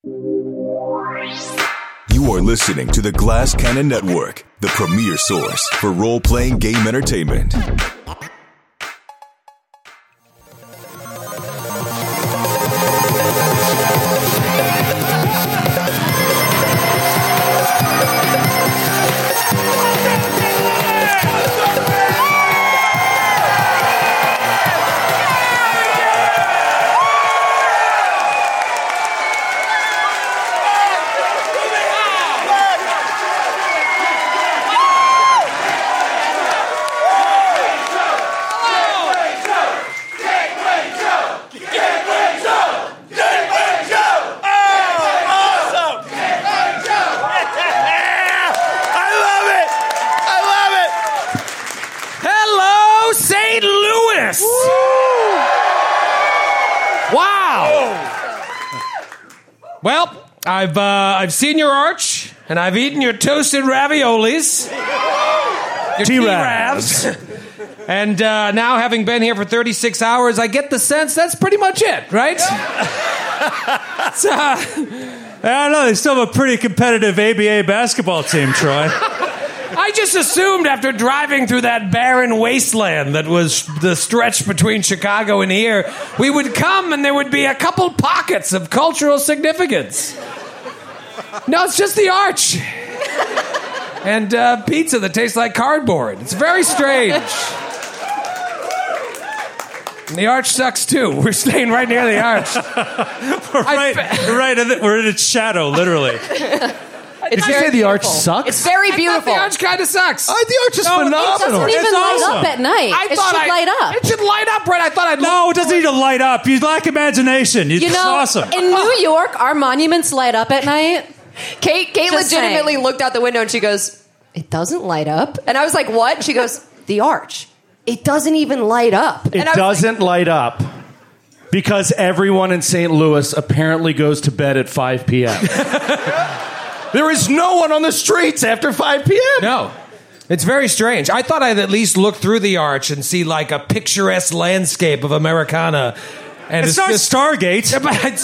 You are listening to the Glass Cannon Network, the premier source for role-playing game entertainment. Well, I've seen your arch, and I've eaten your toasted raviolis, your T-Ravs, and now having been here for 36 hours, I get the sense that's pretty much it, right? I don't know. They still have a pretty competitive ABA basketball team, Troy. I just assumed after driving through that barren wasteland that was the stretch between Chicago and here, we would come and there would be a couple pockets of cultural significance. No, it's just the arch. And pizza that tastes like cardboard. It's very strange. And the arch sucks, too. We're staying right near the arch. We're in its shadow, literally. Did you say the arch sucks? It's very beautiful. The arch kind of sucks. The arch is phenomenal. It doesn't even light up at night. It should light up. It should light up, right? No, it doesn't need to light up. You lack imagination. It's awesome. In New York, our monuments light up at night. Kate legitimately looked out the window and she goes, "It doesn't light up." And I was like, "What?" And she goes, "The arch. It doesn't even light up." It doesn't light up because everyone in St. Louis apparently goes to bed at 5 p.m. There is no one on the streets after 5 p.m. No. It's very strange. I thought I'd at least look through the arch and see like a picturesque landscape of Americana. And it's not Stargate.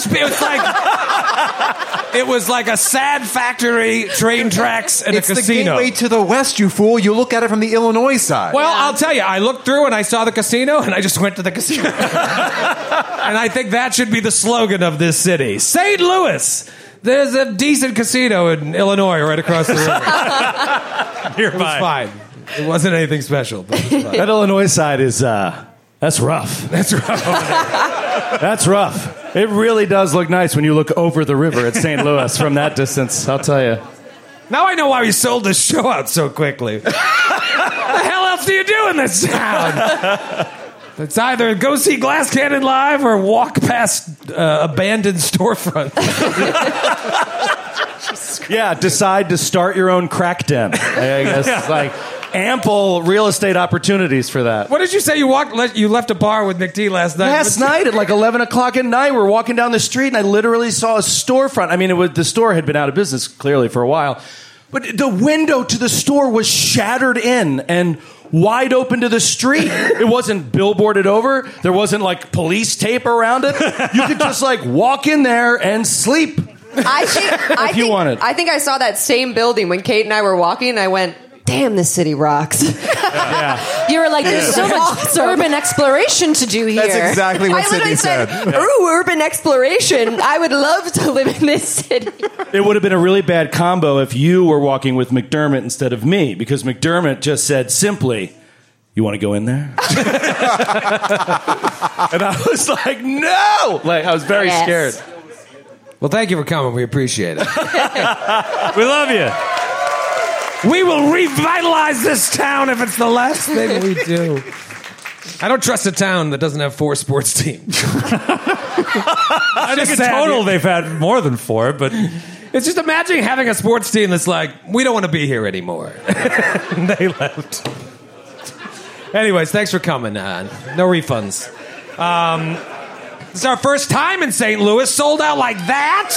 It was like a sad factory, train tracks, and a casino. It's the gateway to the west, you fool. You look at it from the Illinois side. Well, I'll tell you, I looked through and I saw the casino, and I just went to the casino. And I think that should be the slogan of this city. St. Louis. There's a decent casino in Illinois right across the river. Nearby. It was fine. It wasn't anything special, but it was fine. That Illinois side is, that's rough. That's rough. That's rough. It really does look nice when you look over the river at St. Louis from that distance, I'll tell you. Now I know why we sold this show out so quickly. What the hell else do you do in this town? It's either go see Glass Cannon live or walk past abandoned storefront. Yeah, decide to start your own crack den. I guess it's like ample real estate opportunities for that. What did you say? You left a bar with McD last night? Last night at like 11 o'clock at night, we're walking down the street and I literally saw a storefront. I mean, the store had been out of business clearly for a while. But the window to the store was shattered in and wide open to the street. It wasn't billboarded over. There wasn't like police tape around it. You could just like walk in there and sleep. I think I saw that same building when Kate and I were walking, and I went, "Damn, this city rocks." Yeah. You were like, "There's so much urban exploration to do here." That's exactly what Sydney said. "Ooh, urban exploration. I would love to live in this city." It would have been a really bad combo if you were walking with McDermott instead of me, because McDermott just said simply, "You want to go in there?" And I was like, "No!" Like I was very scared. Well, thank you for coming. We appreciate it. We love you. We will revitalize this town if it's the last thing we do. I don't trust a town that doesn't have 4 sports teams. I think in total they've had more than 4, but it's just imagining having a sports team that's like, we don't want to be here anymore. And they left. Anyways, thanks for coming. No refunds. This is our first time in St. Louis, sold out like that.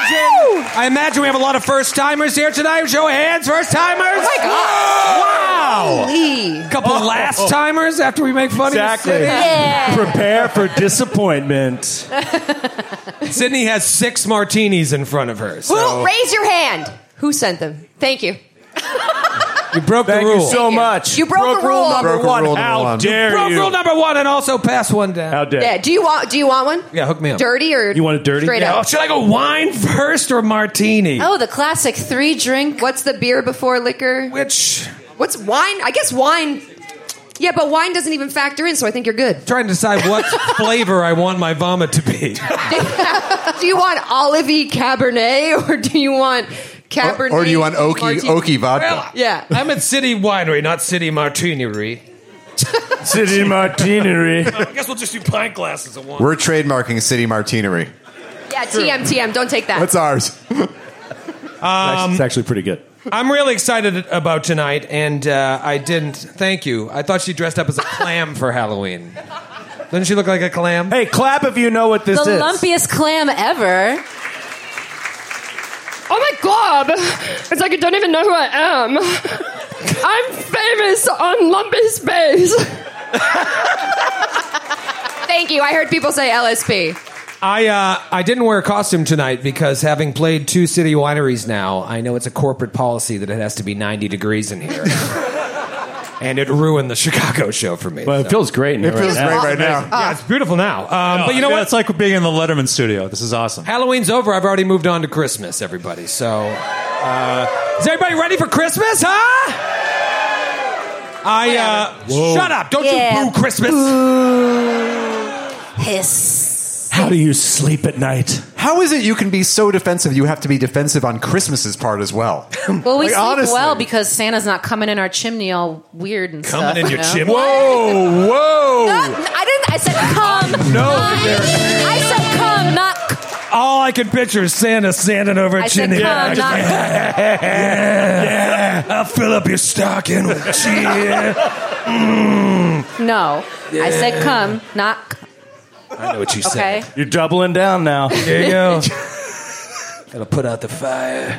I imagine we have a lot of first-timers here tonight. Show of hands, first-timers. Oh, my God. Wow. Wow. Holy. Couple last timers after we make fun Exactly. of you. Yeah. Prepare for disappointment. Sydney has 6 martinis in front of her. So Who? Raise your hand. Who sent them? Thank you. you broke the Thank rule. you so much. You broke a rule. number Broke a one. rule number How one. dare broke you? rule number 1 and also pass one down. How dare Yeah. Do you want one? Yeah, hook me up. Dirty or You want it dirty? Straight Yeah, up. should I go wine first or martini? Oh, the classic 3-drink. What's the beer before liquor? Which? What's wine? I guess wine. Yeah, but wine doesn't even factor in, so I think you're good. Trying to decide what flavor I want my vomit to be. Do you want olivey Cabernet or do you want Cabernet? Or do you want Martini? oaky vodka? Well, Yeah. I'm at City Winery, not City Martinery. City Martinery. I guess we'll just do pint glasses of wine. We're trademarking City Martinery. Yeah, TM. Don't take that. That's ours. It's actually pretty good. I'm really excited about tonight, and I didn't. Thank you. I thought she dressed up as a clam for Halloween. Doesn't she look like a clam? Hey, clap if you know what this The is. lumpiest clam ever. Oh my god! It's like I don't even know who I am. I'm famous on Lumpy Space. Thank you. I heard people say LSP. I didn't wear a costume tonight because having played 2 city wineries now, I know it's a corporate policy that it has to be 90 degrees in here. And it ruined the Chicago show for me. Well, it feels great in here It feels right now. great right now. Yeah, it's beautiful now. But you know what? It's like being in the Letterman studio. This is awesome. Halloween's over. I've already moved on to Christmas, everybody. So, is everybody ready for Christmas, huh? Shut up. Don't Yeah. you boo Christmas. Hiss. How do you sleep at night? How is it you can be so defensive you have to be defensive on Christmas's part as well? Well, we Like, sleep honestly. well because Santa's not coming in our chimney all weird and Coming stuff. in you your know? chimney. Whoa, whoa. I didn't. I said come. I said come, not. All I can picture is Santa standing over a I said chimney. come, not. Yeah, I'll fill up your stocking with cheer. No, I said come, not. I know what you Okay. said. You're doubling down now. There you go. That'll put out the fire.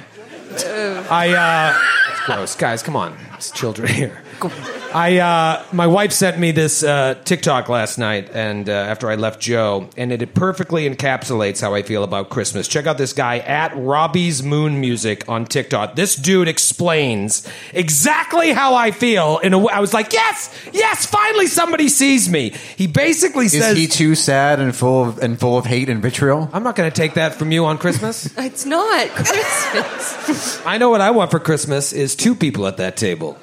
It's gross. Guys, come on. It's children here. My wife sent me this TikTok last night, and after I left Joe, and it perfectly encapsulates how I feel about Christmas. Check out this guy at Robbie's Moon Music on TikTok. This dude explains exactly how I feel. I was like, yes, finally somebody sees me. He basically says, Is he too sad and full of hate and vitriol? I'm not going to take that from you on Christmas. It's not Christmas. I know what I want for Christmas is 2 people at that table.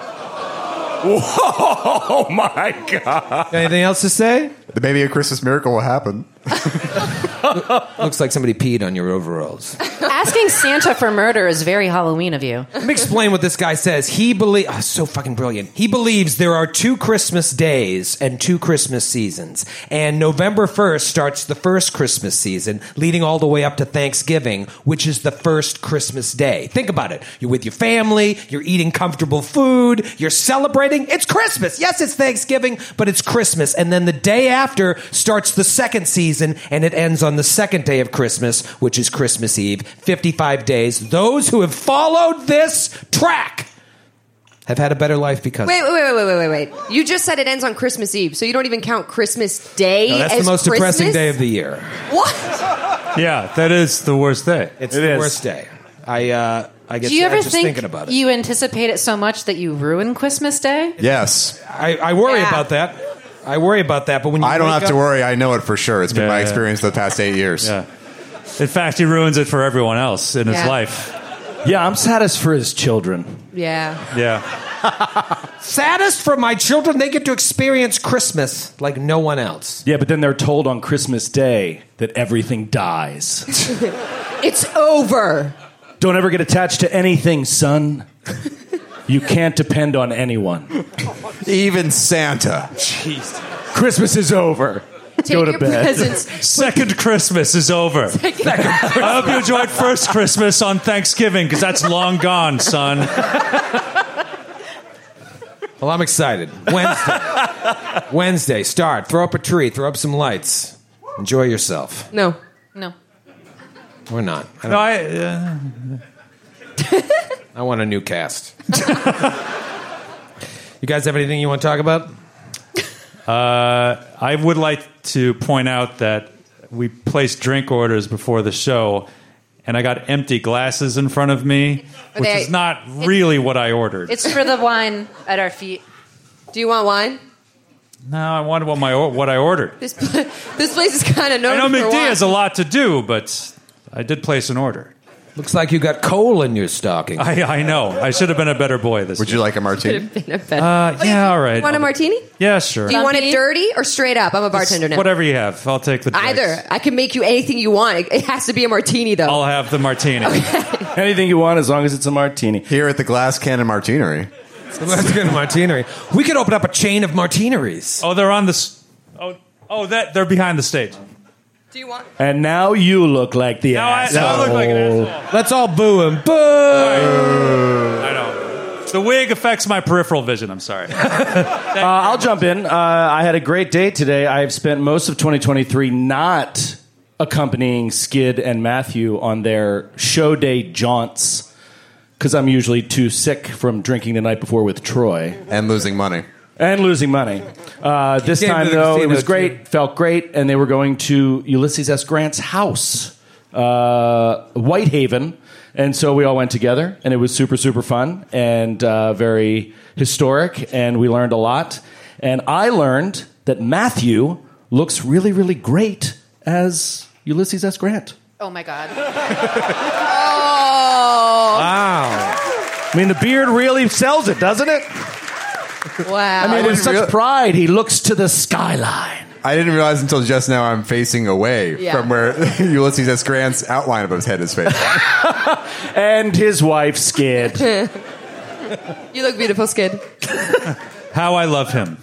Oh my God. Anything else to say? Maybe a Christmas miracle will happen. Looks like somebody peed on your overalls. Asking Santa for murder is very Halloween of you. Let me explain what this guy says. He believes, so fucking brilliant. He believes there are 2 Christmas days and 2 Christmas seasons. And November 1st starts the first Christmas season, leading all the way up to Thanksgiving, which is the first Christmas day. Think about it. You're with your family, you're eating comfortable food, you're celebrating. It's Christmas. Yes, it's Thanksgiving, but it's Christmas. And then the day after starts the second season, and it ends on the second day of Christmas, which is Christmas Eve. 55 days. Those who have followed this track have had a better life because Wait. You just said it ends on Christmas Eve, so you don't even count Christmas Day No, that's as the most Christmas? depressing day of the year. What? Yeah, that is the worst day. It's the worst day. I get Do you sad ever just think thinking about it. you anticipate it so much that you ruin Christmas Day? Yes. I worry Yeah. about that. I worry about that, but when you I don't wake have to up- worry. I know it for sure. It's been Yeah, my yeah. experience the past 8 years. Yeah. In fact, he ruins it for everyone else in his Yeah. life. Yeah, I'm saddest for his children. Yeah. Yeah. Saddest for my children, they get to experience Christmas like no one else. Yeah, but then they're told on Christmas Day that everything dies. It's over. Don't ever get attached to anything, son. You can't depend on anyone. Even Santa. Christmas is over. Take Go to your bed. presents. Second Christmas is over. I hope you enjoyed first Christmas on Thanksgiving because that's long gone, son. Well, I'm excited. Wednesday, start. Throw up a tree. Throw up some lights. Enjoy yourself. No. No. Or not. No, I want a new cast. You guys have anything you want to talk about? I would like to point out that we placed drink orders before the show, and I got empty glasses in front of me, which is not really what I ordered. It's for the wine at our feet. Do you want wine? No, I wanted what I ordered. This place is kind of known I know for McD wine. has a lot to do, but I did place an order. Looks like you got coal in your stocking. I know. I should have been a better boy this Would year. you like a martini? Yeah, all right. You want a martini? Yeah, sure. Do you want it dirty or straight up? I'm a bartender now. Whatever you have. I'll take the drinks. Either. I can make you anything you want. It has to be a martini, though. I'll have the martini. Anything you want as long as it's a martini. Here at the Glass Cannon Martinery. Let's get a martinery. We could open up a chain of martineries. Oh, they're on the... they're behind the stage. Do you want? And now you look like the asshole. Now I look like an asshole. Let's all boo him. Boo! I know. The wig affects my peripheral vision. I'm sorry. I'll jump in. I had a great day today. I've spent most of 2023 not accompanying Skid and Matthew on their show day jaunts because I'm usually too sick from drinking the night before with Troy. And losing money. And losing money. This Came time, to the though, it casino, was great. Felt great. And they were going to Ulysses S. Grant's house, Whitehaven. And so we all went together. And it was super, super fun and very historic. And we learned a lot. And I learned that Matthew looks really, really great as Ulysses S. Grant. Oh, my God. Wow. I mean, the beard really sells it, doesn't it? Wow. I mean, with such pride, he looks to the skyline. I didn't realize until just now I'm facing away from where Ulysses S. Grant's outline above his head is facing. And his wife, Skid. You look beautiful, Skid. How I love him.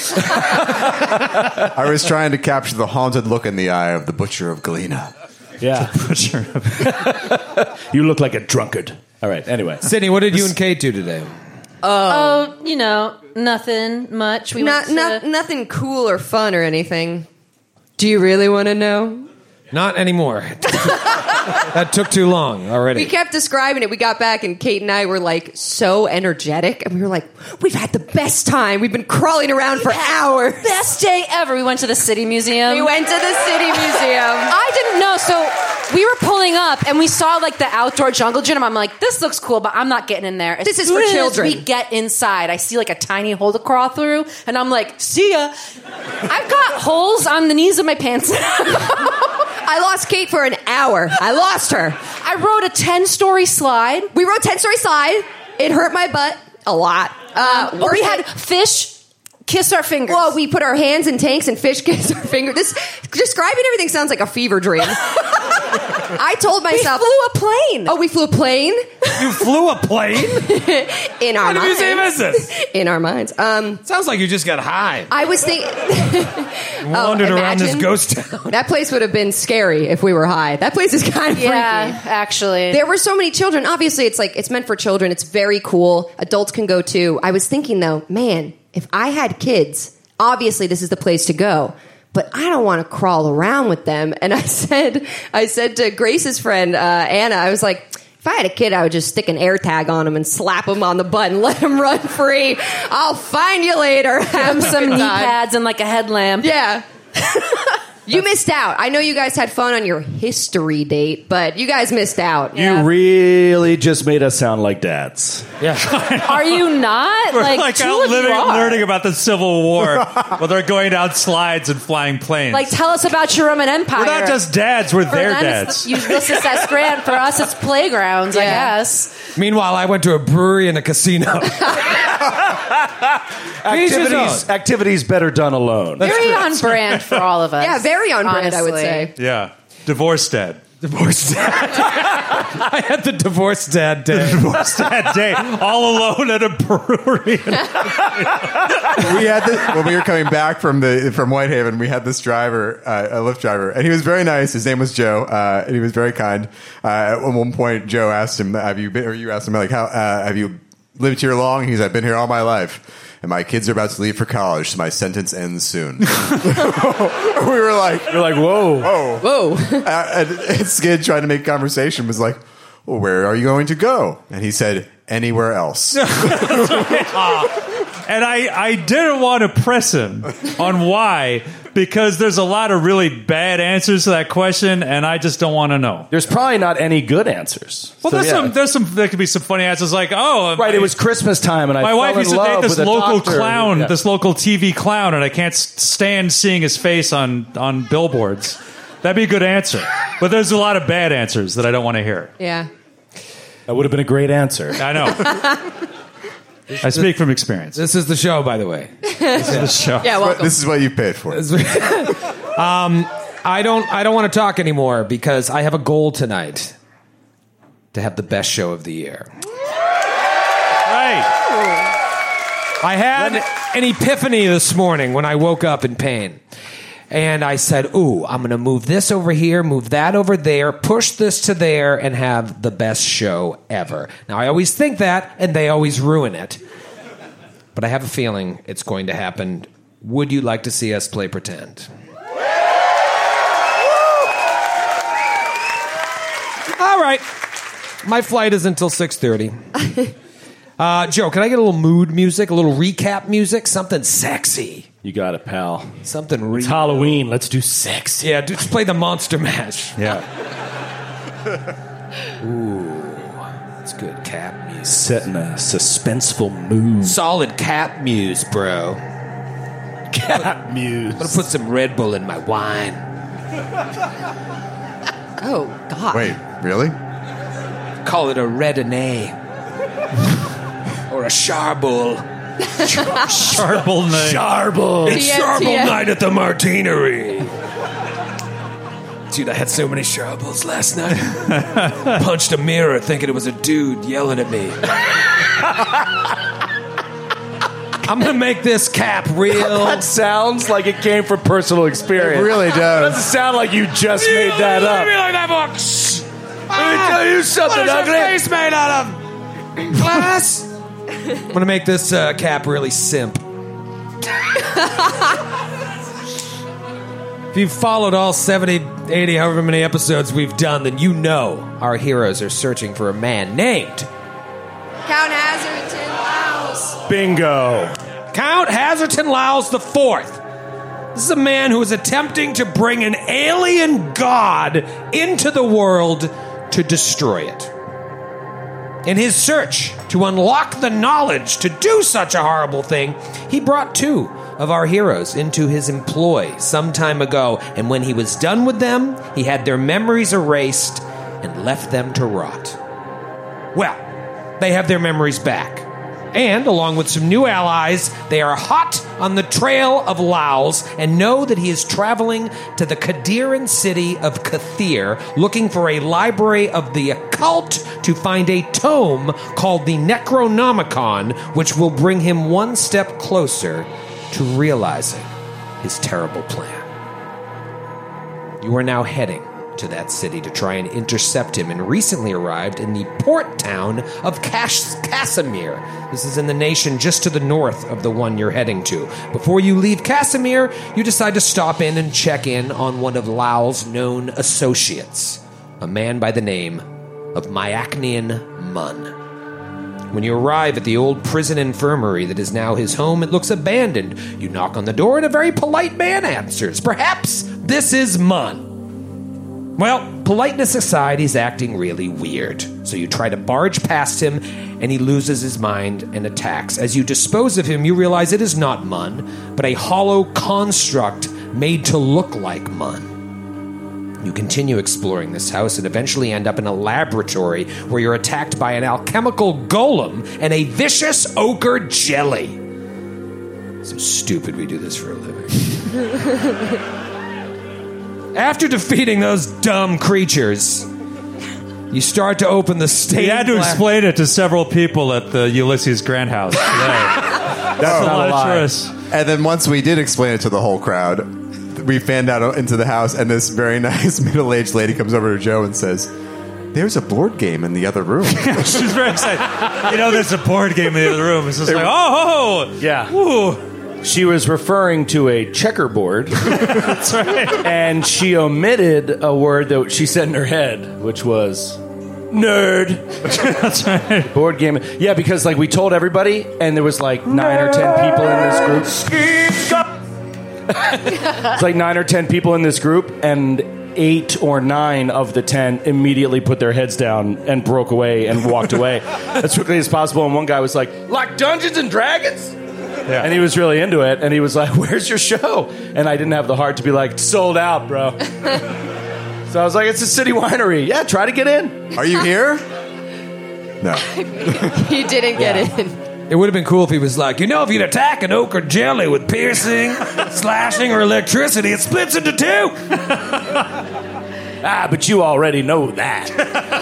I was trying to capture the haunted look in the eye of the Butcher of Galena. Yeah. You look like a drunkard. All right, anyway. Sydney, what did you and Kate do today? Nothing much. We went to... Nothing cool or fun or anything. Do you really want to know? Not anymore. That took too long already. We kept describing it. We got back and Kate and I were like so energetic. And we were like, we've had the best time. We've been crawling around for hours. Best day ever. We went to the City Museum. We went to the City Museum. I didn't know. So we were pulling up and we saw like the outdoor jungle gym. I'm like, this looks cool, but I'm not getting in there. This is for children. We get inside. I see like a tiny hole to crawl through and I'm like, see ya. I've got holes on the knees of my pants. I lost Kate for an hour. I lost her. I rode a 10-story slide. We rode 10-story slide. It hurt my butt a lot. We had fish kiss our fingers. Well, we put our hands in tanks and fish kiss our fingers. Describing everything sounds like a fever dream. I told myself... We flew a plane. Oh, we flew a plane? You flew a plane? In our What minds. museum is this? In our minds. Sounds like you just got high. I was thinking... Wandered around this imagine. ghost town. That place would have been scary if we were high. That place is kind of freaky. Yeah, actually. There were so many children. Obviously, it's meant for children. It's very cool. Adults can go too. I was thinking though, man, if I had kids, obviously this is the place to go. But I don't want to crawl around with them. And I said to Grace's friend Anna, I was like, if I had a kid, I would just stick an air tag on him and slap him on the butt and let him run free. I'll find you later. Have some knee pads and like a headlamp. Yeah. You missed out. I know you guys had fun on your history date, but you guys missed out. You really just made us sound like dads. Yeah. Are you not? We're Like like two out of you living, are. learning about the Civil War while they're going down slides and flying planes. Like, tell us about your Roman Empire. we're not just dads, we're For their them, dads. it's Ulysses S. Grant. For us, it's playgrounds, I Yeah. guess. Meanwhile, I went to a brewery and a casino. Activities better done alone. Very on brand for all of us. Yeah, very on brand, I would honestly. say. Yeah. Divorced dad. Divorced dad. I had the divorced dad day. Divorced dad day. All alone at a brewery. We had this, when we were coming back from Whitehaven, we had this driver, a Lyft driver, and he was very nice. His name was Joe, and he was very kind. At one point, Joe asked him, you asked him, like, how, have you lived here long? He's, I've been here all my life. And my kids are about to leave for college, so my sentence ends soon. We were like, Whoa. and Skid, trying to make conversation, was like, well, where are you going to go? And he said, anywhere else. And I didn't want to press him on why, because there's a lot of really bad answers to that question, and I just don't want to know. There's probably not any good answers. Well, there could be some funny answers like, right, it was Christmas time, and my wife used to date this local clown, Yeah. this local TV clown, and I can't stand seeing his face on billboards. That'd be a good answer. But there's a lot of bad answers that I don't want to hear. Yeah. That would have been a great answer. I know. I speak from experience. This is the show, by the way. This is the show. Yeah, welcome. This is what you paid for. I don't want to talk anymore because I have a goal tonight to have the best show of the year. Right. I had an epiphany this morning when I woke up in pain. And I said, ooh, I'm going to move this over here, move that over there, push this to there, and have the best show ever. Now, I always think that, and they always ruin it. But I have a feeling it's going to happen. Would you like to see us play pretend? All right. My flight is until 6:30. Joe, can I get a little mood music, a little recap music, something sexy? You got it, pal. Something It's Halloween. Let's do sexy. Yeah, just play the Monster Mash. Yeah. Ooh, that's good cap music. Setting a suspenseful mood. Solid cap muse, bro. Cat muse. I'm gonna put some Red Bull in my wine. Oh, God. Wait, really? Call it a Redinay. Or a Charbull. Sharble night. Charble. It's Charbull night at the Martinery. Dude, I had so many Charbulls last night. Punched a mirror thinking it was a dude yelling at me. I'm going to make this cap real. That sounds like it came from personal experience. It really It does. doesn't sound like you just made that up. Let me like that book. Shh. Let me tell you something, What is your ugly. face made out of? Glass? I'm going to make this cap really simp. If you've followed all 70, 80, however many episodes we've done, then you know our heroes are searching for a man named Count Hazardton Laos. Bingo. Count Hazardton Laos IV. This is a man who is attempting to bring an alien god into the world to destroy it. In his search to unlock the knowledge to do such a horrible thing, he brought two of our heroes into his employ some time ago, and when he was done with them, he had their memories erased and left them to rot. Well, they have their memories back. And, along with some new allies, they are hot on the trail of Laos and know that he is traveling to the Qadiran city of Kathir, looking for a library of the occult to find a tome called the Necronomicon, which will bring him one step closer to realizing his terrible plan. You are now heading to that city to try and intercept him, and recently arrived in the port town of Casimir. This is in the nation just to the north of the one you're heading to. Before you leave Casimir, you decide to stop in and check in on one of Lao's known associates, a man by the name of Myaknian Mun. When you arrive at the old prison infirmary that is now his home, it looks abandoned. You knock on the door and a very polite man answers. Perhaps this is Mun. Well, politeness aside, he's acting really weird. So you try to barge past him, and he loses his mind and attacks. As you dispose of him, you realize it is not Mun, but a hollow construct made to look like Mun. You continue exploring this house and eventually end up in a laboratory where you're attacked by an alchemical golem and a vicious ochre jelly. So stupid we do this for a living. After defeating those dumb creatures, you start to open the stained He had to explain it to several people at the Ulysses Grant House today. That's a lot of choice. And then once we did explain it to the whole crowd, we fanned out into the house, and this very nice middle-aged lady comes over to Joe and says, "There's a board game in the other room." She's very excited. You know, there's a board game in the other room. It's just like, oh, Yeah. ooh. She was referring to a checkerboard. That's right. And she omitted a word that she said in her head, which was Nerd. That's right. Board game. Yeah, because like we told everybody, and there was like 9 or 10 people in this group. It's like 9 or 10 people in this group, and 8 or 9 of the 10 immediately put their heads down and broke away and walked away as quickly as possible. And one guy was like Dungeons and Dragons? Yeah. And he was really into it, and he was like, where's your show? And I didn't have the heart to be like, sold out, bro. So I was like, it's a city winery. Yeah, try to get in. Are you here? No. He didn't get in. It would have been cool if he was like, if you'd attack an ochre jelly with piercing, slashing, or electricity, it splits into 2. But you already know that.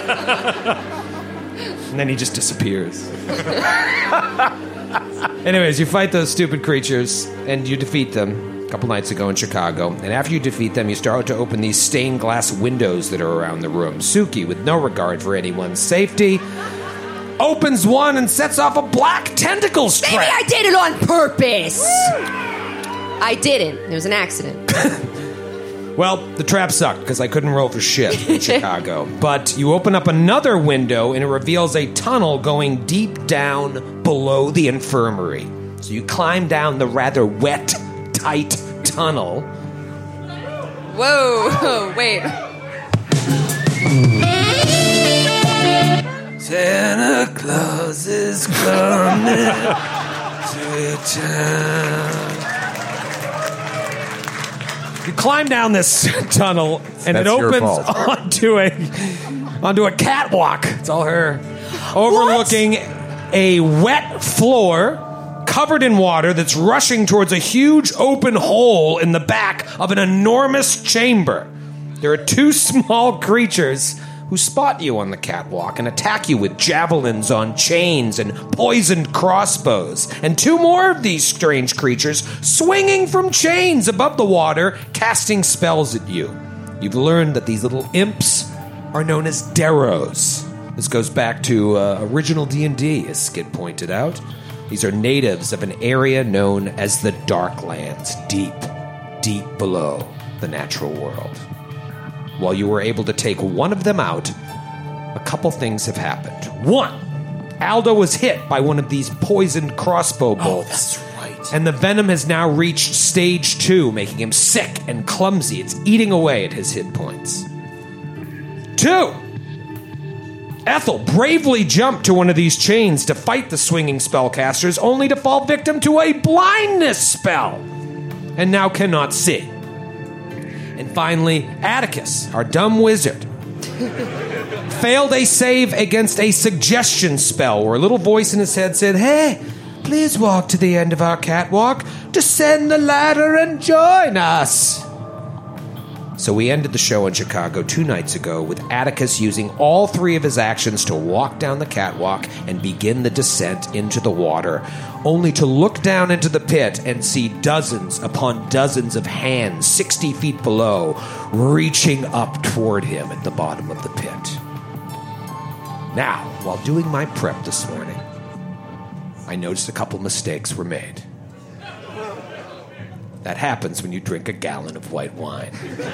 And then he just disappears. Anyways, you fight those stupid creatures, and you defeat them a couple nights ago in Chicago. And after you defeat them, you start to open these stained glass windows that are around the room. Suki, with no regard for anyone's safety, opens one and sets off a black tentacle strap. Maybe I did it on purpose. I didn't. It was an accident. Well, the trap sucked because I couldn't roll for shit in Chicago. But you open up another window and it reveals a tunnel going deep down below the infirmary. So you climb down the rather wet, tight tunnel. Whoa, wait. Santa Claus is coming to town. You climb down this tunnel, and That's it your opens fault. onto a catwalk. It's all her. Overlooking a wet floor covered in water that's rushing towards a huge open hole in the back of an enormous chamber. There are 2 small creatures who spot you on the catwalk and attack you with javelins on chains and poisoned crossbows. And 2 more of these strange creatures swinging from chains above the water, casting spells at you. You've learned that these little imps are known as Deros. This goes back to original D&D, as Skid pointed out. These are natives of an area known as the Darklands, deep, deep below the natural world. While you were able to take one of them out, a couple things have happened. 1, Aldo was hit by one of these poisoned crossbow bolts. That's right. And the venom has now reached stage 2, making him sick and clumsy. It's eating away at his hit points. 2, Ethel bravely jumped to one of these chains to fight the swinging spellcasters, only to fall victim to a blindness spell, and now cannot see. And finally, Atticus, our dumb wizard, failed a save against a suggestion spell where a little voice in his head said, "Hey, please walk to the end of our catwalk, descend the ladder and join us." So we ended the show in Chicago 2 nights ago with Atticus using all 3 of his actions to walk down the catwalk and begin the descent into the water, only to look down into the pit and see dozens upon dozens of hands 60 feet below, reaching up toward him at the bottom of the pit. Now, while doing my prep this morning, I noticed a couple mistakes were made. That happens when you drink a gallon of white wine.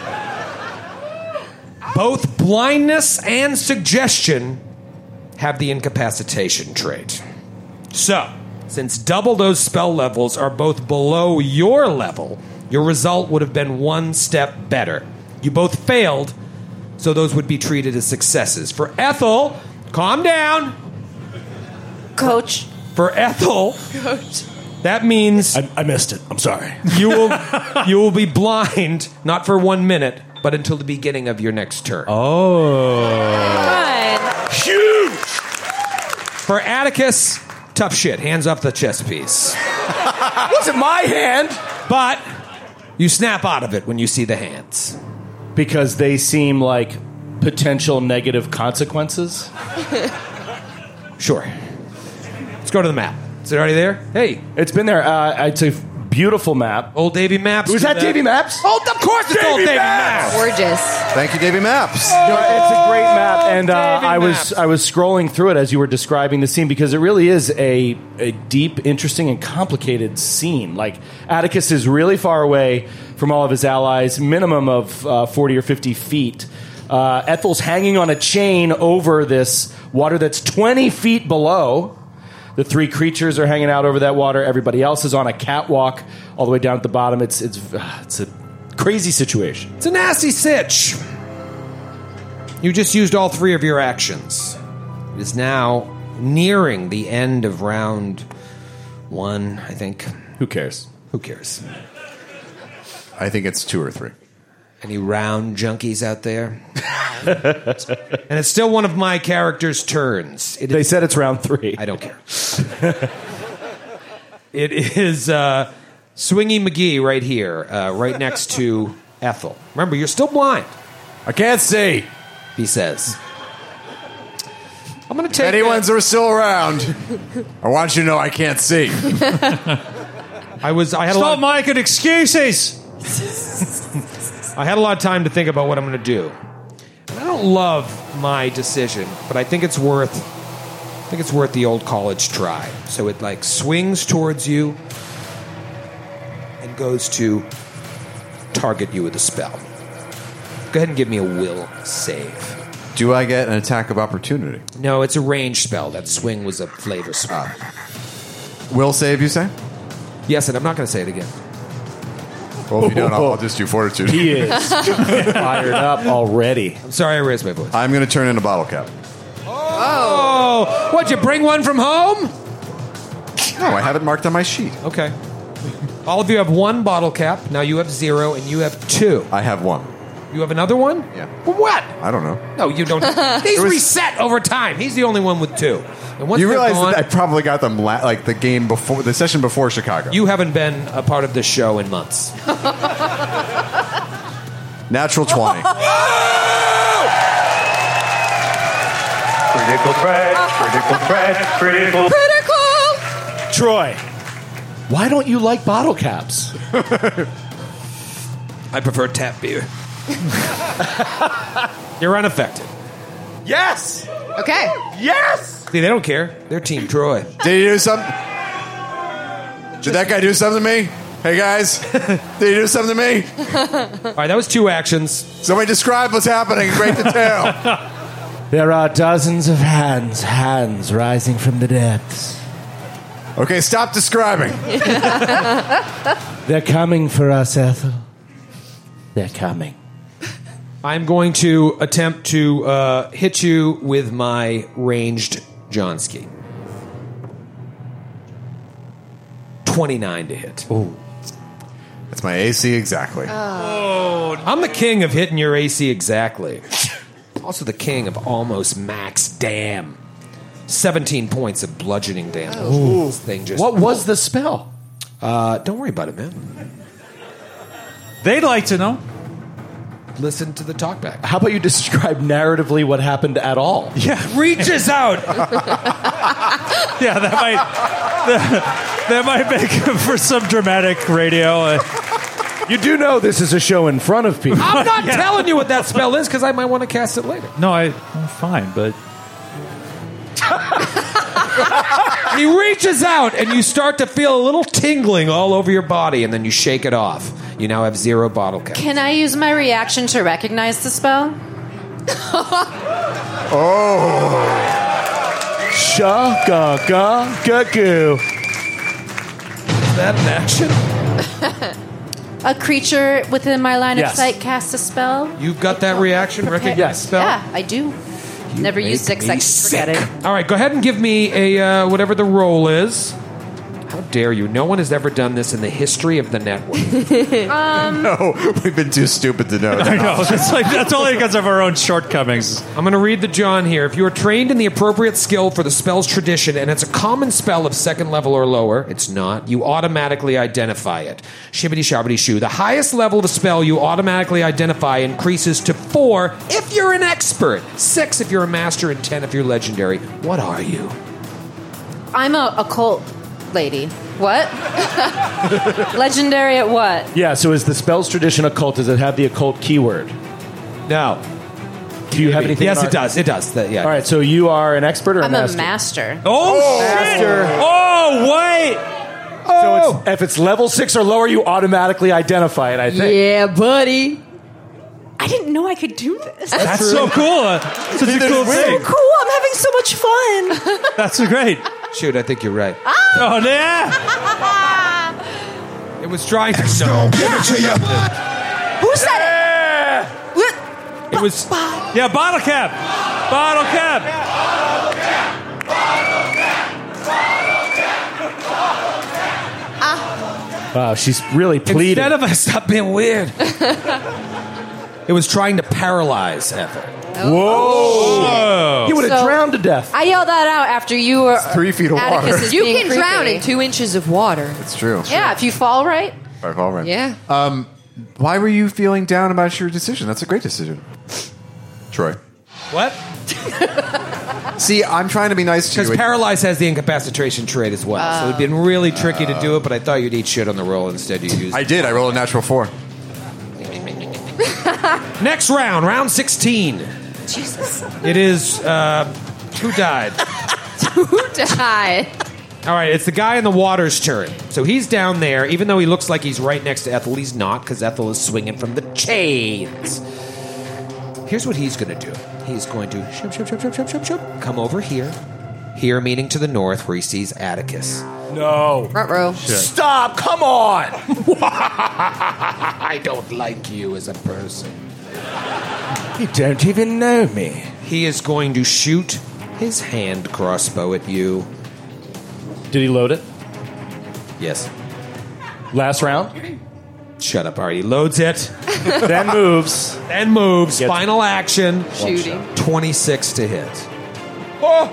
Both blindness and suggestion have the incapacitation trait. So, since double those spell levels are both below your level, your result would have been 1 step better. You both failed, so those would be treated as successes. For Ethel, calm down. Coach. For Ethel, that means I missed it. I'm sorry. you will be blind, not for 1 minute, but until the beginning of your next turn. Good. Huge! For Atticus, tough shit. Hands off the chess piece. Wasn't my hand. But you snap out of it when you see the hands. Because they seem like potential negative consequences. Sure. Let's go to the map. Is it already there? Hey. It's been there. It's a beautiful map. Old Davy Maps. Was that Davy Maps? Oh, of course it's Old Davy Maps. Gorgeous. Thank you, Davey Maps. No, it's a great map, and I Maps. was scrolling through it as you were describing the scene because it really is a deep, interesting, and complicated scene. Like Atticus is really far away from all of his allies, minimum of 40 or 50 feet. Ethel's hanging on a chain over this water that's 20 feet below. The three creatures are hanging out over that water. Everybody else is on a catwalk all the way down at the bottom. It's a crazy situation. It's a nasty sitch. You just used all three of your actions. It is now nearing the end of round 1, I think. Who cares? Who cares? I think it's 2 or 3. Any round junkies out there? And it's still one of my character's turns. They said it's round 3. I don't care. It is Swingy McGee right here, right next to Ethel. Remember, you're still blind. I can't see, he says. I'm going to take Anyone's are still around. I want you to know I can't see. I had Stop making excuses. I had a lot of time to think about what I'm going to do. And I don't love my decision, but I think it's worth the old college try. So it like swings towards you and goes to target you with a spell. Go ahead and give me a will save. Do I get an attack of opportunity? No, it's a ranged spell. That swing was a flavor spell. Will save, you say? Yes, and I'm not going to say it again. Well, if you don't, I'll just do fortitude. He is fired up already. I'm sorry I raised my voice. I'm going to turn in a bottle cap. Oh! What'd you bring one from home? No, I have it marked on my sheet. Okay. All of you have 1 bottle cap. Now you have 0, and you have 2. I have 1. You have another one? Yeah. For what? I don't know. No, you don't. These reset over time. He's the only one with 2. And once You they're realize gone, that I probably got them like the game before, the session before Chicago. you haven't been a part of this show in months. Natural 20. Critical threat, critical threat, critical. Troy, why don't you like bottle caps? I prefer tap beer. You're unaffected. Yes! Okay. Yes! See, they don't care. They're Team Troy. Did he do something? Did that guy do something to me? Hey, guys. Did he do something to me? All right, that was 2 actions. Somebody describe what's happening in great detail. There are dozens of hands rising from the depths. Okay, stop describing. They're coming for us, Ethel. They're coming. I'm going to attempt to hit you with my ranged Johnski. 29 to hit. Ooh. That's my AC exactly. I'm the king of hitting your AC exactly. Also the king of almost max damn. 17 points of bludgeoning damage. This thing just. What was the spell? Don't worry about it, man. They'd like to know. Listen to the talkback. How about you describe narratively what happened at all? Yeah. Reaches out. Yeah, that might make for some dramatic radio. You do know this is a show in front of people. I'm not telling you what that spell is because I might want to cast it later. No, I'm fine, but He reaches out and you start to feel a little tingling all over your body and then you shake it off. You now have 0 bottle cap. Can I use my reaction to recognize the spell? Shaka-ga-ga-goo. Is that an action? A creature within my line Yes. of sight casts a spell? You've got that reaction, recognize Yes. spell? Yeah, I do. Never used it, me forget it. All right, go ahead and give me a whatever the roll is. How dare you? No one has ever done this in the history of the network. No, we've been too stupid to know. I know. That's only because of our own shortcomings. I'm going to read the John here. If you are trained in the appropriate skill for the spell's tradition and it's a common spell of 2nd level or lower, it's not, you automatically identify it. Shibbity shabbity shoo. The highest level of a spell you automatically identify increases to 4 if you're an expert, 6 if you're a master, and 10 if you're legendary. What are you? I'm a occult lady. What? Legendary at what? Yeah, so is the spell's tradition occult? Does it have the occult keyword? No. Do you have anything? Yes, in it does. It does. Yeah. All right, so you are an expert or a I'm master? a master. Oh, Master. shit! Oh, wait! So if it's level 6 or lower, you automatically identify it, I think. Yeah, buddy. I didn't know I could do this. That's so cool. Such a cool thing. Cool. I'm having so much fun. That's great. Shoot, I think you're right. Oh, yeah. It was trying to. Give it to you. Who said it? What? It was. Yeah, bottle cap. Bottle cap. Wow, she's really pleading. Instead of stop being weird. It was trying to paralyze Ethel. Whoa! He would have So- drowned to death. I yelled that out after you were 3 feet of Atticus water. is You being can creepy. drown in 2 inches of water. It's true. Yeah, if you fall right. All right. Yeah. Why were you feeling down about your decision? That's a great decision. Troy. What? See, I'm trying to be nice to Because you. paralyze has the incapacitation trait as well. So it'd been really tricky to do it, but I thought you'd eat shit on the roll. Instead, you used. I did. I rolled a natural 4. Next round, round 16. Jesus. It is. Who died? Who died? All right, it's the guy in the water's turn. So he's down there, even though he looks like he's right next to Ethel, he's not, because Ethel is swinging from the chains. Here's what he's going to do. He's going to come over here. Here meaning to the north, where he sees Atticus. No. Ruh-roh. Stop! Come on! I don't like you as a person. You don't even know me. He is going to shoot his hand crossbow at you. Did he load it? Yes. Last round? Shut up, Artie. Loads it. Then moves. Then moves. Gets- Final action. Shooting. 26 to hit. Oh!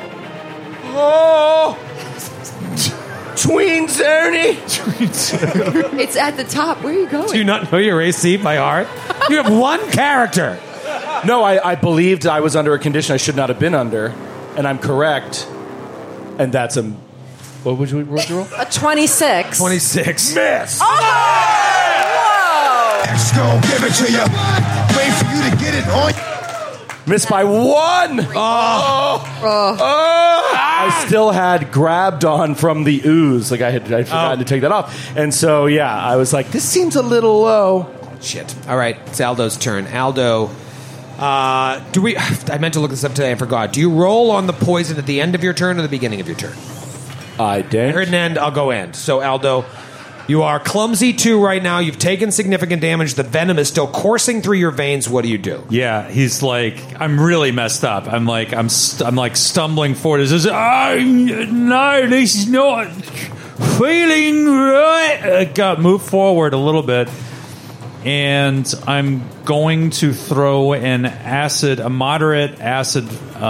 Tween Zerny! It's at the top. Where are you going? Do you not know your AC by heart? You have one character. No, I believed I was under a condition I should not have been under, and I'm correct. And that's a... What would you roll? A 26. 26. Miss! Let's go. Give it to you. Wait for you to get it on. Missed by 1! I still had grabbed on from the ooze. Like I'd forgotten to take that off. And so, yeah, I was like, this seems a little low. Shit. All right, it's Aldo's turn. Aldo, do we... I meant to look this up today. I forgot. Do you roll on the poison at the end of your turn or the beginning of your turn? I did. I heard an end. I'll go end. So, Aldo, you are clumsy 2 right now. You've taken significant damage. The venom is still coursing through your veins. What do you do? Yeah, he's like, I'm really messed up. I'm like stumbling forward. He says, no, this is not feeling right. Move forward a little bit. And I'm going to throw a moderate acid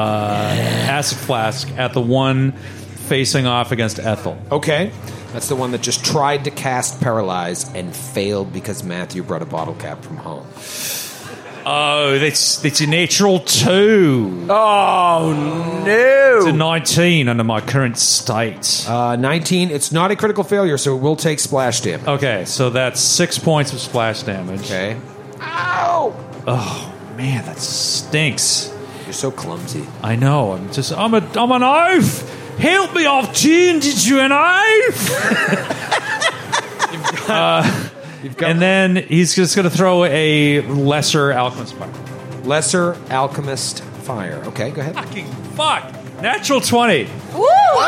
flask at the one facing off against Ethel. Okay. That's the one that just tried to cast Paralyze and failed because Matthew brought a bottle cap from home. Oh, that's a natural 2. Oh, no. It's a 19 under my current state. 19, it's not a critical failure, so it will take splash damage. Okay, so that's 6 points of splash damage. Okay. Ow! Oh, man, that stinks. You're so clumsy. I know. I'm an oaf. Help me, I've turned into an oaf. And then he's just going to throw a lesser alchemist fire. Lesser alchemist fire. Okay, go ahead. Fucking fuck. Natural 20. Woo!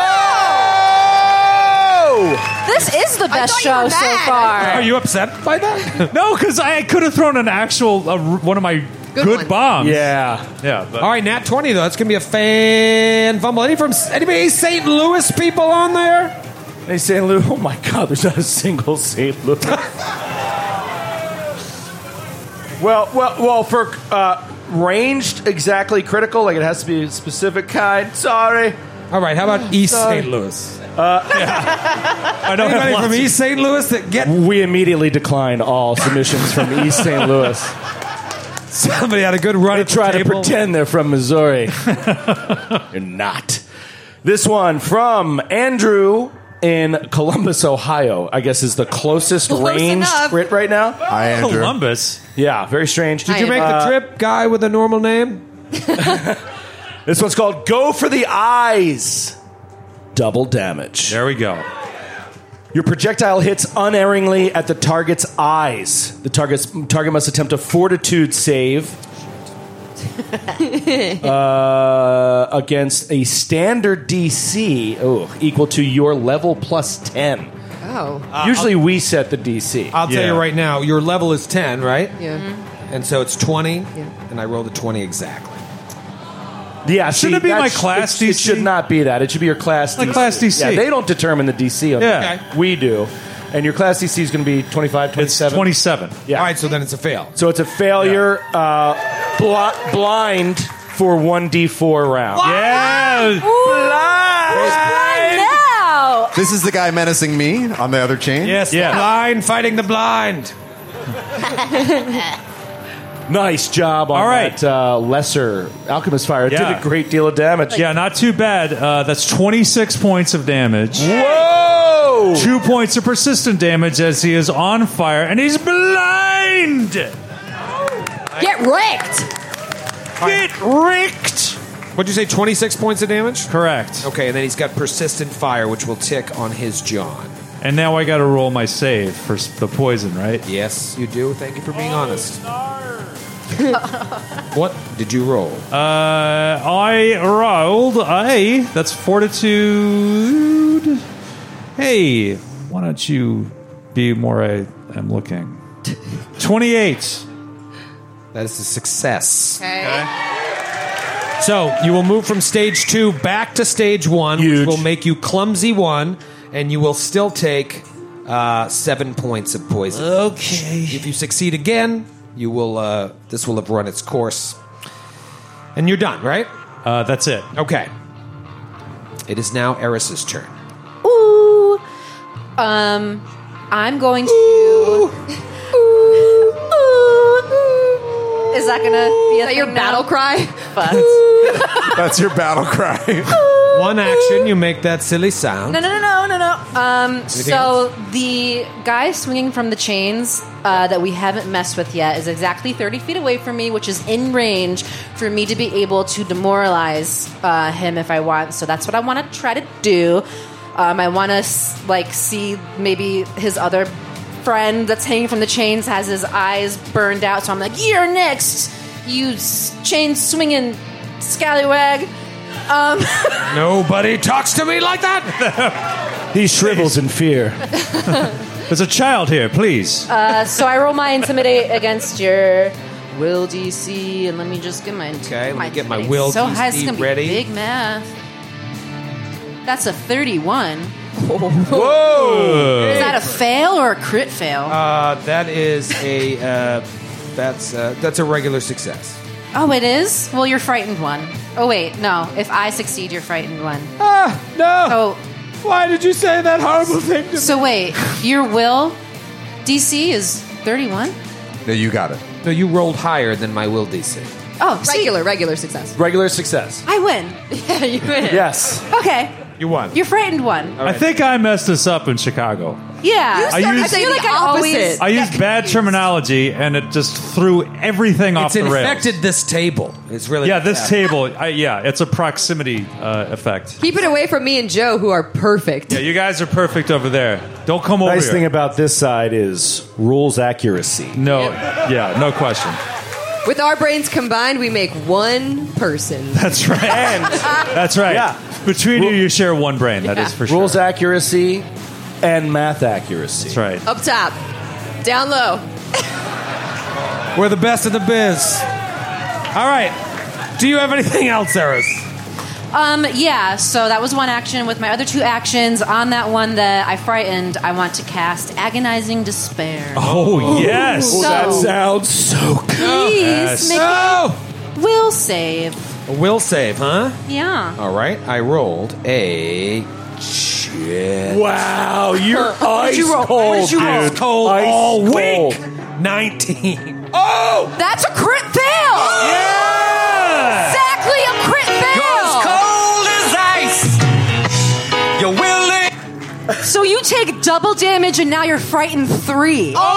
This is the best show so far. Are you upset by that? No, because I could have thrown an actual one of my good bombs. Yeah. Yeah. But All right, nat 20, though. That's going to be a fan fumble. Anybody St. Louis people on there? Hey, St. Louis. Oh, my God. There's not a single St. Louis. well, for ranged exactly critical, like it has to be a specific kind. Sorry. All right, how about East St. Louis? I don't Anybody have from lots East St. Louis that get... We immediately declined all submissions from East St. Louis. Somebody had a good run They at the try to table. pretend they're from Missouri. You're not. This one from Andrew in Columbus, Ohio. I guess is the closest range enough. crit right now. Hi, Andrew. Columbus. Yeah, very strange. Did you make the trip, guy with a normal name? This one's called Go for the Eyes. Double damage. There we go. Your projectile hits unerringly at the target's eyes. The target must attempt a fortitude save against a standard DC equal to your level plus 10. Oh. Usually we set the DC. I'll tell you right now, your level is 10, right? Yeah. And so it's 20, and I rolled a 20 exactly. Yeah, Shouldn't it be my class DC? It should not be that. It should be your class DC. My class DC. Yeah, they don't determine the DC on that. Okay. We do. And your class DC is going to be 25, 27? It's 27. Yeah. All right, so then it's a fail. So it's a failure. Blind for 1d4 round. Yeah. Blind now. This is the guy menacing me on the other chain? Yes, Yeah. blind fighting the blind. Nice job on All right. that lesser alchemist fire. It Yeah. did a great deal of damage. Yeah, not too bad. That's 26 points of damage. Whoa! 2 points of persistent damage as he is on fire, and he's blind! Get wrecked! Get wrecked! What'd you say, 26 points of damage? Correct. Okay, and then he's got persistent fire, which will tick on his John. And now I gotta roll my save for the poison, right? Yes, you do. Thank you for being honest. What did you roll? I rolled a... That's fortitude... Hey, why don't you be more... I'm looking. 28. That is a success. Okay. So you will move from stage 2 back to stage 1, Huge. which will make you clumsy 1, and you will still take 7 points of poison. Okay. If you succeed again, you will. This will have run its course, and you're done, right? That's it. Okay. It is now Eris's turn. Ooh. I'm going to. Is that gonna be Is that your battle cry? That's your battle cry. One action, you make that silly sound. No. So the guy swinging from the chains that we haven't messed with yet is exactly 30 feet away from me, which is in range for me to be able to demoralize him if I want. So that's what I want to try to do. I want to see maybe his other friend that's hanging from the chains has his eyes burned out. So I'm like, you're next, you chain swinging scallywag. Nobody talks to me like that. He shrivels in fear. There's a child here, please. So I roll my intimidate against your will DC, and let me just get my Okay, let me get my intimidate will so high, it's DC gonna be ready. big math. That's a 31. Whoa! Is that a fail or a crit fail? That is a that's a regular success. Oh, it is? Well, you're frightened one. Oh, wait, no. If I succeed, you're frightened one. No. Oh, Why did you say that horrible thing to me? so wait, your will DC is 31? No, you got it. No, you rolled higher than my will DC. Oh, see, Regular success. Regular success. I win. Yeah, you win. Yes. Okay, You won. you're frightened one. I think I messed this up in Chicago. Yeah. I used- I feel like I I always- always. I used bad terminology, and it just threw everything off It's the rails. infected this table. It's really This table. It's a proximity effect. Keep it away from me and Joe, who are perfect. Yeah, you guys are perfect over there. Don't come over Nice here. thing about this side is rules accuracy. No, no question. With our brains combined, we make one person. That's right. That's right. Yeah. Between you share one brain. That is for sure. Rules accuracy and math accuracy. That's right. Up top, down low. We're the best of the biz. All right. Do you have anything else, Eris? Yeah, so that was one action. With my other two actions, on that one that I frightened, I want to cast Agonizing Despair. Oh, yes. So- That sounds so good. Please make No. a will save. A will save, huh? Yeah. All right. I rolled a shit. Wow, you're ice roll? cold, What did you roll? dude. Cold Ice all cold. week. 19. Oh! That's a crit fail! Yeah. Exactly a crit fail! Cold as ice. You're willing. So you take double damage and now you're frightened 3. Oh!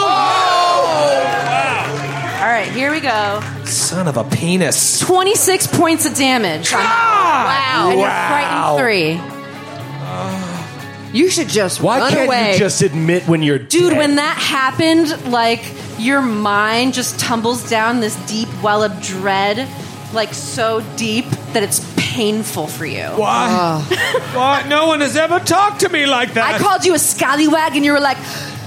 All right, here we go. Son of a penis. 26 points of damage. Wow. And you're frightened 3. You should just Why run can't away. you just admit when you're Dude, dead? when that happened, like, your mind just tumbles down this deep well of dread, like, so deep that it's painful for you. Why? Why? No one has ever talked to me like that. I called you a scallywag, and you were like,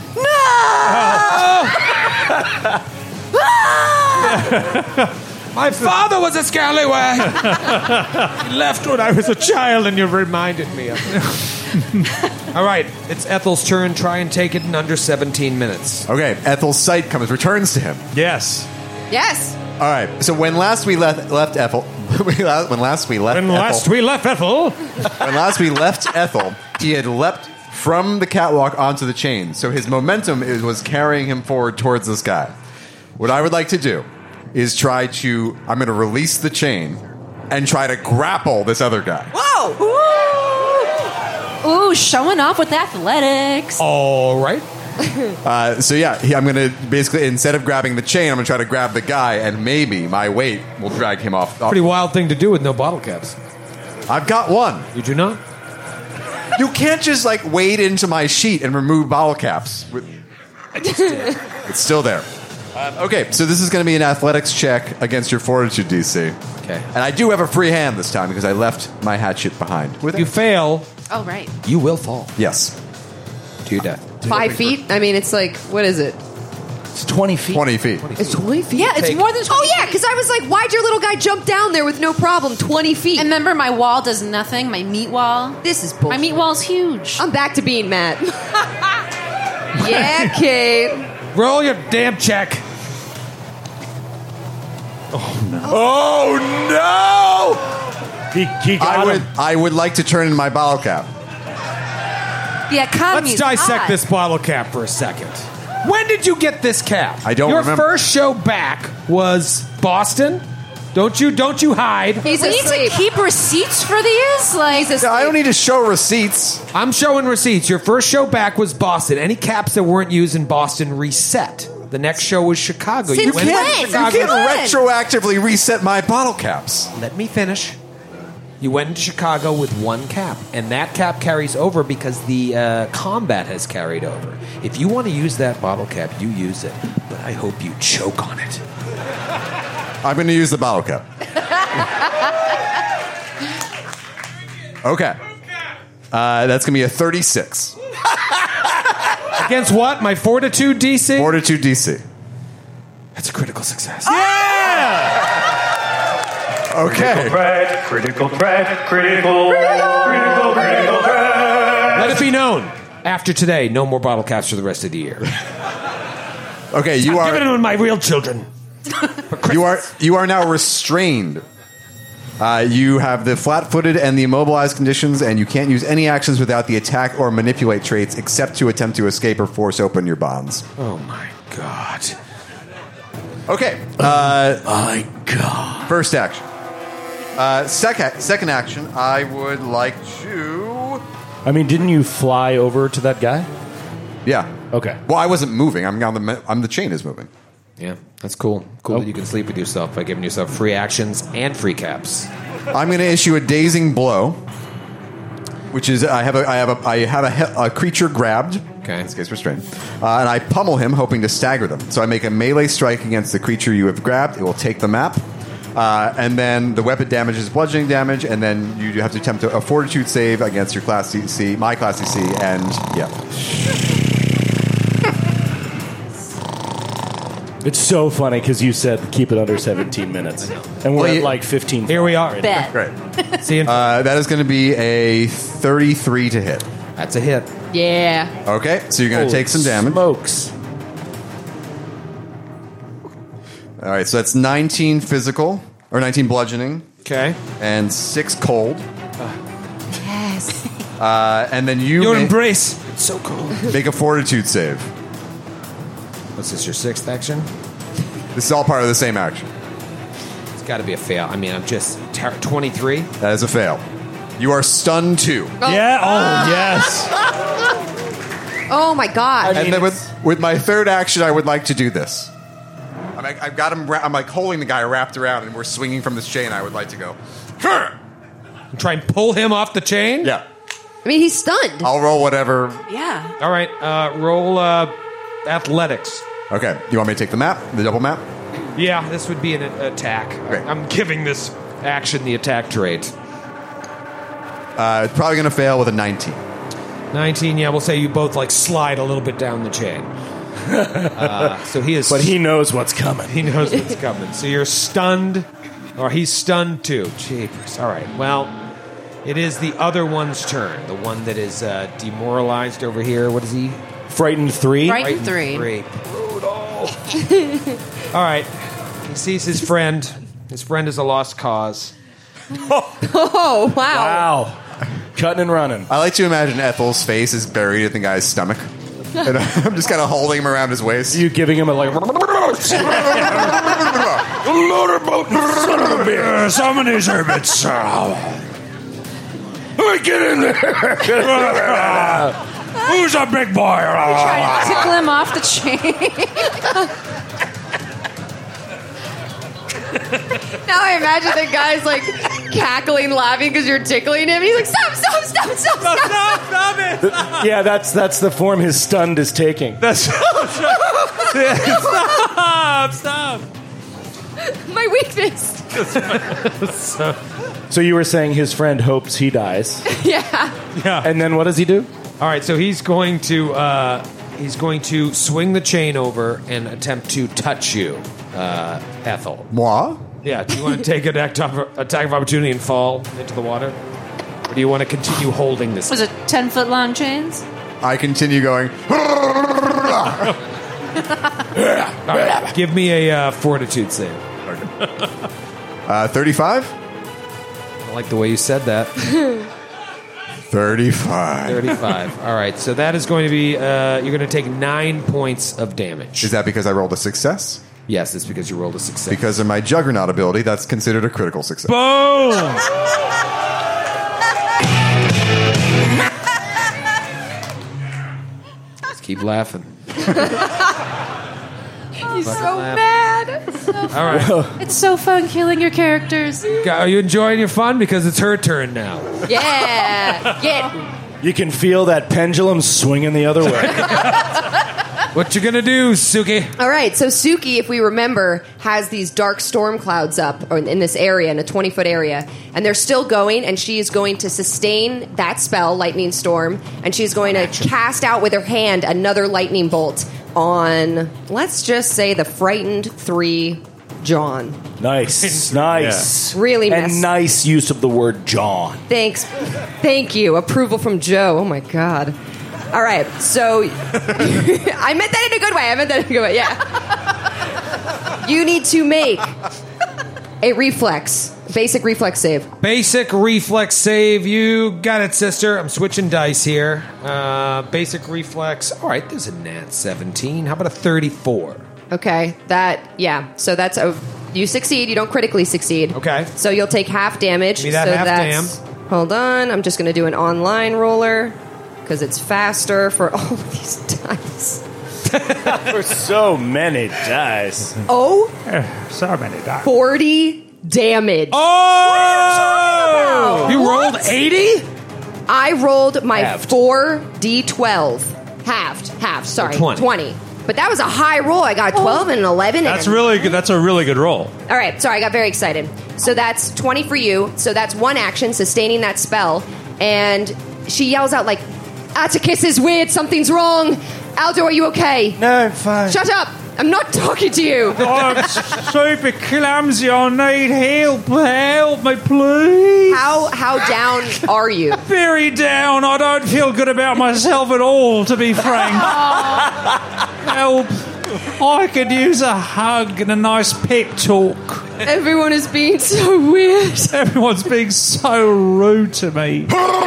no! My father was a scallywag. He left when I was a child, and you reminded me of it. All right, it's Ethel's turn. Try and take it in under 17 minutes. Okay, Ethel's sight returns to him. Yes. Yes. All right. So when last we left Ethel, when last we left Ethel, he had leapt from the catwalk onto the chain. So his momentum was carrying him forward towards this guy. What I would like to do is I'm going to release the chain and try to grapple this other guy. Whoa! Ooh, showing off with athletics. All right. I'm going to basically, instead of grabbing the chain, I'm going to try to grab the guy, and maybe my weight will drag him off. Pretty wild thing to do with no bottle caps. I've got one. You do not? You can't just wade into my sheet and remove bottle caps. I just did. It's still there. Okay, so this is going to be an athletics check against your fortitude DC. Okay. And I do have a free hand this time because I left my hatchet behind. If you fail, Oh, right. you will fall Yes. to your death. 5 feet? I mean, it's like, what is it? It's 20 feet. 20 feet. It's 20 feet? Yeah, it's more than 20 Oh, yeah, because I was like, why'd your little guy jump down there with no problem? 20 feet. And remember, my wall does nothing. My meat wall. This is bullshit. My meat wall's huge. I'm back to being mad. Yeah, Kate. Roll your damn check. Oh, no! He got him. I would like to turn in my bottle cap. The economy. Let's dissect this bottle cap for a second. When did you get this cap? I don't Your remember. first show back was Boston. Don't you hide. He's We need asleep. to keep receipts for these. Like, I don't need to show receipts. I'm showing receipts. Your first show back was Boston. Any caps that weren't used in Boston reset. The next show was Chicago. Since went to when? You Chicago. can't retroactively reset my bottle caps. Let me finish. You went to Chicago with one cap, and that cap carries over because the combat has carried over. If you want to use that bottle cap, you use it, but I hope you choke on it. I'm going to use the bottle cap. Okay. That's going to be a 36. Against what? My fortitude DC? Fortitude DC. That's a critical success. Okay. Critical threat. Critical threat. Let it be known. After today, no more bottle caps for the rest of the year. Okay, you I'm are giving it to my real children. you are now restrained. You have the flat-footed and the immobilized conditions, and you can't use any actions without the attack or manipulate traits, except to attempt to escape or force open your bonds. Oh my god. Okay. My God. First action. Second action. I would like to. I mean, didn't you fly over to that guy? Yeah. Okay. Well, I wasn't moving. I'm the chain is moving. Yeah, that's cool. Cool that you can sleep with yourself by giving yourself free actions and free caps. I'm going to issue a dazing blow, which is I have a creature grabbed. Okay. In this case, restrained, and I pummel him, hoping to stagger them. So I make a melee strike against the creature you have grabbed. It will take the map, and then the weapon damage is bludgeoning damage, and then you have to attempt a fortitude save against your class DC, my class DC, and yeah. It's so funny because you said keep it under 17 minutes. And we're at like 15. Here we are. Bet. Great. See you. That is going to be a 33 to hit. That's a hit. Yeah. Okay, so you're going to take some damage. Smokes. All right, so that's 19 physical, or 19 bludgeoning, Okay. and 6 cold. Yes. And then you Your make, embrace. It's so cool. make a fortitude save. What's this, your sixth action? This is all part of the same action. It's got to be a fail. I mean, I'm just 23. That is a fail. You are stunned too. Yeah. Oh, yes. Oh my God. And then with my third action, I would like to do this. I've got him. I'm like holding the guy wrapped around, and we're swinging from this chain. I would like to go. Try and pull him off the chain? Yeah. mean, he's stunned. I'll roll whatever. Yeah. All right, roll athletics. Okay. You want me to take the map, the double map? Yeah, this would be an attack. Okay. I'm giving this action the attack trait. It's probably going to fail with a 19. 19, yeah, we'll say you both like slide a little bit down the chain. So he is. But he knows what's coming. He knows what's coming. So you're stunned, or he's stunned too. Jeepers. All right. Well, it is the other one's turn. The one that is demoralized over here. What is he? Frightened 3. Frightened 3. Brutal. All right. He sees his friend. His friend is a lost cause. Oh, wow. Wow. Cutting and running. I like to imagine Ethel's face is buried in the guy's stomach. And I'm just kind of holding him around his waist. You giving him a like... Motorboat, son of a bitch. Some of these are a bit sour. Get in there. Who's a big boy? Trying to tickle him off the chain. Now I imagine the guy's like cackling, laughing because you're tickling him. He's like, stop it. Yeah, that's the form his stunned is taking. Stop. My weakness. So you were saying his friend hopes he dies. Yeah. And then what does he do? All right, so he's going to swing the chain over and attempt to touch you, Ethel. Moi? Yeah, do you want to take an attack of opportunity and fall into the water? Or do you want to continue holding this? Was it 10-foot long chains? I continue going. All right, give me a fortitude save. 35? I like the way you said that. 35. 35. All right, so that is going to be, you're going to take 9 points of damage. Is that because I rolled a success? Yes, it's because you rolled a success. Because of my Juggernaut ability, that's considered a critical success. Boom! Just keep laughing. He's so mad. All right. It's so fun killing your characters. Are you enjoying your fun? Because it's her turn now. Yeah. You can feel that pendulum swinging the other way. What you gonna do, Suki? All right, so Suki, if we remember, has these dark storm clouds up in this area, in a 20-foot area, and they're still going, and she is going to sustain that spell, Lightning Storm, and she's going to cast out with her hand another lightning bolt on, let's just say, the Frightened 3 John. Nice. Really And messed. nice use of the word John. Thanks. Thank you. Approval from Joe. Oh, my God. All right, so I meant that in a good way. Yeah. You need to make a basic reflex save. Basic reflex save. You got it, sister. I'm switching dice here. Basic reflex. All right, there's a nat 17. How about a 34? Okay, so that's you succeed. You don't critically succeed. Okay. So you'll take half damage. Give me that so half that's, Hold on. I'm just going to do an online roller because it's faster for all of these dice. For so many dice. Oh, So many dice. 40 damage. Oh! You rolled 80? I rolled my Halved. 4d12. Halved. Sorry, 20. But that was a high roll. I got 12 and an 11. That's and really good. That's a really good roll. All right, sorry, I got very excited. So that's 20 for you. So that's one action, sustaining that spell. And she yells out like, Atticus is weird, something's wrong. Aldo, are you okay? No, I'm fine. Shut up. I'm not talking to you. I'm super clumsy. I need help. Help me, please. How down are you? Very down. I don't feel good about myself at all, to be frank. Help. I could use a hug and a nice pep talk. Everyone is being so weird. Everyone's being so rude to me.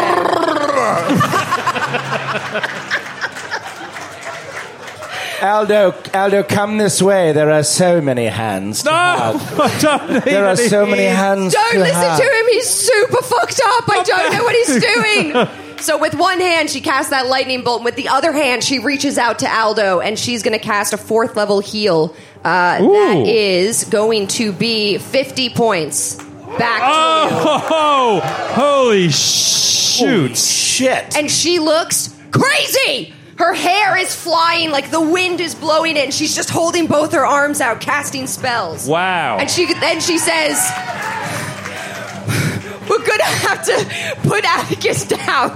Aldo, come this way. There are so many hands. No, I don't need There are any so many hands. hands. Don't to listen have. to him. He's super fucked up. I don't know what he's doing. So with one hand, she casts that lightning bolt. And with the other hand, she reaches out to Aldo, and she's going to cast a 4th level heal. That is going to be 50 points. Back to you. Oh, holy shit. shoots. Shit. And she looks crazy. Her hair is flying, like the wind is blowing it, and she's just holding both her arms out, casting spells. Wow. And then she says, we're going to have to put Atticus down.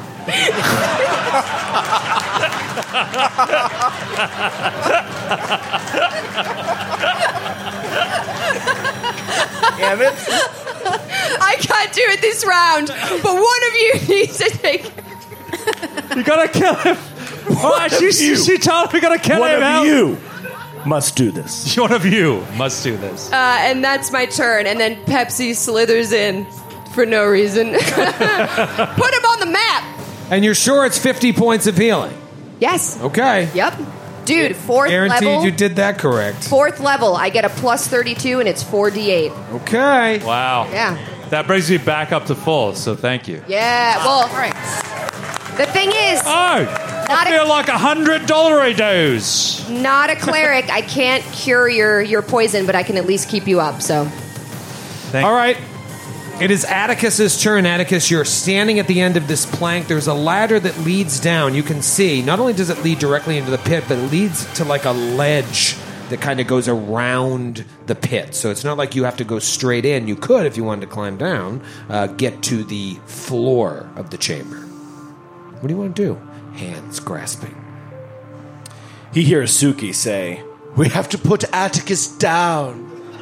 Damn it. I can't do it this round, but one of you needs to take... You gotta kill him. She told me we gotta kill him. One of you must do this. One of you must do this. And that's my turn. And then Pepsi slithers in for no reason. Put him on the map. And you're sure it's 50 points of healing? Yes. Okay. Yep. Dude, fourth Guaranteed level. you did that correct. Fourth level. I get a plus 32, and it's 4d8. Okay. Wow. Yeah. That brings me back up to full, so thank you. Yeah, well, the thing is... I feel like $100 a dose. Not a cleric. I can't cure your poison, but I can at least keep you up, so... All right. It is Atticus's turn. Atticus, you're standing at the end of this plank. There's a ladder that leads down. You can see, not only does it lead directly into the pit, but it leads to like a ledge that kind of goes around the pit. So it's not like you have to go straight in. You could, if you wanted to climb down, get to the floor of the chamber. What do you want to do? Hands grasping. He hears Suki say, "We have to put Atticus down."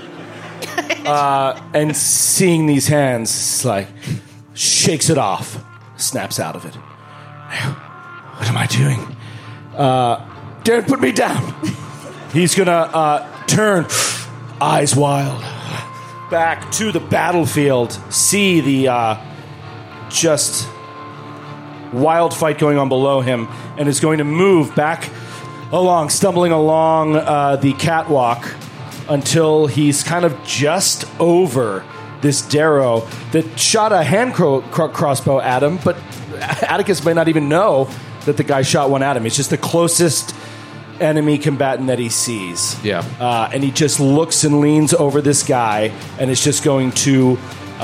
And seeing these hands, like, shakes it off, snaps out of it. What am I doing? Don't put me down. He's gonna turn, eyes wild, back to the battlefield, see the just wild fight going on below him, and is going to move back along, stumbling along the catwalk until he's kind of just over this Darrow that shot a hand crossbow at him, but Atticus may not even know that the guy shot one at him. It's just the closest enemy combatant that he sees. Yeah. And he just looks and leans over this guy and is just going to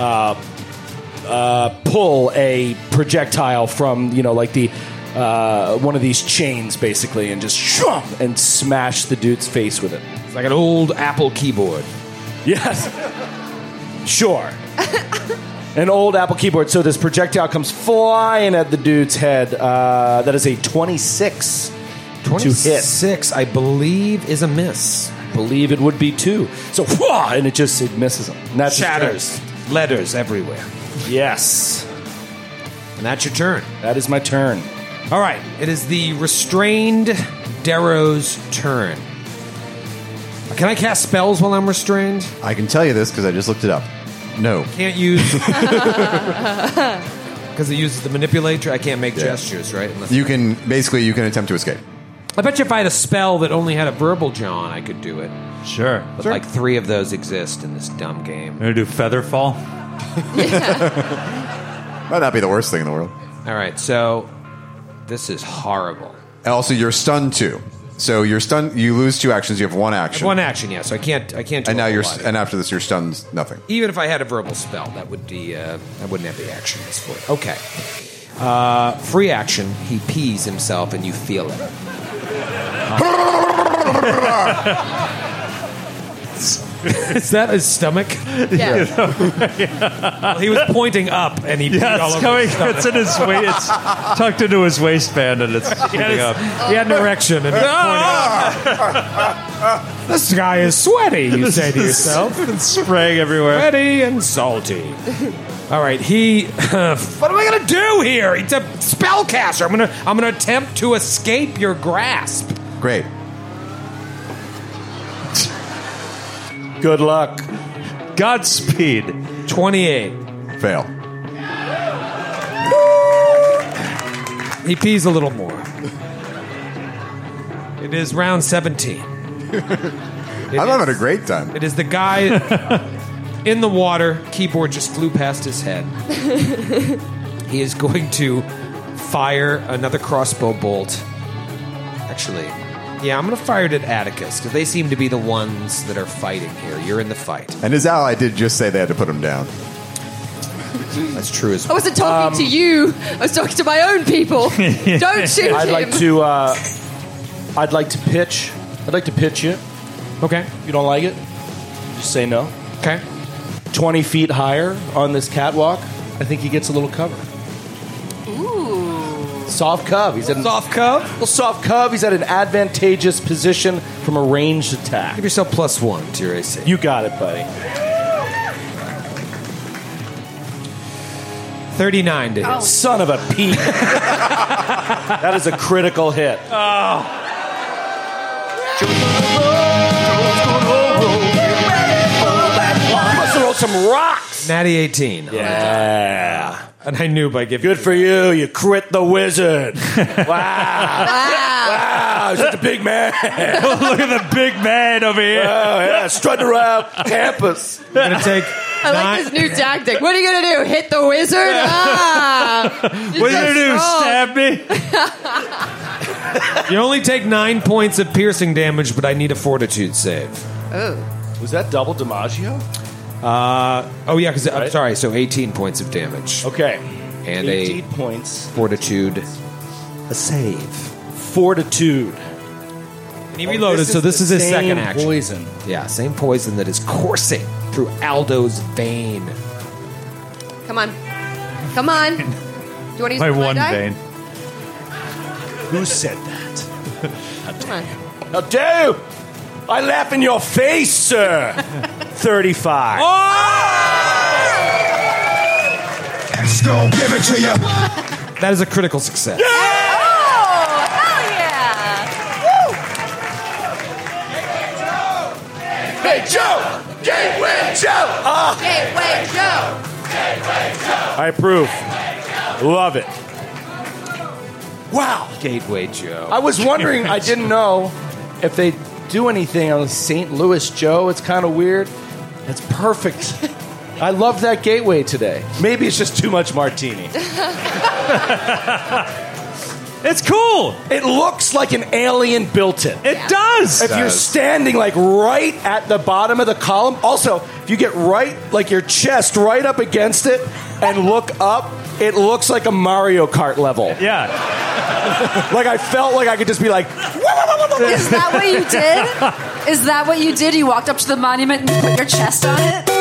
pull a projectile from, like the one of these chains, basically, and just shum, and smash the dude's face with it. It's like an old Apple keyboard. Yes. Sure. An old Apple keyboard. So this projectile comes flying at the dude's head. That is a 26 to hit. 26, I believe, is a miss. Believe it would be too. So, and it misses him. And that's shatters. Letters everywhere. Yes. And that's your turn. That is my turn. All right. It is the restrained Darrow's turn. Can I cast spells while I'm restrained? I can tell you this because I just looked it up. No. Can't use... Because it uses the manipulator, I can't make gestures, right? Unless you can attempt to escape. I bet you if I had a spell that only had a verbal John, I could do it. Sure. But like 3 of those exist in this dumb game. You're going to do Featherfall? Might not be the worst thing in the world. All right, so this is horrible. And also, you're stunned too. So you're stunned. You lose 2 actions. You have 1 action. One action, yeah. So I can't. Do and now and after this, you're stunned. Nothing. Even if I had a verbal spell, that would be. I wouldn't have the actions for it. Okay. Free action. He pees himself, and you feel it. Is that his stomach? Yeah. Well, he was pointing up, and he peed all over his stomach. It's in his waist. It's tucked into his waistband, and it's sticking up. He had an erection, and he was pointing up. This guy is sweaty, you say to yourself. It's spraying everywhere. Sweaty and salty. All right, what am I going to do here? He's a spellcaster. I'm gonna attempt to escape your grasp. Great. Good luck. Godspeed. 28. Fail. He pees a little more. It is round 17. I'm having a great time. It is the guy in the water. Keyboard just flew past his head. He is going to fire another crossbow bolt. Actually, yeah, I'm going to fire it at Atticus, because they seem to be the ones that are fighting here. You're in the fight. And his ally did just say they had to put him down. That's true as I well. wasn't talking to you. I was talking to my own people. Don't shoot I'd him. like to pitch. I'd like to pitch you. Okay. If you don't like it, just say no. Okay. 20 feet higher on this catwalk, I think he gets a little cover. Ooh. Soft cove. He's at an Soft cove? little soft cove. He's at an advantageous position from a ranged attack. Give yourself +1 to your AC. You got it, buddy. 39 to hit. Son of a Pete. That is a critical hit. You must have rolled some rocks. Natty 18. Yeah. And I knew by giving... Good for you. You crit the wizard. Wow. Wow. Such a big man. Look at the big man over here. Oh, yeah. Strutting around campus. I'm going to take... I like this new tactic. What are you going to do? Hit the wizard? Ah. What are you going to do? Stab me? You only take 9 points of piercing damage, but I need a fortitude save. Oh. Was that double DiMaggio? Oh, yeah, because I'm Right. sorry, so 18 points of damage. Okay. And 18 a points. fortitude, a save. Fortitude. And he reloaded, so this is his second action. Poison. Yeah, same poison that is coursing through Aldo's vein. Come on. Come on. Do you want to use My the blind one die? vein. Who said that? Come on. How dare you? I laugh in your face, sir. 35. Let's go, give it to you. That is a critical success. Oh, hell yeah! Hey, Joe! Gateway Joe! Gateway Joe. I approve. Love it. Wow. Gateway Joe. I was wondering, I didn't know if they do anything on St. Louis Joe. It's kind of weird. It's perfect. I love that gateway today. Maybe it's just too much martini. It's cool. It looks like an alien built it. It does. If you're standing like right at the bottom of the column, also, if you get right, like your chest right up against it and look up, it looks like a Mario Kart level. Yeah. Like I felt like I could just be like, Is that what you did? Is that what you did? You walked up to the monument and put your chest on it?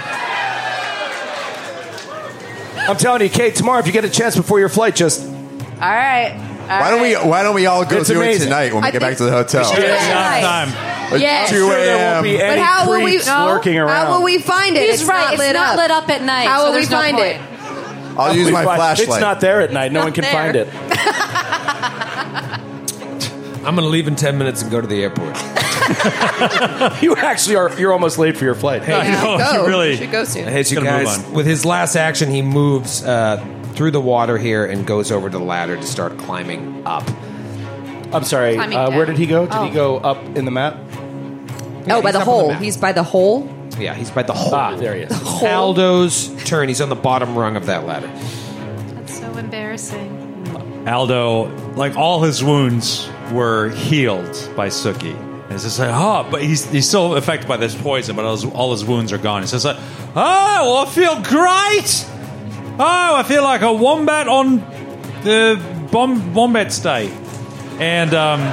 I'm telling you, Kate, tomorrow if you get a chance before your flight, just All right. Why don't we all go It's do amazing. it tonight when we I get back think to the hotel? we should. Time. Yes. 2 there won't a.m. be But any how will we creeps lurking around. How will we find it? He's It's right. Not lit It's not up. lit up at night. How so will we there's no find point. it? I'll use my flashlight. It's not there at night. No one can there. find it. I'm going to leave in 10 minutes and go to the airport. You actually are. You're almost late for your flight. I know, Go. you really. You should go soon. I hate you Gotta move guys. on. With his last action, he moves through the water here and goes over to the ladder to start climbing up. I'm sorry. Climbing Where down. did he go? Did he Oh. go up in the map? Oh, by he's the up on the hole. map. He's by the hole. Yeah, he's by the hole. Ah, there he is. Aldo's turn. He's on the bottom rung of that ladder. That's so embarrassing. Aldo, like all his wounds were healed by Suki. And it's just like, but he's still affected by this poison, but all his wounds are gone. It's just like, well, I feel great. Oh, I feel like a wombat on the Wombat's Day. And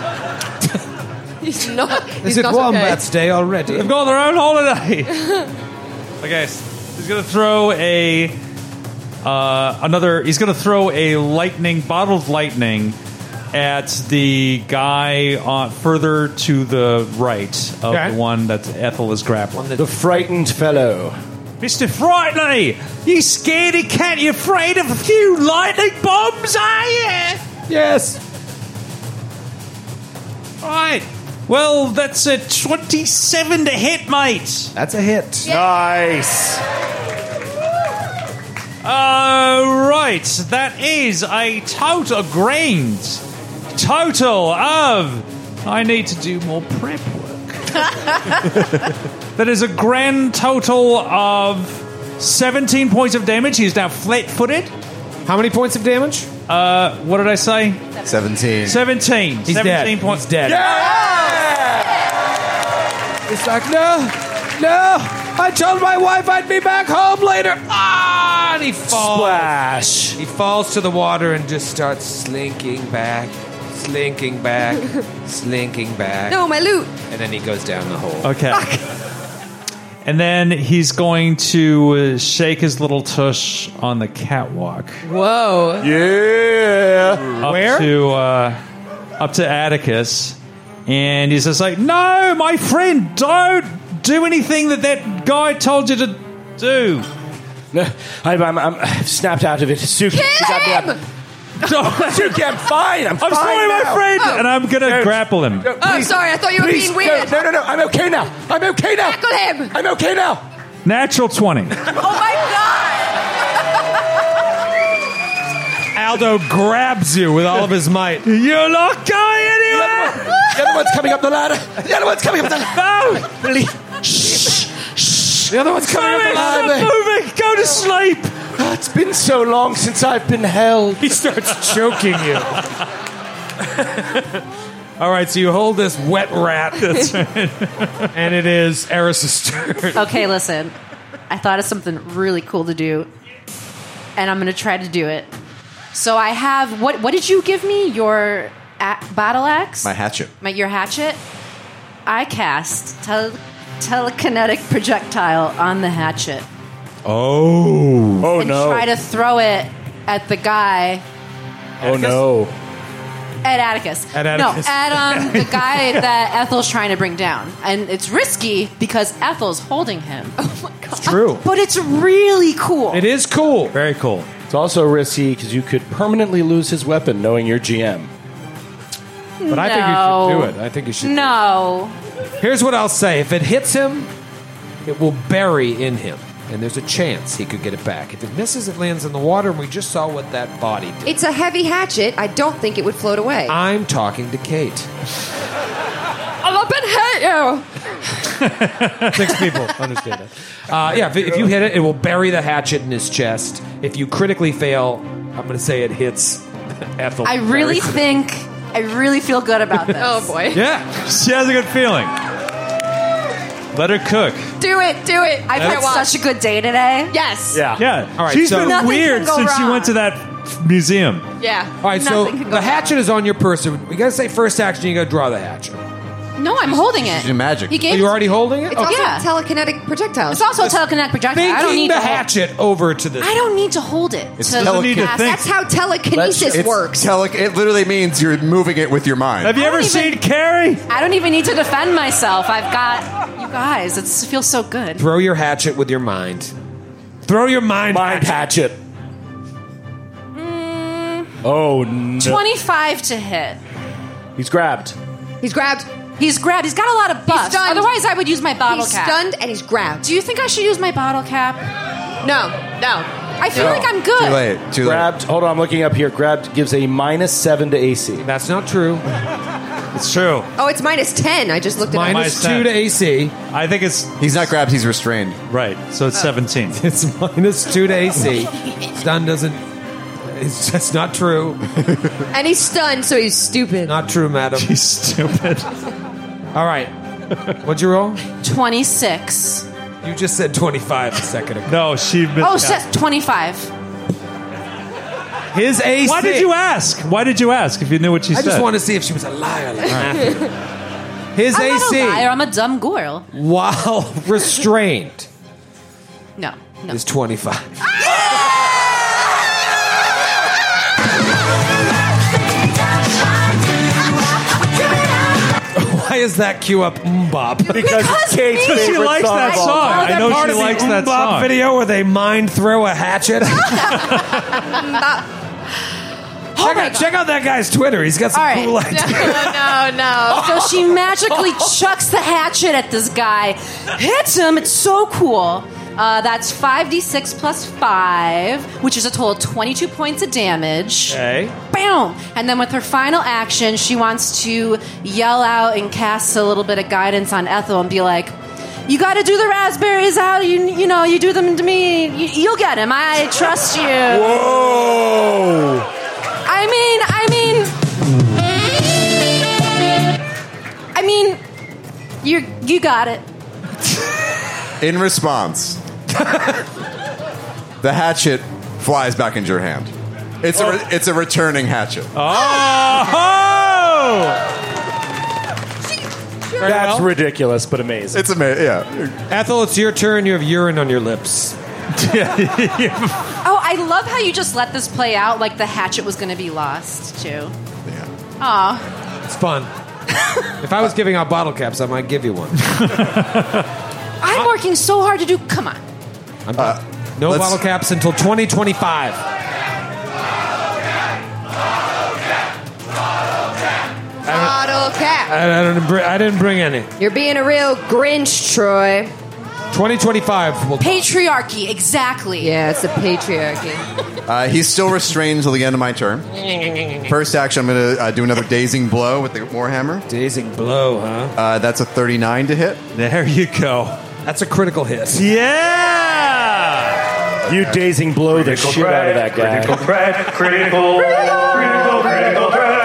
He's not. Is He's it not Wombat's Day already? they've got their own holiday. Okay, so he's gonna throw a He's gonna throw a bottled lightning at the guy further to the right of Okay. the one that Ethel is grappling. The frightened fellow. Mr. Frightley, you scaredy cat, you afraid of a few lightning bombs, are you? Yes. Right. Well, that's a 27 to hit, mate. That's a hit. Nice. Right. That is a total of... I need to do more prep work. That is a grand total of 17 points of damage. He is now flat-footed. How many points of damage? What did I say? 17. 17. He's 17 dead. points. He's dead. He's like, no. I told my wife I'd be back home later. And he falls. Splash. He falls to the water and just starts slinking back, slinking back. No, my loot. And then he goes down the hole. Okay. And then he's going to shake his little tush on the catwalk. Whoa. Yeah. Up to Atticus. And he's just like, no, my friend, don't do anything that guy told you to do. I'm snapped out of it. Suki, Kill him! Suki, I'm fine. I'm sorry, my friend. And I'm going to grapple him. Oh, sorry. I thought you were being weird. No. I'm okay now. Tackle him. I'm okay now. Natural 20. Oh, my God. Aldo grabs you with all of his might. You're not going anywhere. The other one's coming up the ladder. No. The other one's coming up the ladder. Stop moving. Go to sleep. Oh, it's been so long since I've been held. He starts choking you. All right, so you hold this wet rat. That's right. And it is Eris's turn. Okay, listen. I thought of something really cool to do, and I'm going to try to do it. So I have what did you give me? Your battle axe? My hatchet. Your hatchet? I cast telekinetic projectile on the hatchet. Oh and no. Try to throw it at the guy. Oh no. At Atticus. At Atticus. No, at the guy that Ethel's trying to bring down. And it's risky because Ethel's holding him. Oh, my God. It's true. But it's really cool. It is cool. Very cool. It's also risky because you could permanently lose his weapon knowing your GM. But I think you should do it. I think you should. No. Here's what I'll say. If it hits him, it will bury in him. And there's a chance he could get it back. If it misses, it lands in the water, and we just saw what that body did. It's a heavy hatchet. I don't think it would float away. I'm talking to Kate. I love and hate you. 6 people understand that. Yeah, if you hit it, it will bury the hatchet in his chest. If you critically fail, I'm going to say it hits Ethel. I really feel good about this. Oh, boy. Yeah. She has a good feeling. Let her cook. Do it. I've had such a good day today. Yes. Yeah. All right, She's so- been Nothing weird can go since she wrong. went to that museum. Yeah. All right, so Nothing can go the hatchet is on your person. We got to say first action, you got to draw the hatchet. No, I'm holding it. She's in magic. He Oh, gave you're already holding it? It's also Yeah. telekinetic projectiles. It's also a telekinetic projectile. I don't Thinking need the to hatchet over to this. I don't need to hold it. doesn't need to cast- think. That's how telekinesis It's works. it literally means you're moving it with your mind. Have you ever don't even- seen Carrie? I don't even need to defend myself. I've got you guys. It feels so good. Throw your hatchet with your mind. Throw your mind hatchet. Oh no. 25 to hit. He's grabbed. He's grabbed. He's grabbed. He's got a lot of buffs. stunned. Otherwise, I would use my bottle He's cap. stunned and he's grabbed. Do you think I should use my bottle cap? No. I feel like I'm good. Too late. Grabbed. Hold on, I'm looking up here. Grabbed gives a -7 to AC. That's not true. It's true. Oh, it's -10. I just looked at it. Minus -10. 2 to AC. I think it's He's not grabbed, he's restrained. right. So it's 17. It's minus 2 to AC. Stun doesn't... It's just not true. And he's stunned, so he's stupid. Not true, madam. He's stupid. All right. What'd you roll? 26. You just said 25 a second ago. No, she. Oh, shit, 25. His AC... Why did you ask? Why did you ask if you knew what she I said? just want to see if she was a liar like Matthew. His I'm not AC, a liar. I'm a dumb girl. while restrained, No. is 25. Why is that cue up Bop? Because it's Kate's Because she favorite likes song that of all song. time. I know Part she of the likes that Bop song. video where they mind throw a hatchet. check out that guy's Twitter. He's got some All right. cool ideas. No. So she magically chucks the hatchet at this guy, hits him. It's so cool. That's 5d6 plus 5, which is a total of 22 points of damage. Okay. Bam! And then with her final action, she wants to yell out and cast a little bit of guidance on Ethel and be like, "You got to do the raspberries out. You know, you do them to me. You'll get him. I trust you." Whoa! I mean, you got it. In response, the hatchet flies back into your hand. It's a returning hatchet. That's ridiculous, but amazing. It's amazing. Yeah. Ethel, it's your turn. You have urine on your lips. Oh, I love how you just let this play out like the hatchet was going to be lost, too. Yeah. Aw. It's fun. If I was giving out bottle caps, I might give you one. I'm working so hard to do... Come on. I'm done. No bottle caps until 2025. Bottle cap. I didn't bring any. You're being a real Grinch, Troy. 2025. Patriarchy, exactly. Yeah, it's the patriarchy. He's still restrained until the end of my turn. First action, I'm going to do another dazing blow with the Warhammer. Dazing blow, huh? That's a 39 to hit. There you go. That's a critical hit. Yeah! You dazing blow the shit out of that guy. Critical threat. Critical threat.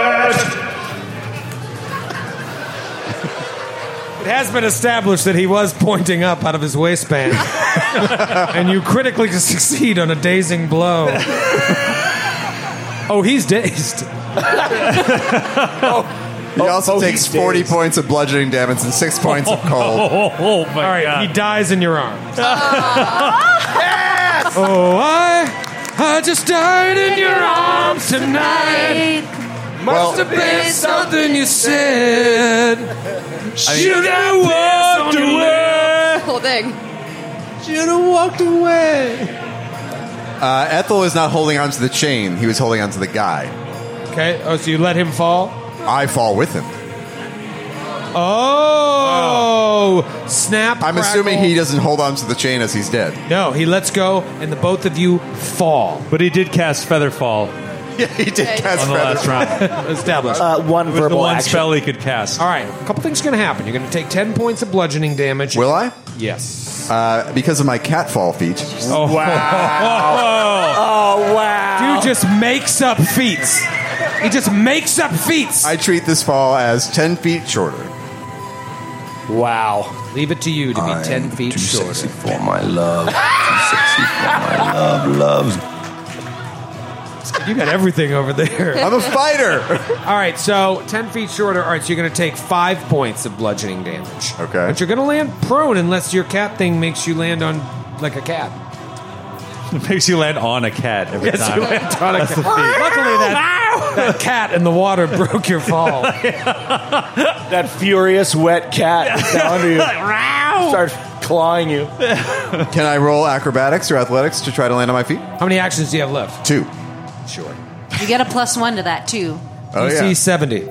It has been established that he was pointing up out of his waistband. And you critically succeed on a dazing blow. Oh, he's dazed. He also takes 40 points of bludgeoning damage and 6 points of cold. Oh, my All right, God. he dies in your arms. Yes! Oh, I just died in your arms tonight. Must have been something you said. Should have walked away. Whole thing. Should have walked away. Ethel is not holding onto the chain. He was holding onto the guy. Okay. Oh, so you let him fall? I fall with him. Oh. Snap. I'm crackle. assuming he doesn't hold onto the chain as he's dead. No, he lets go, and the both of you fall. But he did cast Featherfall Yeah, he did cast on the last round. Established. One It was the verbal one action. spell he could cast. All right, a couple things are going to happen. You're going to take 10 points of bludgeoning damage. Will I? Yes. Because of my catfall feat. Oh, wow. Dude just makes up feats. He just makes up feats. I treat this fall as 10 feet shorter. Wow. Leave it to you to be 10 feet shorter. For my love. Too sexy for my love. You got everything over there. I'm a fighter. All right, so 10 feet shorter. All right, so you're going to take 5 points of bludgeoning damage. Okay. But you're going to land prone unless your cat thing makes you land on like a cat. It makes you land on a cat every Yes, time. you land on a cat. Luckily, that cat in the water broke your fall. That furious wet cat down to you. Starts clawing you. Can I roll acrobatics or athletics to try to land on my feet? How many actions do you have left? 2. Sure. You get a +1 to that, too. Oh, DC yeah. 70.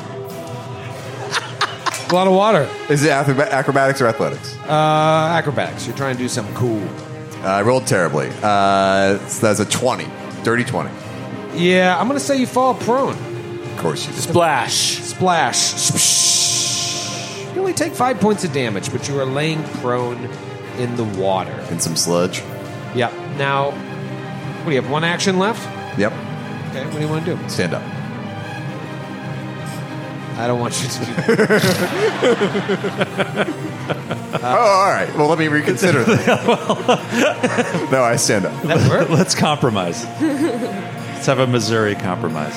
A lot of water. Is it acrobatics or athletics? Acrobatics. You're trying to do something cool. I rolled terribly. So that's a 20. Dirty 20. Yeah, I'm going to say you fall prone. Of course you did. Splash. Splash. You only take 5 points of damage, but you are laying prone in the water. And some sludge. Yep. Now, what do you have? One action left? Yep. Okay, what do you want to do? Stand up. I don't want you to do that. All right. Well, let me reconsider that. No, I stand up. That work? Let's compromise. Let's have a Missouri compromise.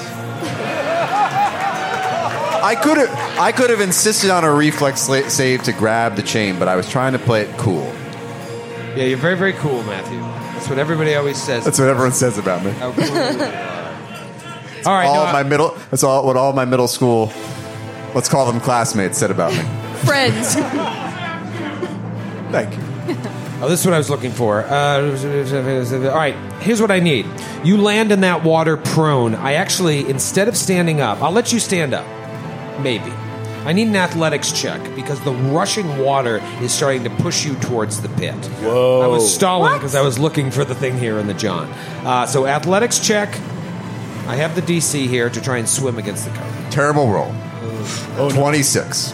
I could have insisted on a reflex save to grab the chain, but I was trying to play it cool. Yeah, you're very, very cool, Matthew. That's what everybody always says. That's what everyone says about me. How cool you are. All right, That's all what all my middle school, let's call them classmates, said about me. Friends. Thank you. Oh, this is what I was looking for. All right, here's what I need. You land in that water prone. I actually, instead of standing up, I'll let you stand up. Maybe. I need an athletics check because the rushing water is starting to push you towards the pit. Whoa. I was stalling because I was looking for the thing here in the John. So athletics check. I have the DC here to try and swim against the current. Terrible roll. 26.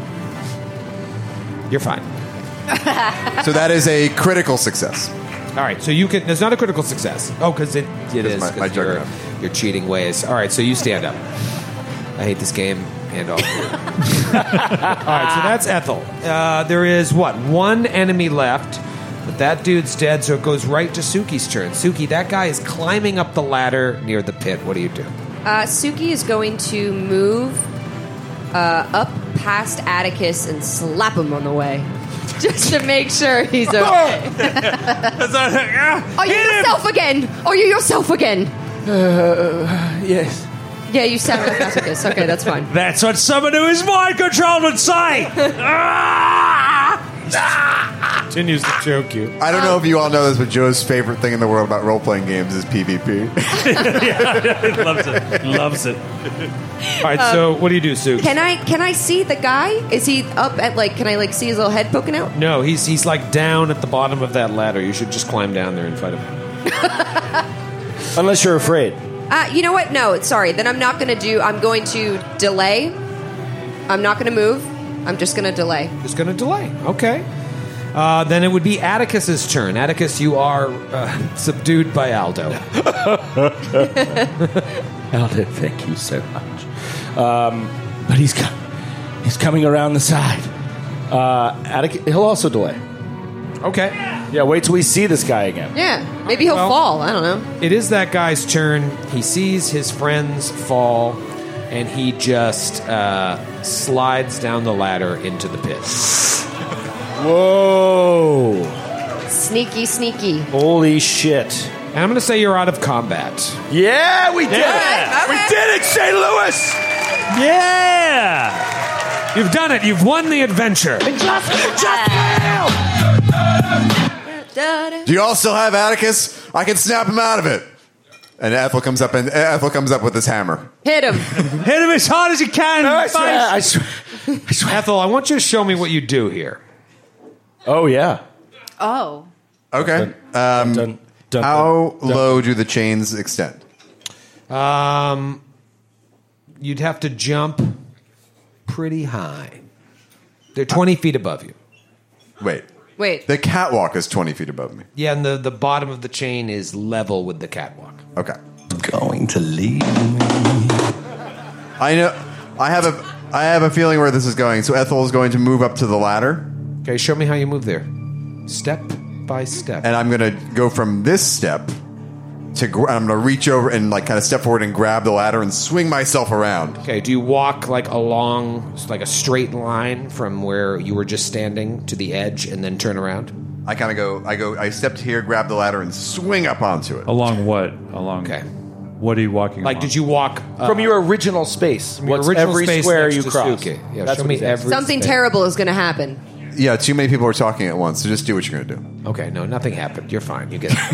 You're fine. So that is a critical success. All right, so you can. There's not a critical success. Oh, because it is my 'cause juggernaut. your cheating ways. All right, so you stand up. I hate this game and all. All right, so that's Ethel. There is what? One enemy left. That dude's dead, so it goes right to Suki's turn. Suki, that guy is climbing up the ladder near the pit. What do you do? Suki is going to move up past Atticus and slap him on the way. Just to make sure he's okay. Are you yourself again? Are you yourself again? Yes. Yeah, you sound like Atticus. Okay, that's fine. That's what someone who is mind controlled would say. Continues to choke you. I don't know if you all know this, but Joe's favorite thing in the world about role-playing games is PvP. Loves it. All right, so what do you do, Suki? Can I see the guy? Is he up at can I see his little head poking out? No, he's like down at the bottom of that ladder. You should just climb down there and fight him. Unless you're afraid. You know what? No, sorry. Then I'm going to delay. I'm not going to move. I'm just going to delay. Just going to delay. Okay. Then it would be Atticus's turn. Atticus, you are subdued by Aldo. Aldo, thank you so much. But he's coming around the side. Atticus, he'll also delay. Okay. Yeah, wait till we see this guy again. Yeah, maybe he'll fall. I don't know. It is that guy's turn. He sees his friends fall, and he just slides down the ladder into the pit. Whoa. Sneaky, sneaky. Holy shit. And I'm going to say you're out of combat. Yeah, we did it. Okay. We did it, St. Louis. Yeah. You've done it. You've won the adventure. Do you all still have Atticus? I can snap him out of it. And Ethel comes up with his hammer. Hit him. Hit him as hard as you can. No, I swear. Ethel, I want you to show me what you do here. Oh, yeah. Oh. Okay. Dun. How low do the chains extend? You'd have to jump pretty high. They're 20 feet above you. Wait. Wait. The catwalk is 20 feet above me. Yeah, and the bottom of the chain is level with the catwalk. Okay. Going to leave. I know. I have a feeling where this is going. So Ethel is going to move up to the ladder. Okay, show me how you move there. Step by step. And I'm going to go from this step to I'm going to reach over and kind of step forward and grab the ladder and swing myself around. Okay, do you walk along a straight line from where you were just standing to the edge and then turn around? I kind of I stepped here, grab the ladder, and swing up onto it. Along what? Okay. What are you walking along? Did you walk... from your original space. What's every space square you cross? Suki. Yeah, That's show me every Something space. terrible is going to happen. Yeah, too many people are talking at once, so just do what you're going to do. Okay, no, nothing happened. You're fine. You get it.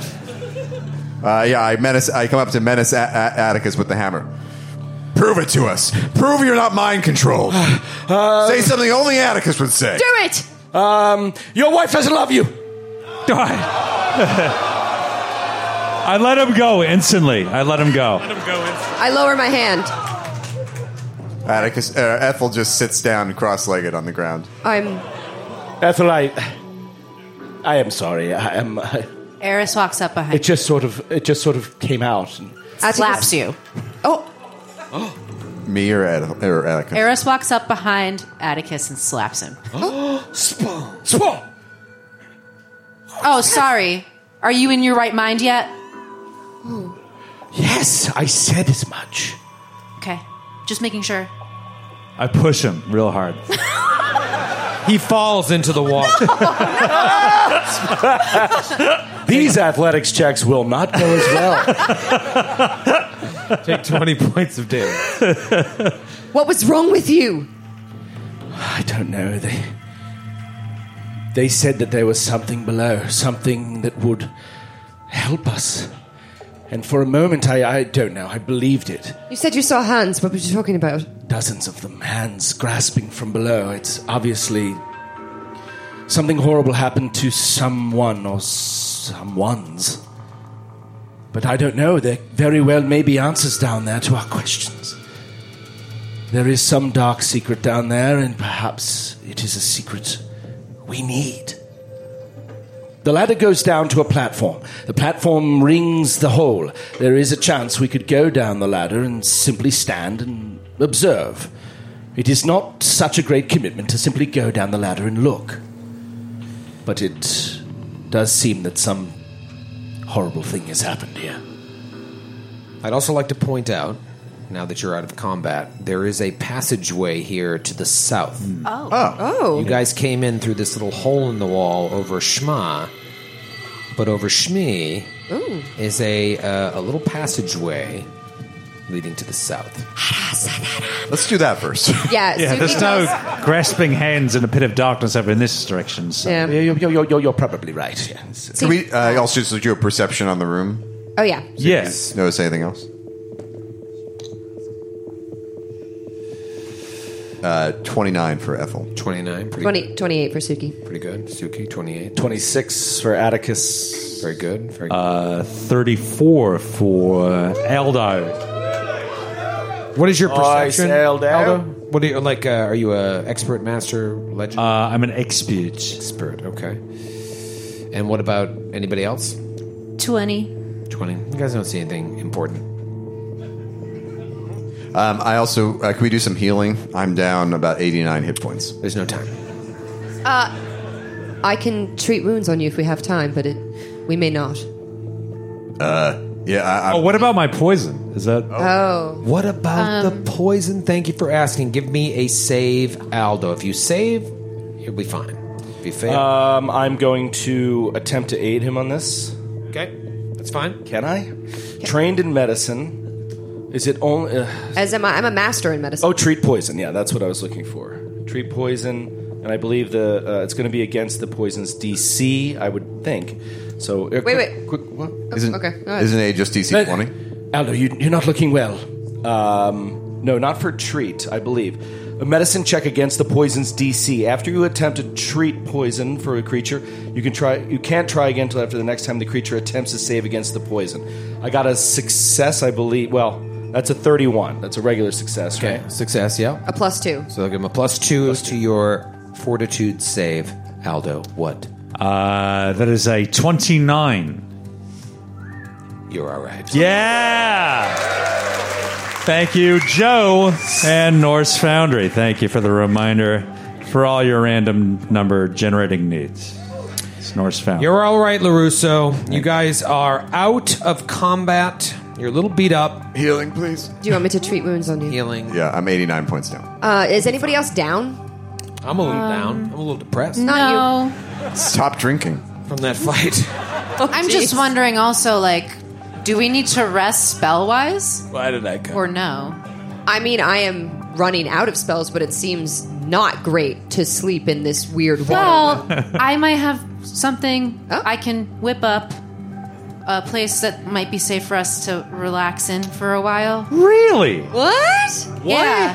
I come up to menace Atticus with the hammer. Prove it to us. Prove you're not mind controlled. Say something only Atticus would say. Do it! Your wife doesn't love you. I let him go instantly. I let him go. I lower my hand. Ethel just sits down cross-legged on the ground. Ethel, I am sorry. I am. Eris walks up behind. It just sort of came out and slaps you. Oh. Me or Atticus? Eris walks up behind Atticus and slaps him. Spawn. Oh, sorry. Are you in your right mind yet? Yes, I said as much. Okay. Just making sure. I push him real hard. He falls into the water. These athletics checks will not go as well. Take 20 points of damage. What was wrong with you? I don't know. They said that there was something below, something that would help us. And for a moment, I don't know, I believed it. You said you saw hands. What were you talking about? Dozens of them, hands grasping from below. It's obviously something horrible happened to someone or someones. But I don't know. There very well may be answers down there to our questions. There is some dark secret down there, and perhaps it is a secret we need. The ladder goes down to a platform. The platform rings the hole. There is a chance we could go down the ladder and simply stand and observe. It is not such a great commitment to simply go down the ladder and look. But it does seem that some horrible thing has happened here. I'd also like to point out, now that you're out of combat, there is a passageway here to the south. Oh. You guys came in through this little hole in the wall over Shma, but over Shmi is a little passageway leading to the south. Let's do that first. Yeah, Yeah, Suki there's no tells- grasping hands in a pit of darkness over in this direction. So. Yeah. You're probably right. Yeah. Can we also just do a perception on the room? Oh, yeah. Yes. Notice anything else? 29 for Ethel. 29, 28 for Suki. pretty good. Suki, 28. 26 for Atticus. Very good. Very good. 34 for Aldo. What is your perception, Aldo. What do you like? Are you a expert, master, legend? I'm an expert. Expert. Okay. And what about anybody else? 20. 20. You guys don't see anything important. I also, can we do some healing? I'm down about 89 hit points. There's no time. I can treat wounds on you if we have time, but we may not. Yeah. What about my poison? Is that... Oh. What about the poison? Thank you for asking. Give me a save, Aldo. If you save, you'll be fine. If you fail... I'm going to attempt to aid him on this. okay. That's fine. Can I? Trained in medicine. Is it only... As am I. I'm a master in medicine. Oh, treat poison. Yeah, that's what I was looking for. Treat poison, and I believe it's going to be against the poison's DC, I would think. So Wait. Quick, what? Isn't, okay, go ahead. isn't it just DC 20? Aldo, you're not looking well. No, not for treat, I believe. A medicine check against the poison's DC. After you attempt to treat poison for a creature, you can't try again until after the next time the creature attempts to save against the poison. I got a success, I believe. Well, that's a 31. That's a regular success, Okay. right? Success, yeah. A +2. So I'll give him a +2 to your fortitude save. Aldo, what? that is a 29. You're all right. Yeah! Thank you, Joe and Norse Foundry. Thank you for the reminder for all your random number generating needs. It's Norse Foundry. You're all right, LaRusso. You guys are out of combat. You're a little beat up. Healing, please. Do you want me to treat wounds on you? Healing. Yeah, I'm 89 points down. Is anybody else down? I'm a little down. I'm a little depressed No. Stop drinking. from that fight. I'm just wondering also, like, do we need to rest spell-wise? Why did I come? Or no? I mean, I am running out of spells, but it seems not great to sleep in this weird water. Well, I might have something Oh. I can whip up. A place that might be safe for us to relax in for a while. Really? What? Yeah.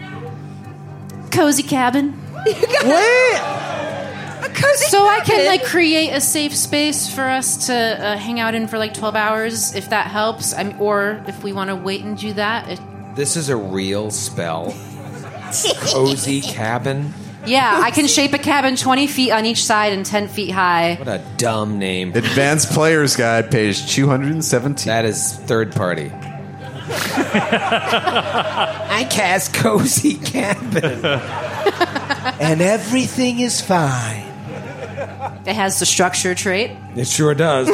Cozy cabin. What? A cozy So I can cabin? like create a safe space for us to hang out in for like 12 hours, if that helps. Or if we want to wait and do that. This is a real spell. Cozy cabin. Yeah, I can shape a cabin 20 feet on each side and 10 feet high. What a dumb name. Advanced Player's Guide, page 217. That is third party. I cast Cozy Cabin. And everything is fine. It has the structure trait. It sure does.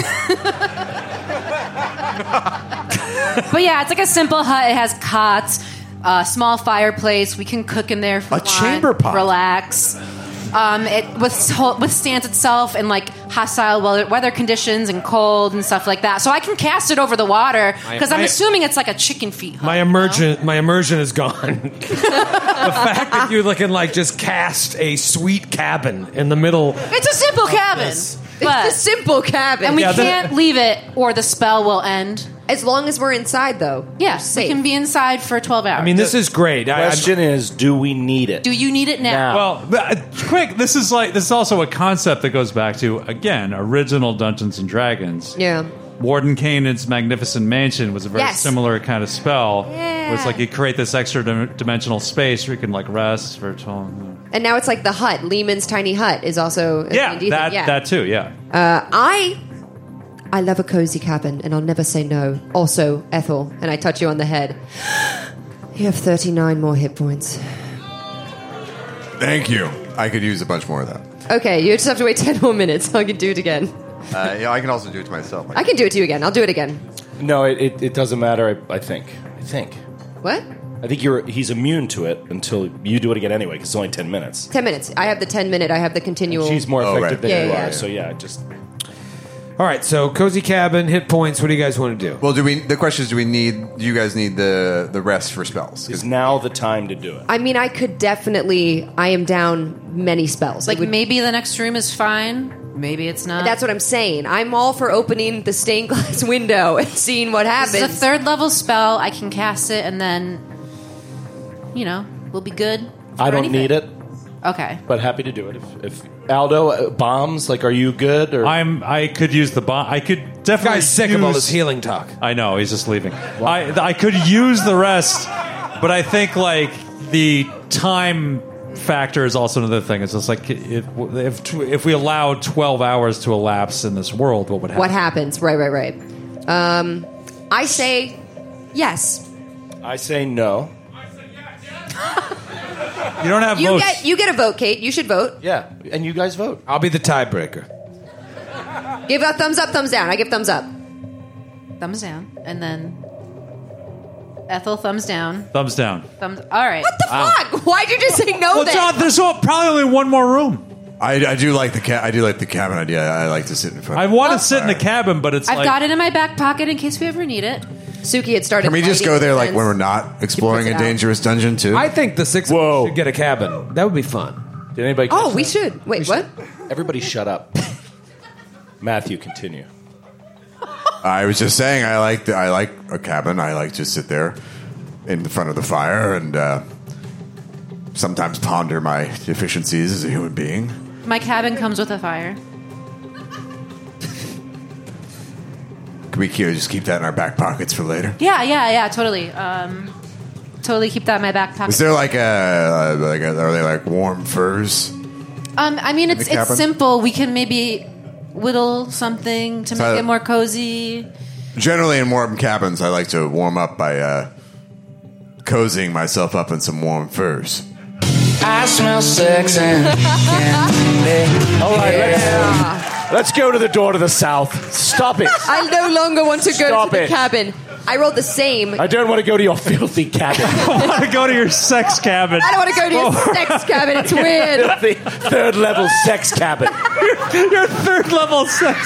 But yeah, it's like a simple hut. It has cots, a small fireplace. We can cook in there if we A want. chamber pot. Relax. It withstands itself in like hostile weather conditions and cold and stuff like that. So I can cast it over the water because I'm assuming it's like a chicken feet hut. My immersion is gone. The fact that you can like just cast a sweet cabin in the middle. It's a simple cabin. It's a simple cabin. And we can't leave it or the spell will end. As long as we're inside, though. Yes, we can be inside for 12 hours. I mean, this is great. Question is, do we need it? Do you need it now? Well, quick. This is also a concept that goes back to, again, original Dungeons and Dragons. Yeah. Warden Kanan's Magnificent Mansion was a very Yes. similar kind of spell. Yeah. Where it's like you create this extra dimensional space where you can like rest for 12. And now it's like the hut. Lehman's tiny hut is also a Yeah, D&D thing. that too. Yeah. I love a cozy cabin, and I'll never say no. Also, Ethel, and I touch you on the head. You have 39 more hit points. Thank you. I could use a bunch more of that. Okay, you just have to wait 10 more minutes. I can do it again. Yeah, I can also do it to myself. I can do it to you again. I'll do it again. No, it doesn't matter. I think. What? I think he's immune to it until you do it again anyway, because it's only 10 minutes. 10 minutes. I have the 10-minute. I have the continual. She's more effective than you Yeah. are, so yeah, just... All right, so cozy cabin, hit points. What do you guys want to do? Well, the question is, do you guys need the rest for spells? Is now the time to do it? I mean, I could definitely. I am down many spells. Like maybe the next room is fine. Maybe it's not. That's what I'm saying. I'm all for opening the stained glass window and seeing what happens. It's a third level spell. I can cast it, and then, we'll be good. I don't need it, Okay. but happy to do it. If Aldo, bombs, are you good? Or I could use the bomb. I could definitely. Guy's sick of all this healing talk. I know he's just leaving. I could use the rest, but I think the time factor is also another thing. It's just if we allow 12 hours to elapse in this world, what would happen? What happens? Right. I say yes. I say no. You don't have votes. You get a vote, Kate. You should vote. Yeah, and you guys vote. I'll be the tiebreaker. Give a thumbs up, thumbs down. I give thumbs up. Thumbs down, and then Ethel, thumbs down. Thumbs down. Thumbs. All right. What the fuck? Why'd you just say no? Well, then? John, there's probably only one more room. I do like the cabin idea. I like to sit in front. I want to sit in the cabin, but I've got it in my back pocket in case we ever need it. Suki had started. Can we just go there when we're not exploring a dangerous dungeon too? I think the six of us should get a cabin. That would be fun. Did anybody? Oh, we should. Wait, what? Everybody, shut up. Matthew, continue. I was just saying I like a cabin. I like to sit there in front of the fire and sometimes ponder my deficiencies as a human being. My cabin comes with a fire. Can we just keep that in our back pockets for later? Yeah, totally. Totally keep that in my back pocket. Is there are they like warm furs? I mean, it's the cabin? simple. We can maybe whittle something to make it more cozy. Generally, in warm cabins, I like to warm up by cozying myself up in some warm furs. I smell sex and candy. All right, let's go to the door to the south. Stop it. I no longer want to go Stop to the it. cabin. I rolled the same. I don't want to go to your filthy cabin. I want to go to your sex cabin. I don't want to go to your sex cabin. It's weird. Filthy third level sex cabin. Your third level sex.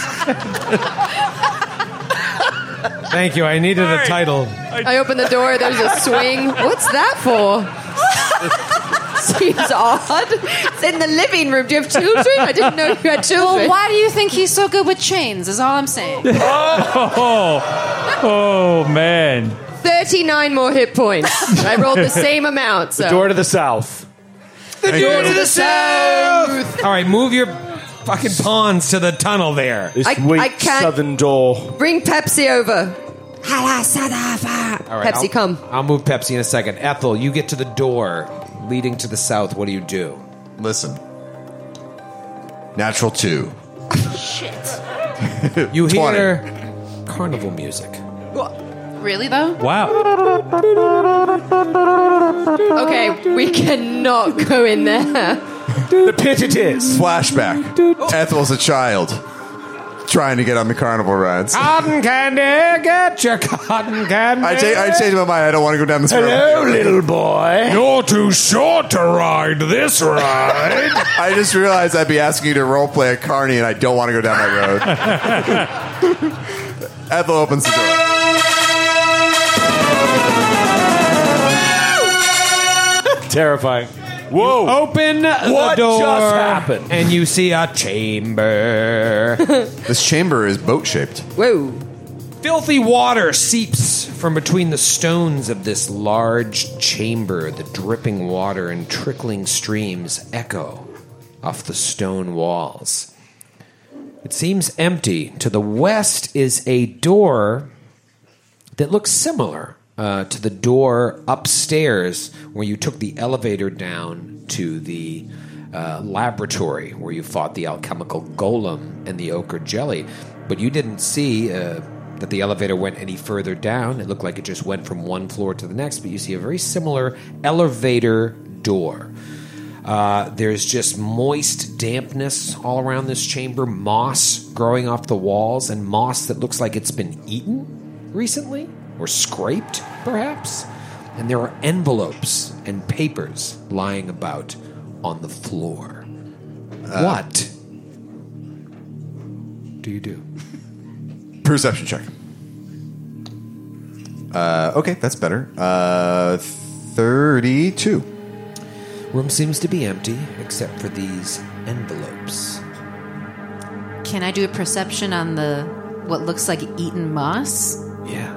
Thank you. I needed a title. I open the door. There's a swing. What's that for? Seems odd. It's in the living room. Do you have children? I didn't know you had children. Well, why do you think he's so good with chains? Is all I'm saying. Oh man. 39 more hit points. I rolled the same amount. So. The door to the south. The door to the south. All right, move your fucking pawns to the tunnel there. This I weak can't- southern door. Bring Pepsi over. All right, Pepsi, come. I'll move Pepsi in a second. Ethel, you get to the door leading to the south. What do? Listen. Natural 2. Shit. You 20. hear carnival music. Really though? Wow. Okay, we cannot go in there. The pit it is. Flashback. Ethel's a child trying to get on the carnival rides. Cotton candy, get your cotton candy. I changed my mind. I don't want to go down this road. Hello, little boy. You're too short to ride this ride. I just realized I'd be asking you to roleplay a carny, and I don't want to go down that road. Ethel opens the door. Terrifying. Whoa. Open the What door. just happened? And you see a chamber. This chamber is boat-shaped. Whoa. Filthy water seeps from between the stones of this large chamber. The dripping water and trickling streams echo off the stone walls. It seems empty. To the west is a door that looks similar to the door upstairs where you took the elevator down to the laboratory where you fought the alchemical golem and the ochre jelly. But you didn't see that the elevator went any further down. It looked like it just went from one floor to the next, but you see a very similar elevator door. There's just moist dampness all around this chamber, moss growing off the walls, and moss that looks like it's been eaten recently or scraped, perhaps. And there are envelopes and papers lying about on the floor. What do you do? Perception check. Okay, that's better. 32. Room seems to be empty, except for these envelopes. Can I do a perception on the what looks like eaten moss? Yeah.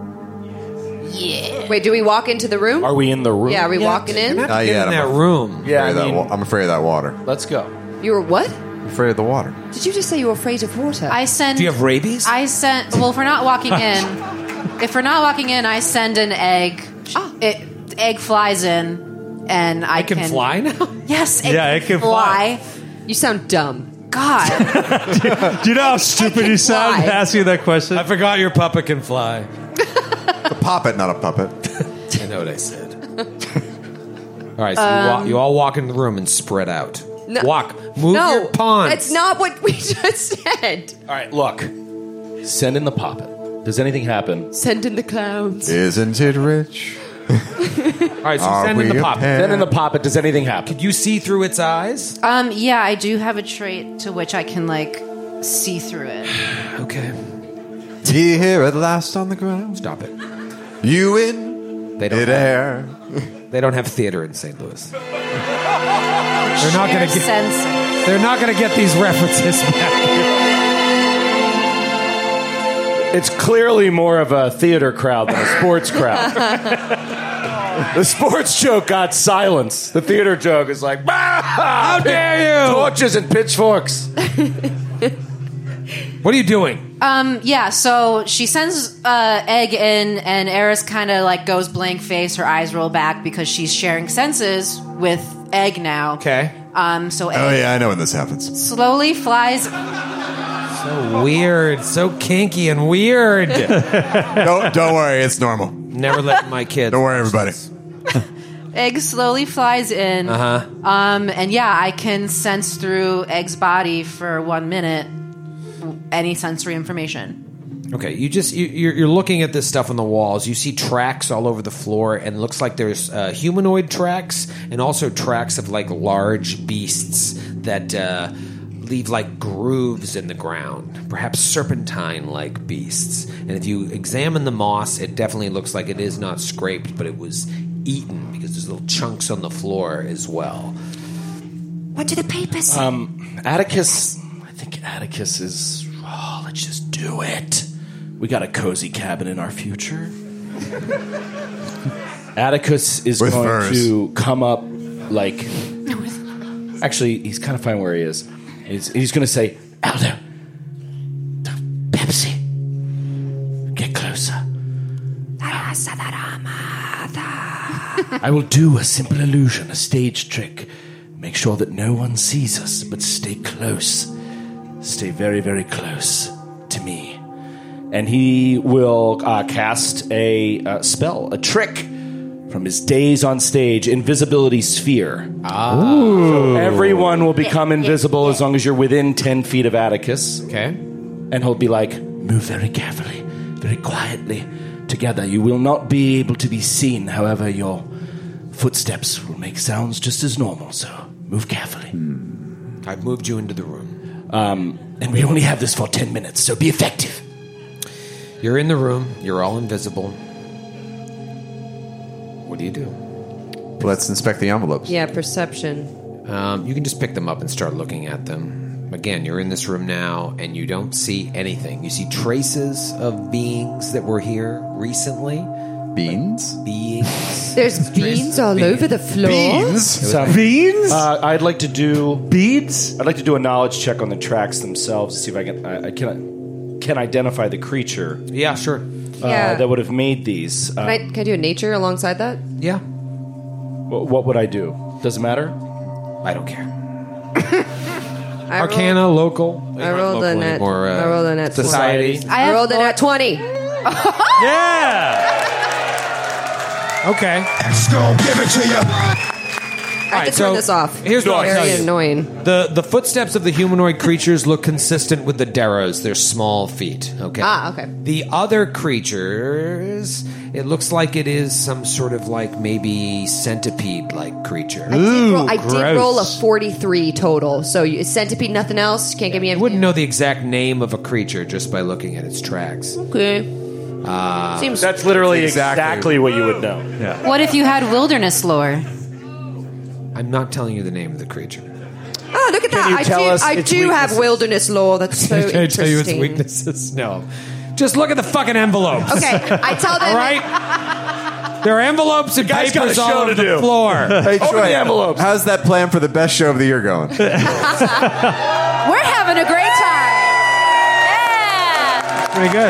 Yeah. Wait, do we walk into the room? Are we in the room? Yeah, are we walking in? Not yet. In that room. Yeah, I'm afraid of that water. let's go. You were what? I'm afraid of the water. Did you just say you were afraid of water? I send. Do you have rabies? I sent. Well, if we're not walking in, I send an egg. Egg flies in, and I can fly now? Yes. It can fly. You sound dumb. God. Do you know how stupid you sound asking that question? I forgot your puppet can fly. A puppet, not a puppet. I know what I said. All right, so you all walk in the room and spread out. No. Move your pawns. That's not what we just said. All right, look. Send in the poppet. Does anything happen? Send in the clowns. Isn't it rich? All right, so send in the poppet. Send in the poppet. Does anything happen? Could you see through its eyes? Yeah, I do have a trait to which I can see through it. Okay. Here at last on the ground. Stop it. You in midair. They don't have theater in St. Louis. They're not going to get. Sensing. They're not going to get these references back. It's clearly more of a theater crowd than a sports crowd. The sports joke got silence. The theater joke is like, bah! How dare you! Torches and pitchforks. What are you doing? Yeah, so she sends egg in, and Eris kind of goes blank face. Her eyes roll back because she's sharing senses with egg now. Okay. So egg Oh yeah, I know when this happens. slowly flies. So weird, so kinky and weird. Don't worry, it's normal. Never let my kids. Don't worry, everybody. Egg slowly flies in. And yeah, I can sense through Egg's body for 1 minute any sensory information. Okay, you're looking at this stuff on the walls. You see tracks all over the floor, and it looks like there's humanoid tracks and also tracks of large beasts that leave grooves in the ground, perhaps serpentine-like beasts. And if you examine the moss, it definitely looks like it is not scraped, but it was eaten because there's little chunks on the floor as well. What do the papers say? Atticus, I think Atticus is. Oh, let's just do it. We got a cozy cabin in our future. Atticus is With going furs. to come up Actually, he's kind of fine where he is. He's going to say, Aldo, Pepsi, get closer. I will do a simple illusion, a stage trick. Make sure that no one sees us, but stay close. Stay very, very close to me. And he will cast a spell, a trick from his days on stage, Invisibility Sphere. So everyone will become invisible as long as you're within 10 feet of Atticus. Okay. And he'll be like, move very carefully, very quietly together. You will not be able to be seen. However, your footsteps will make sounds just as normal. So move carefully. I've moved you into the room. And we only have this for 10 minutes, so be effective. You're in the room. You're all invisible. What do you do? Let's inspect the envelopes. Yeah, perception. You can just pick them up and start looking at them. Again, you're in this room now, and you don't see anything. You see traces of beings that were here recently. Beans? Beings. There's beans all over the floor. Beans? Beans? I'd like to do Beads? I'd like to do a knowledge check on the tracks themselves to see if I can identify the creature. Yeah, sure. Yeah. That would have made these. Can I do a nature alongside that? Yeah. What would I do? Does it matter? I don't care. I Arcana, local. I rolled a net. Or, I rolled a net. Society. I rolled a net 20. Yeah! Okay. X gon' give it to you. I can turn this off. Here's what I'll tell Very you. annoying. The footsteps of the humanoid creatures look consistent with the Deros. They're small feet. Okay. Okay. The other creatures, it looks like it is some sort of like maybe centipede-like creature. I did roll a 43 total. So centipede, nothing else. Can't give me I anything. wouldn't know the exact name of a creature just by looking at its tracks. Okay. Seems That's literally exactly what you would know. Yeah. What if you had wilderness lore? I'm not telling you the name of the creature. Oh, look at Can you that! tell us I its do have weaknesses? wilderness law. That's so Can I interesting. tell you its weaknesses? No. Just look at the fucking envelopes. Okay, I tell them. All right? There are envelopes and guy's got a papers all show over to the do. floor. Hey, Open Troy, the envelopes. how's that plan for the best show of the year going? We're having a great time. Yeah. Pretty good.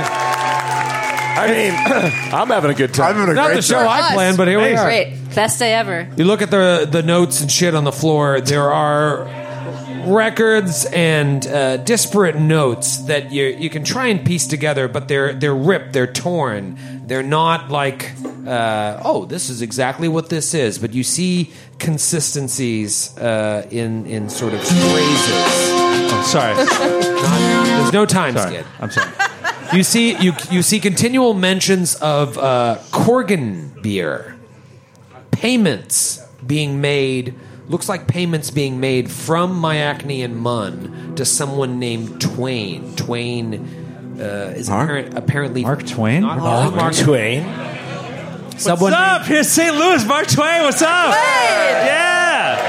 I mean, I'm having a good time. I'm having a Not great the show time. I planned, but here we are. Great. Best day ever. You look at the notes and shit on the floor. There are records and disparate notes that you can try and piece together, but they're ripped, they're torn. They're not like, this is exactly what this is. But you see consistencies in sort of phrases. Oh, sorry. There's no time skid. I'm sorry. You see continual mentions of Korgan beer. Payments being made, looks like payments being made from Myacne and Munn to someone named Twain. Twain is apparently Mark Twain? Not Mark Twain. Someone What's up? Here's St. Louis. Mark Twain. What's up? Yeah.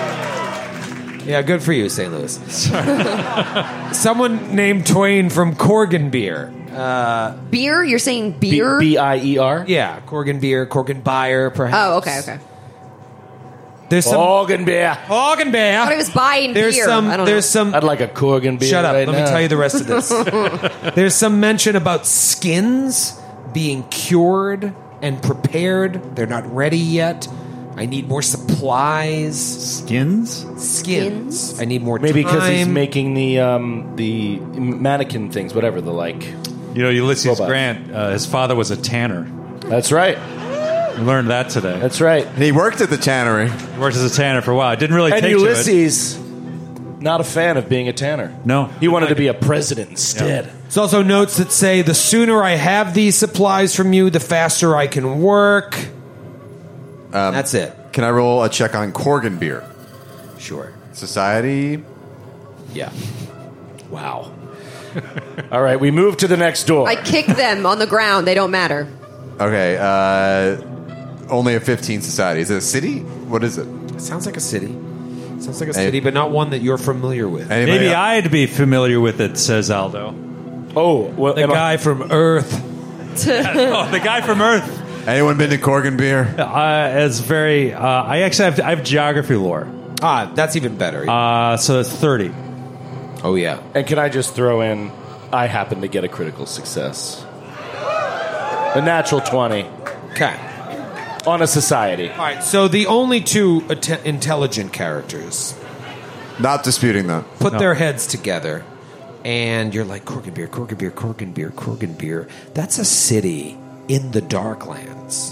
Yeah, good for you, St. Louis. Someone named Twain from Korgan beer. Beer? You're saying beer? B-I-E-R? Yeah, Korgan beer, Korgan buyer, perhaps. Oh, okay. There's some Korgan beer. Korgan beer. I thought he was buying There's beer. some. I don't There's know. some. I'd like a Korgan beer. Shut up. right Let now. me tell you the rest of this. There's some mention about skins being cured and prepared. They're not ready yet. I need more supplies. Skins. I need more Maybe time. because he's making the mannequin things, whatever, the like. You know, Ulysses Robot. Grant, his father was a tanner. That's right. We learned that today. That's right. And he worked at the tannery. He worked as a tanner for a while. I didn't really And take to it. Ulysses, not a fan of being a tanner. No. He wanted to be a president instead. There's also notes that say, the sooner I have these supplies from you, the faster I can work. That's it. Can I roll a check on Korgan beer? Sure. Society. Yeah. Wow. All right, we move to the next door. I kick them on the ground. They don't matter. Okay. Only a 15 society. Is it a city? What is it? It sounds like a city. Sounds like a city, but not one that you're familiar with. Anybody Maybe else? I'd be familiar with it, says Aldo. Oh, well, The guy from Earth. Oh, the guy from Earth. Anyone been to Korgan beer? It's very. I actually have geography lore. Ah, that's even better. So that's 30. Oh, yeah. And can I just throw in, I happen to get a critical success. A natural 20 Okay. on a society. All right, so the only two intelligent characters Not disputing that. put their heads together, and you're like, Korgan beer, Korgan beer, Korgan beer, Korgan beer. That's a city in the Darklands.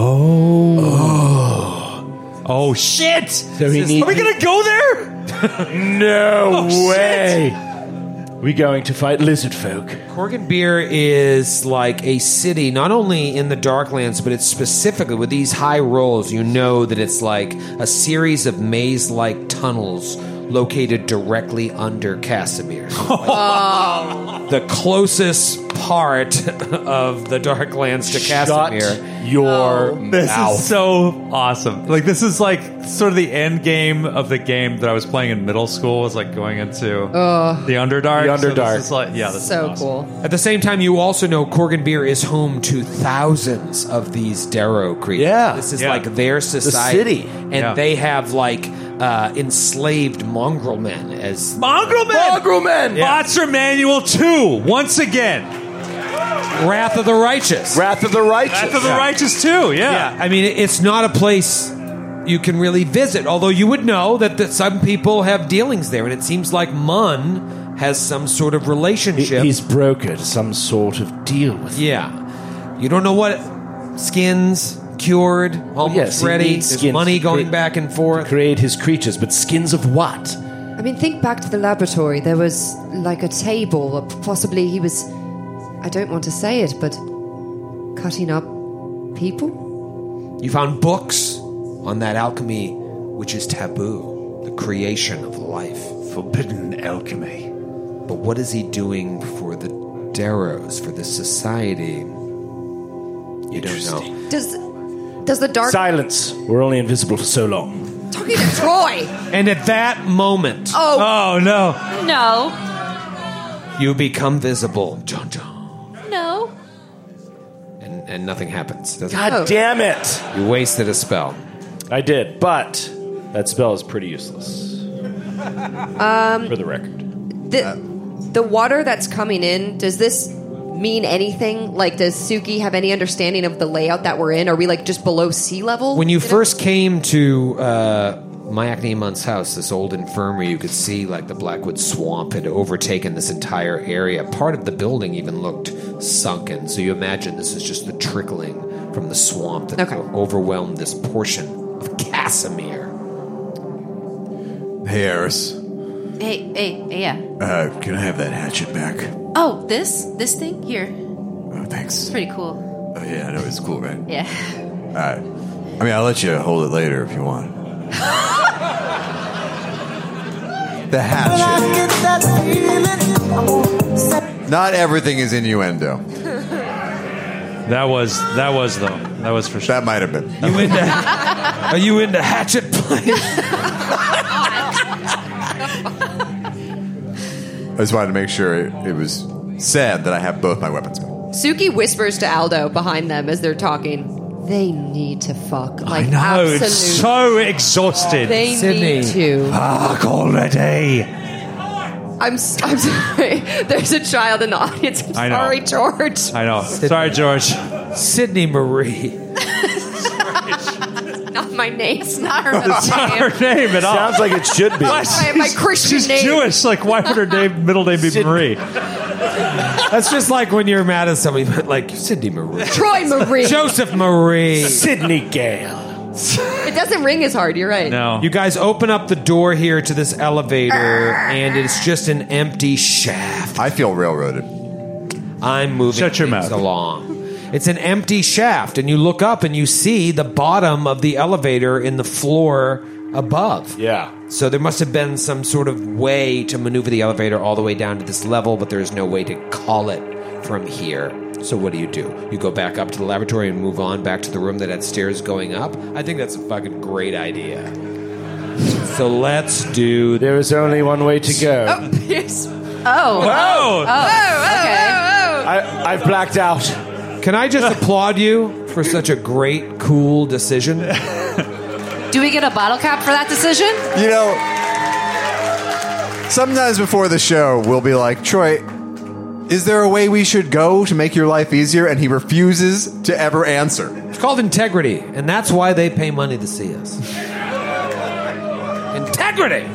Oh, shit! So he needs- Are we going to go there? No Oh, way. We going to fight lizard folk. Korgan beer is like a city, not only in the Darklands, but it's specifically with these high rolls. You know that it's like a series of maze-like tunnels located directly under Casimir. The closest part of the Darklands to Casimir. Shut your This mouth. is so awesome. Like, this is like sort of the end game of the game that I was playing in middle school. Was like going into the Underdark. The Underdark. So this is like, yeah, this So is awesome. cool. At the same time, you also know Korgan beer is home to thousands of these Darrow creatures. Yeah. This is Yeah. like their society. city. And Yeah. they have like enslaved mongrel men as Mongrel Men! Mongrel men! Monster Manual 2, once again. Wrath of the Righteous. Wrath of the Righteous. Wrath of the Righteous 2, Yeah, I mean, it's not a place you can really visit, although you would know that some people have dealings there, and it seems like Mun has some sort of relationship. He's brokered some sort of deal with Yeah. You don't know what skins, cured, almost Yes, he ready. needs There's skins money to going back and forth. create his creatures, but skins of what? I mean, think back to the laboratory. There was like a table, or possibly he was, I don't want to say it, but cutting up people? You found books on that alchemy, which is taboo, the creation of life. Forbidden alchemy. But what is he doing for the Darrows, for this society? You don't know. Does the dark... Silence. We're only invisible for so long. Talking to Troy! And at that moment, Oh, no. No. you become visible. Dun, dun. No. And nothing happens. Doesn't God damn it! You wasted a spell. I did, but that spell is pretty useless. For the record. The water that's coming in, does this mean anything? Like, does Suki have any understanding of the layout that we're in? Are we, like, just below sea level? When you first came to Myacne Munt's house, this old infirmary, you could see, like, the Blackwood Swamp had overtaken this entire area. Part of the building even looked sunken, so you imagine this is just the trickling from the swamp that overwhelmed this portion of Casimir. Hey, Eris. Hey, yeah. Can I have that hatchet back? Oh, this thing? Here. Oh, thanks. It's pretty cool. Oh, yeah, I know. It's cool, right? Yeah. I mean, I'll let you hold it later if you want. The hatchet. Not everything is innuendo. That was for sure. That might have been. Are you into hatchet play? I just wanted to make sure it was said that I have both my weapons back. Suki whispers to Aldo behind them as they're talking. They need to fuck. Like, I know, absolutely. it's so exhausted. They Sydney. need to. Fuck already. I'm sorry. There's a child in the audience. I'm I know. sorry, George. I know. Sorry, George. Sydney Marie. Not my name. It's not her middle It's not name. her name at all. Sounds like it should be. My Christian She's name. Jewish. Like, why would her middle name be Marie? That's just like when you're mad at somebody, but like Sydney Marie. Troy Marie. Joseph Marie. Sydney Gale. It doesn't ring as hard. You're right. No. You guys open up the door here to this elevator, and it's just an empty shaft. I feel railroaded. I'm moving Shut your things mouth. along. It's an empty shaft, and you look up and you see the bottom of the elevator in the floor above. Yeah. So there must have been some sort of way to maneuver the elevator all the way down to this level, but there's no way to call it from here. So what do? You go back up to the laboratory and move on back to the room that had stairs going up? I think that's a fucking great idea. So let's do... There is only one way to go. Whoa! Okay. I've blacked out. Can I just applaud you for such a great, cool decision? Do we get a bottle cap for that decision? You know, sometimes before the show, we'll be like, Troy, is there a way we should go to make your life easier? And he refuses to ever answer. It's called integrity, and that's why they pay money to see us. Integrity!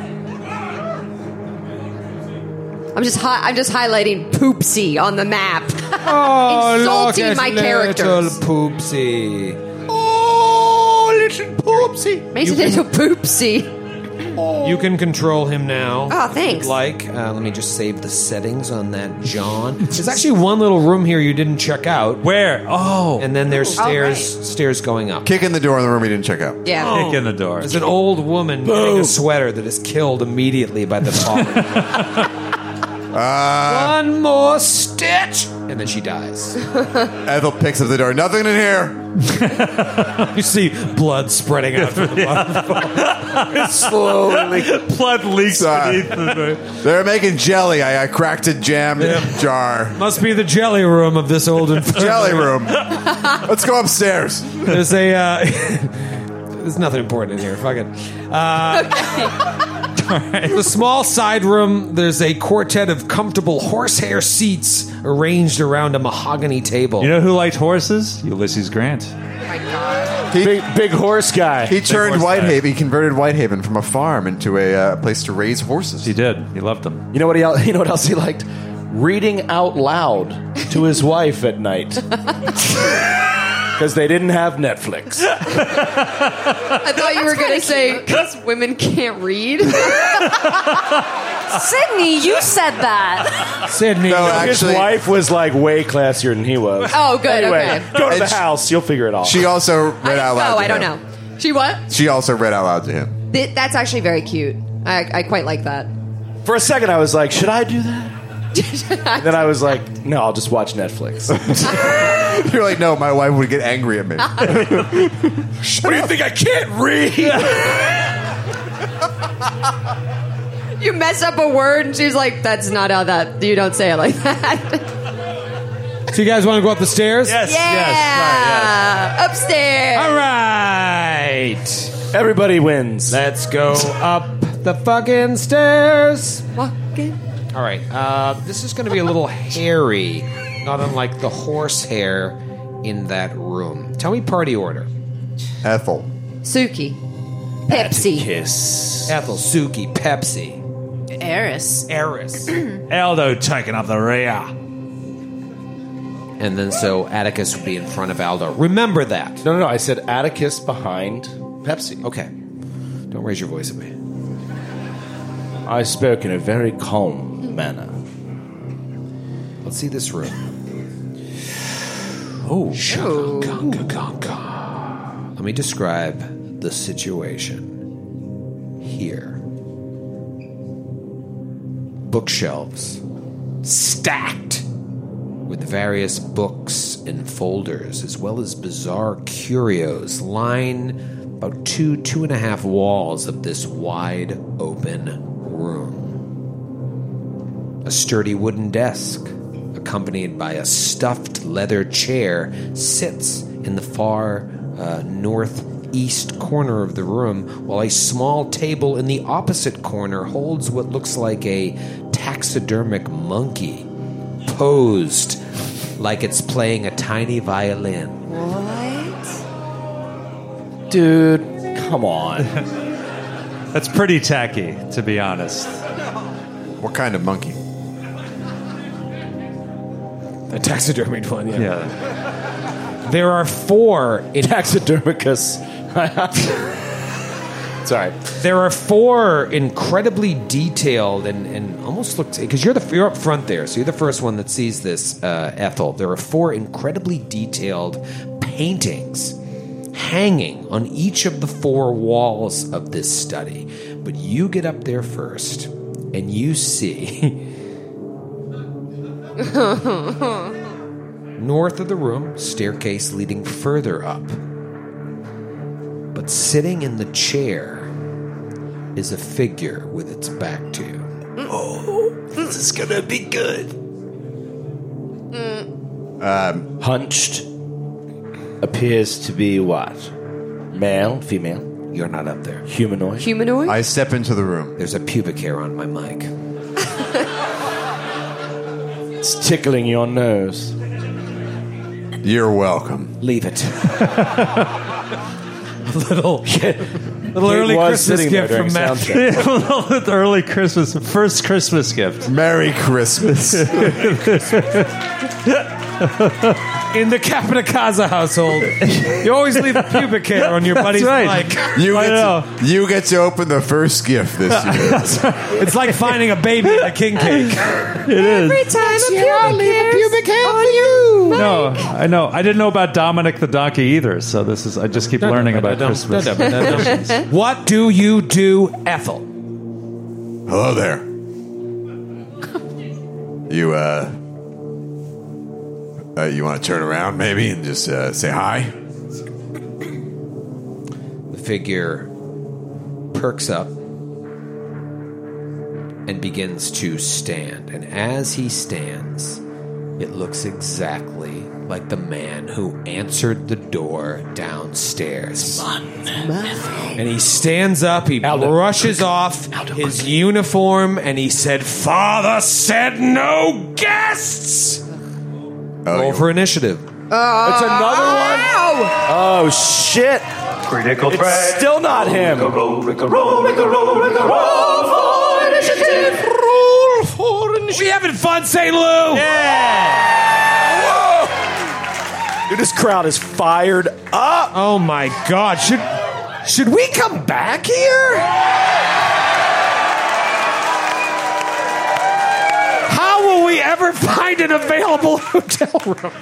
I'm just highlighting Poopsie on the map. Oh, Insulting look at my little characters. Poopsie. Oh, little poopsie. Makes it into Poopsie. You can control him now. Oh, thanks. If you'd like, let me just save the settings on that, John. There's actually one little room here you didn't check out. Where? Oh. And then there's stairs going up. Kick in the door in the room he didn't check out. Yeah. Kick in the door. There's an old woman wearing a sweater that is killed immediately by the fall. One more stitch, and then she dies. Ethel picks up the door. Nothing in here. You see blood spreading out from the bottom. Slowly. Blood leaks beneath the... They're making jelly. I cracked a jam jar. Must be the jelly room of this old infirmary. Jelly room. Let's go upstairs. There's a... there's nothing important in here. Fuck it. The small side room, there's a quartet of comfortable horsehair seats arranged around a mahogany table. You know who liked horses? Ulysses Grant. Big horse guy. He turned horse Whitehaven. He converted Whitehaven from a farm into a place to raise horses. He did. He loved them. You know what else he liked? Reading out loud to his wife at night. because they didn't have Netflix. I thought you were going to say because women can't read. Sydney, you said that. Sydney. No, His actually, wife was like way classier than he was. Oh, good. Anyway, Okay. go to the And she- house. You'll figure it out. she also read out loud. Oh, to I don't him. know. She what? She also read out loud to him. That's actually very cute. I quite like that. For a second, I was like, should I do that? And then I was like, no, I'll just watch Netflix. You're like, no, my wife would get angry at me. What do you think? I can't read. You mess up a word, and she's like, "That's not how that. You don't say it like that." So you guys want to go up the stairs? Yes. Yeah, Yes. upstairs. All right. Everybody wins. Let's go up the fucking stairs. Walking. All right. This is going to be a little hairy, not unlike the horsehair in that room. Tell me party order. Ethel. Suki. Pepsi. Kiss. Ethel, Suki, Pepsi, Eris. Eris. Aldo taking up the rear. And then so Atticus would be in front of Aldo. Remember that. No. I said Atticus behind Pepsi. Okay. Don't raise your voice at me. I spoke in a very calm manner. Let's see this room. Oh, let me describe the situation here. Bookshelves stacked with various books and folders, as well as bizarre curios, line about 2.5 walls of this wide open room. A sturdy wooden desk, accompanied by a stuffed leather chair, sits in the far northeast corner of the room, while a small table in the opposite corner holds what looks like a taxidermic monkey, posed like it's playing a tiny violin. What? Dude, come on. That's pretty tacky, to be honest. What kind of monkey? A taxidermied one, yeah. Yeah. There are 4 in Taxidermicus. Sorry. There are 4 incredibly detailed and almost look, because you're up front there, so you're the first one that sees this, Ethel. There are 4 incredibly detailed paintings hanging on each of the 4 walls of this study. But you get up there first, and you see north of the room, staircase leading further up. But sitting in the chair is a figure with its back to you. Oh, this is gonna be good. Hunched. Appears to be what? Male, female? You're not up there. Humanoid? Humanoid? I step into the room. There's a pubic hair on my mic. It's tickling your nose. You're welcome. Leave it. A little early was Christmas sitting there gift from during Matt. The early Christmas, first Christmas gift. Merry Christmas. In the Capitacasa household, you always leave a pubic hair on your buddy's right. mic. You get to open the first gift this year. It's like finding a baby in a king cake. It is. Every time a pubic hair on you. No, I know. I didn't know about Dominic the donkey either, so this is. I just keep learning about Christmas. What do you do, Ethel? Hello there. You want to turn around maybe and just say hi? The figure perks up and begins to stand. And as he stands, it looks exactly like the man who answered the door downstairs. And he stands up, he brushes off his uniform, and he said, "Father said no guests!" Roll for initiative. It's another one? Oh, shit. Critical It's threat. still not him. Roll for initiative. Roll for initiative. Roll for initiative. We having fun, St. Lou? Yeah! Whoa! Dude, this crowd is fired up. Oh my God! Should we come back here? How will we ever find an available hotel room?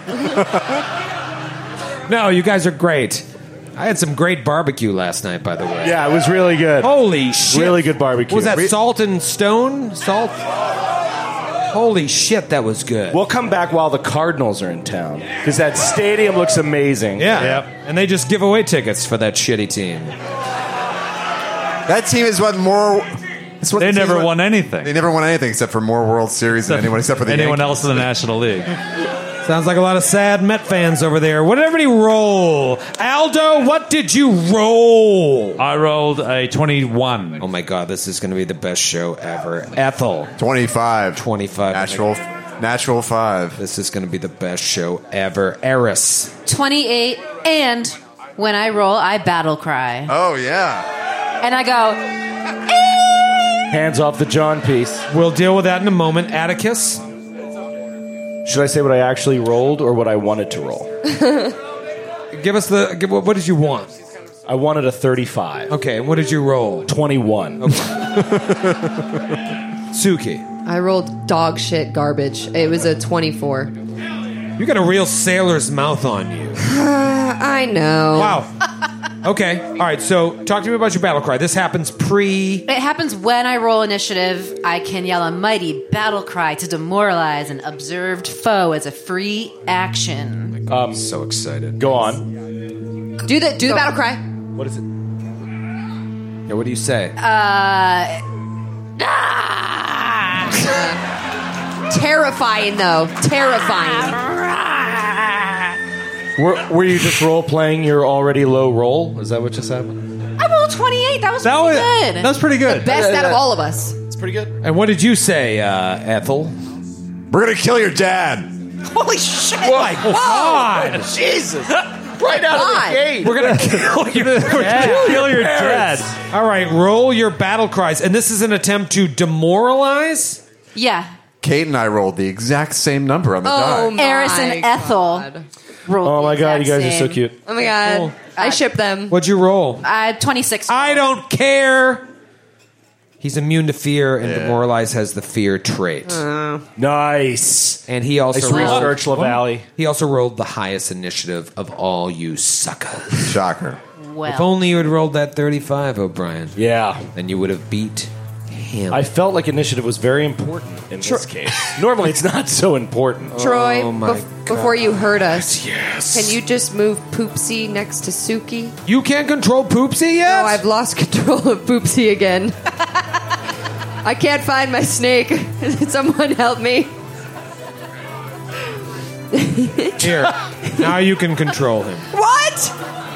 No, you guys are great. I had some great barbecue last night, by the way. Yeah, it was really good. Holy shit! Really good barbecue. Was that Salt and Stone? Salt. Holy shit, that was good. We'll come back while the Cardinals are in town because that stadium looks amazing. Yeah. Yep. And they just give away tickets for that shitty team. That team has won more. They never won anything. They never won anything except for more World Series than anyone except for the anyone Yankees. else in the National League. Sounds like a lot of sad Met fans over there. What did everybody roll? Aldo, what did you roll? I rolled a 21. Oh my God, this is going to be the best show ever. Ethel. 25. 25. Natural 5. This is going to be the best show ever. Eris. 28, and when I roll, I battle cry. Oh, yeah. And I go, Hands off the John piece. We'll deal with that in a moment. Atticus. Should I say what I actually rolled or what I wanted to roll? Give us what did you want? I wanted a 35. Okay, and what did you roll? 21. Okay. Suki. I rolled dog shit garbage. It was a 24. You got a real sailor's mouth on you. I know. Wow. Okay. All right, so talk to me about your battle cry. This happens It happens when I roll initiative. I can yell a mighty battle cry to demoralize an observed foe as a free action. I'm so excited. Go on. Do the battle cry. What is it? Yeah, what do you say? Terrifying, though. Terrifying. Were you just role-playing your already low roll? Is that what just happened? I rolled 28. That was pretty good. That was pretty good. The best out of all of us. It's pretty good. And what did you say, Ethel? We're going to kill your dad. Holy shit. Oh my God. Jesus. Right out of the gate. We're going to kill your dad. Kill your dad. All right, roll your battle cries. And this is an attempt to demoralize? Yeah. Kate and I rolled the exact same number on the die. Eris and Ethel. Oh my God, you guys are so cute. Oh my God. Cool. I ship them. What'd you roll? 26. I don't care. He's immune to fear, and demoralize has the fear trait. Nice. And he also Nice research, LaValle. He also rolled the highest initiative of all you suckers. Shocker. Well. If only you had rolled that 35, O'Brien. Yeah. Then you would have beat him. I felt like initiative was very important in this case. Normally, it's not so important. Troy, Oh my before you hurt us, Yes. can you just move Poopsie next to Suki? You can't control Poopsie yet? No, I've lost control of Poopsie again. I can't find my snake. Someone help me. Here. Now you can control him. What?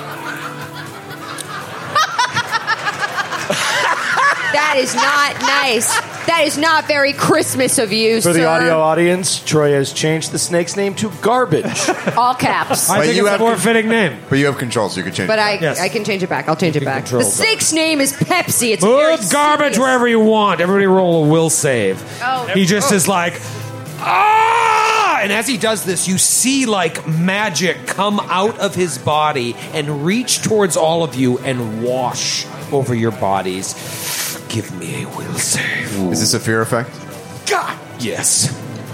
That is not nice. That is not very Christmas of you, For sir. the audio audience, Troy has changed the snake's name to Garbage. All caps. I think you it's a have more to- fitting name. But you have control, so you can change But it. I can change it back. I'll change it back. control The snake's name is Pepsi. It's very Put garbage serious. wherever you want. Everybody roll a will save. Oh. He just is like, ah! And as he does this, you see like magic come out of his body and reach towards all of you and wash over your bodies. Give me a will save. Is this a fear effect? God, yes.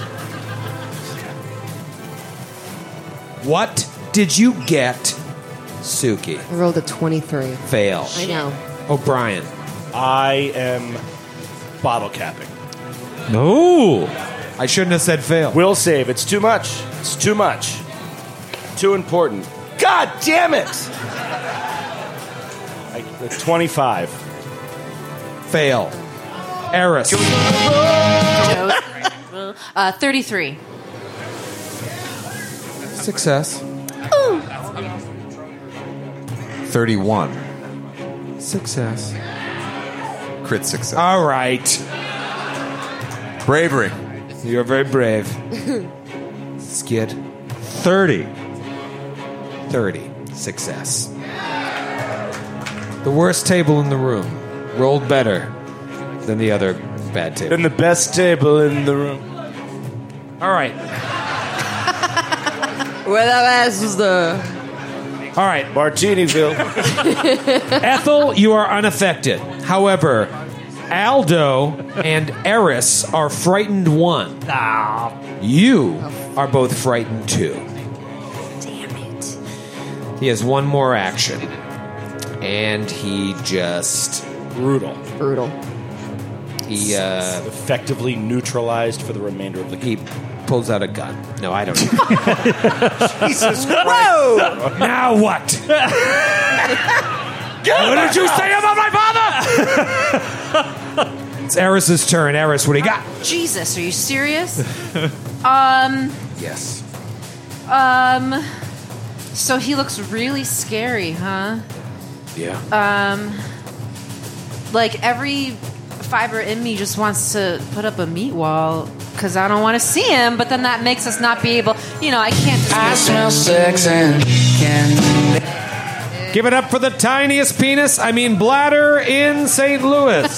What did you get, Suki? I rolled a 23. Fail. I know. O'Brien. I am bottle capping. No. I shouldn't have said fail. Will save. It's too much. It's too much. Too important. God damn it! 25. Fail. Eris. 33. Success. 31. Success. Crit success. All right. Bravery. You're very brave. Skid. 30. 30. Success. The worst table in the room rolled better than the other bad table. Then the best table in the room. All right. Where the ass is the... All right. Martiniville. Ethel, you are unaffected. However, Aldo and Eris are frightened 1. You are both frightened 2. Damn it. He has one more action. And he just... Brutal. He effectively neutralized for the remainder of the game. He pulls out a gun. No, I don't know. Jesus Christ. Whoa! Now what? What did you say about my father? It's Eris's turn. Eris, what do you got? Jesus, are you serious? Yes. So he looks really scary, huh? Yeah. Like every fiber in me just wants to put up a meat wall because I don't want to see him, but then that makes us not be able, I can't just... I smell sex and candy. Give it up for the tiniest penis, bladder in St. Louis.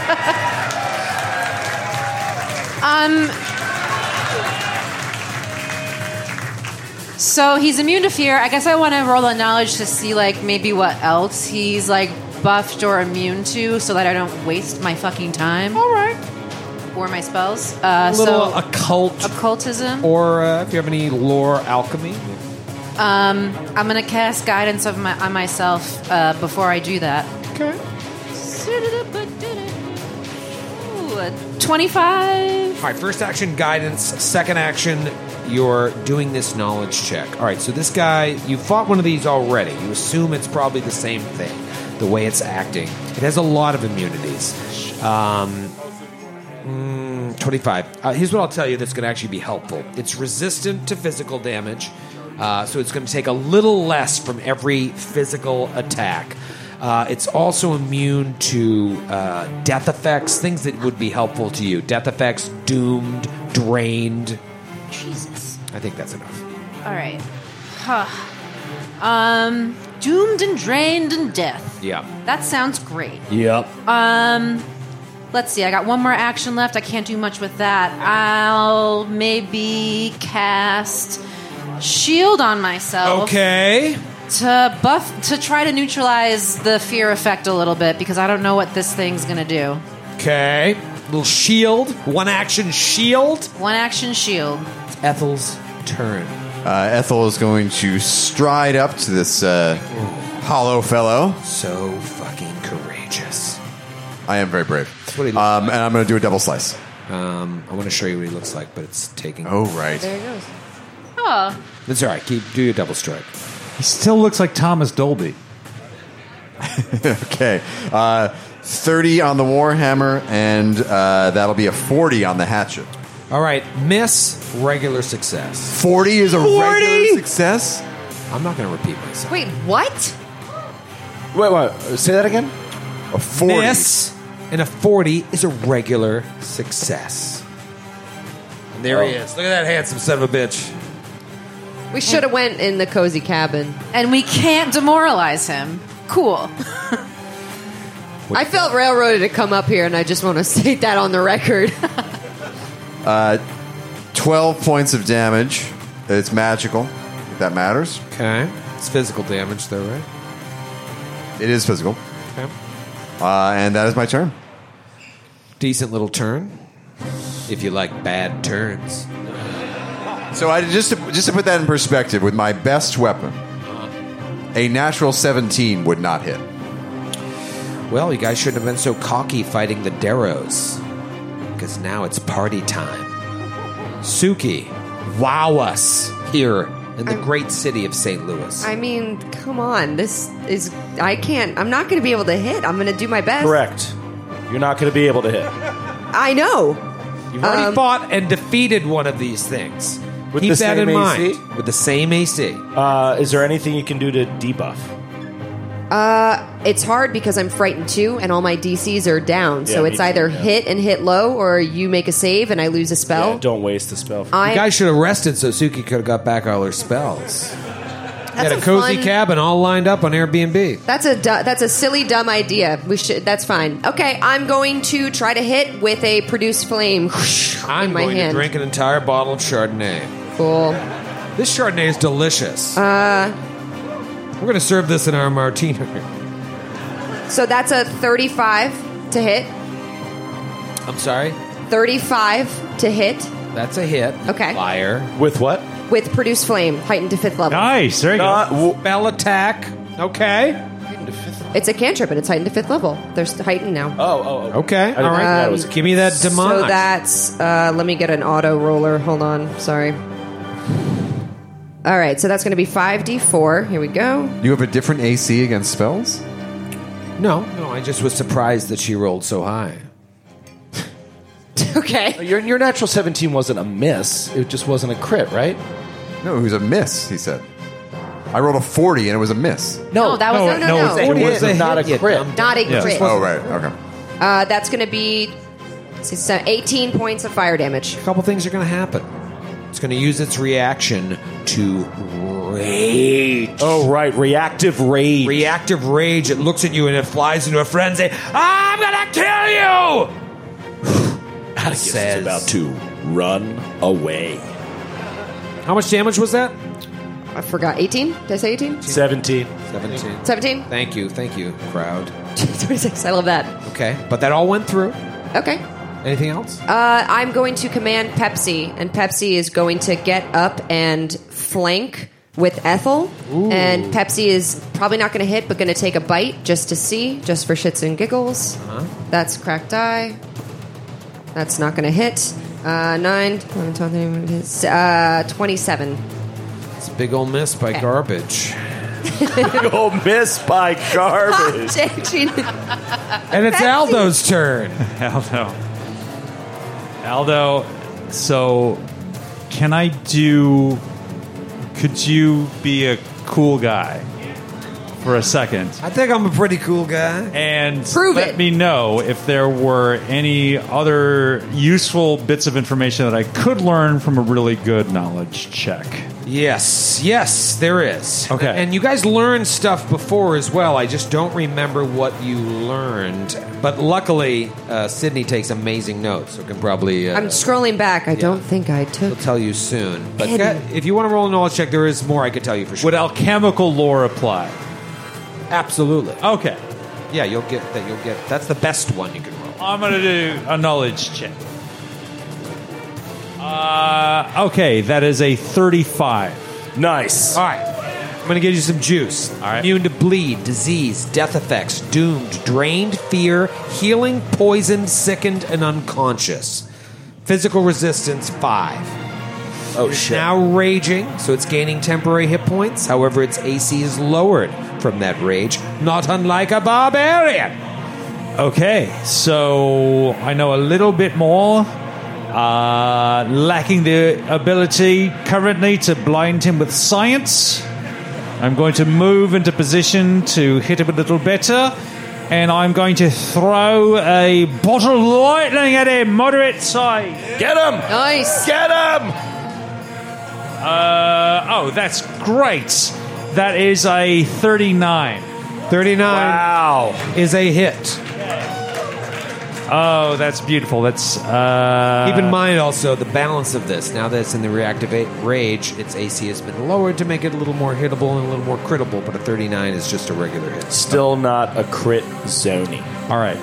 So he's immune to fear. I guess I want to roll a knowledge to see, maybe what else he's, buffed or immune to so that I don't waste my fucking time. All right. Or my spells. A little occult. Occultism. Or if you have any lore alchemy. I'm going to cast guidance on myself before I do that. Okay. Ooh, 25. All right, first action, guidance. Second action, you're doing this knowledge check. All right, so this guy, you fought one of these already. You assume it's probably the same thing, the way it's acting. It has a lot of immunities. 25. Here's what I'll tell you that's going to actually be helpful. It's resistant to physical damage, so it's going to take a little less from every physical attack. It's also immune to death effects, things that would be helpful to you. Death effects, doomed, drained. Jesus. I think that's enough. All right. Doomed and drained and death. Yeah. That sounds great. Yep. Let's see. I got one more action left. I can't do much with that. I'll maybe cast shield on myself. Okay. To try to neutralize the fear effect a little bit because I don't know what this thing's gonna do. Okay. Little shield. One action shield. One action shield. It's Ethel's turn. Ethel is going to stride up to this hollow fellow. So fucking courageous. I am very brave. That's what he looks like. And I'm going to do a double slice. I want to show you what he looks like, but it's taking... Oh, right. There he goes. Oh. It's all right. Do your double strike. He still looks like Thomas Dolby. Okay. 30 on the Warhammer, and that'll be a 40 on the hatchet. All right. Miss, regular success. 40 is a regular success? I'm not going to repeat myself. Wait, what? Wait. Say that again? A 40. Miss and a 40 is a regular success. And there he is. Look at that handsome son of a bitch. We should have went in the cozy cabin. And we can't demoralize him. Cool. I felt railroaded to come up here, and I just want to state that on the record. 12 points of damage. It's magical, if that matters. Okay. It's physical damage, though, right? It is physical. Okay. And that is my turn. Decent little turn. If you like bad turns. So just to put that in perspective, with my best weapon, a natural 17 would not hit. Well, you guys shouldn't have been so cocky fighting the Darrows. Because now it's party time. Suki, wow us here in the great city of St. Louis. I mean, come on. I'm not going to be able to hit. I'm going to do my best. Correct. You're not going to be able to hit. I know. You've already fought and defeated one of these things. With Keep the that same in AC? mind. With the same AC. Is there anything you can do to debuff? It's hard because I'm frightened too, and all my DCs are down. So me it's too, either yeah. hit and hit low, or you make a save and I lose a spell. Yeah, don't waste the spell. You guys should have rested so Suki could have got back all her spells. Had a a cozy fun- cabin all lined up on Airbnb. That's a silly, dumb idea. That's fine. Okay, I'm going to try to hit with a produce flame I'm in my going hand. to drink an entire bottle of Chardonnay. Cool. This Chardonnay is delicious. We're going to serve this in our martini. So that's a 35 to hit. I'm sorry? 35 to hit. That's a hit. Okay. Liar. With what? With Produce Flame, heightened to 5th level. Nice. There you go. Spell attack. Okay. It's a cantrip, and it's heightened to 5th level. There's heightened now. Okay. All right. Give me that demonic. So that's, let me get an auto roller. Hold on. Sorry. All right, so that's going to be 5d4. Here we go. You have a different AC against spells? No, I just was surprised that she rolled so high. Okay. Your natural 17 wasn't a miss. It just wasn't a crit, right? No, it was a miss, he said. I rolled a 40 and it was a miss. No, that was no. It was not a crit. Not a crit. Oh, right. Okay. That's going to be 18 points of fire damage. A couple things are going to happen. It's going to use its reaction to rage. Oh, right. Reactive rage. Reactive rage. It looks at you and it flies into a frenzy. I'm going to kill you! Atticus is about to run away. How much damage was that? I forgot. 18? Did I say 18? 17. 17? Thank you, crowd. 26. I love that. Okay, but that all went through. Okay. Anything else? I'm going to command Pepsi, and Pepsi is going to get up and flank with Ethel. Ooh. And Pepsi is probably not going to hit, but going to take a bite just to see, just for shits and giggles. Uh-huh. That's cracked die. That's not going to hit. 9, 27. It's a big old miss by garbage. Big old miss by garbage. And it's Aldo's turn. Aldo, so could you be a cool guy for a second? I think I'm a pretty cool guy. And Prove let it. me know if there were any other useful bits of information that I could learn from a really good knowledge check. Yes, there is. Okay. And you guys learned stuff before as well. I just don't remember what you learned. But luckily, Sydney takes amazing notes, so can probably... I'm scrolling back. I don't think I took... He'll tell you soon. But Eddie. if you want to roll a knowledge check, there is more I could tell you for sure. Would alchemical lore apply? Absolutely. Okay. Yeah, you'll get that. That's the best one you can roll. I'm going to do a knowledge check. Okay, that is a 35. Nice. All right. I'm going to give you some juice. All right. Immune to bleed, disease, death effects, doomed, drained, fear, healing, poisoned, sickened, and unconscious. Physical resistance, 5. Oh, It's shit. now raging, so it's gaining temporary hit points. However, its AC is lowered from that rage, not unlike a barbarian. Okay, so I know a little bit more. Lacking the ability currently to blind him with science. I'm going to move into position to hit him a little better. And I'm going to throw a bottle of lightning at him, moderate size. Get him! Nice. Get him! Oh, that's great. That is a 39. 39 Wow. is a hit. Oh, that's beautiful. That's Keep in mind also the balance of this. Now that it's in the reactive rage, its AC has been lowered to make it a little more hittable and a little more critable, but a 39 is just a regular hit. Still not a crit zoning. all right.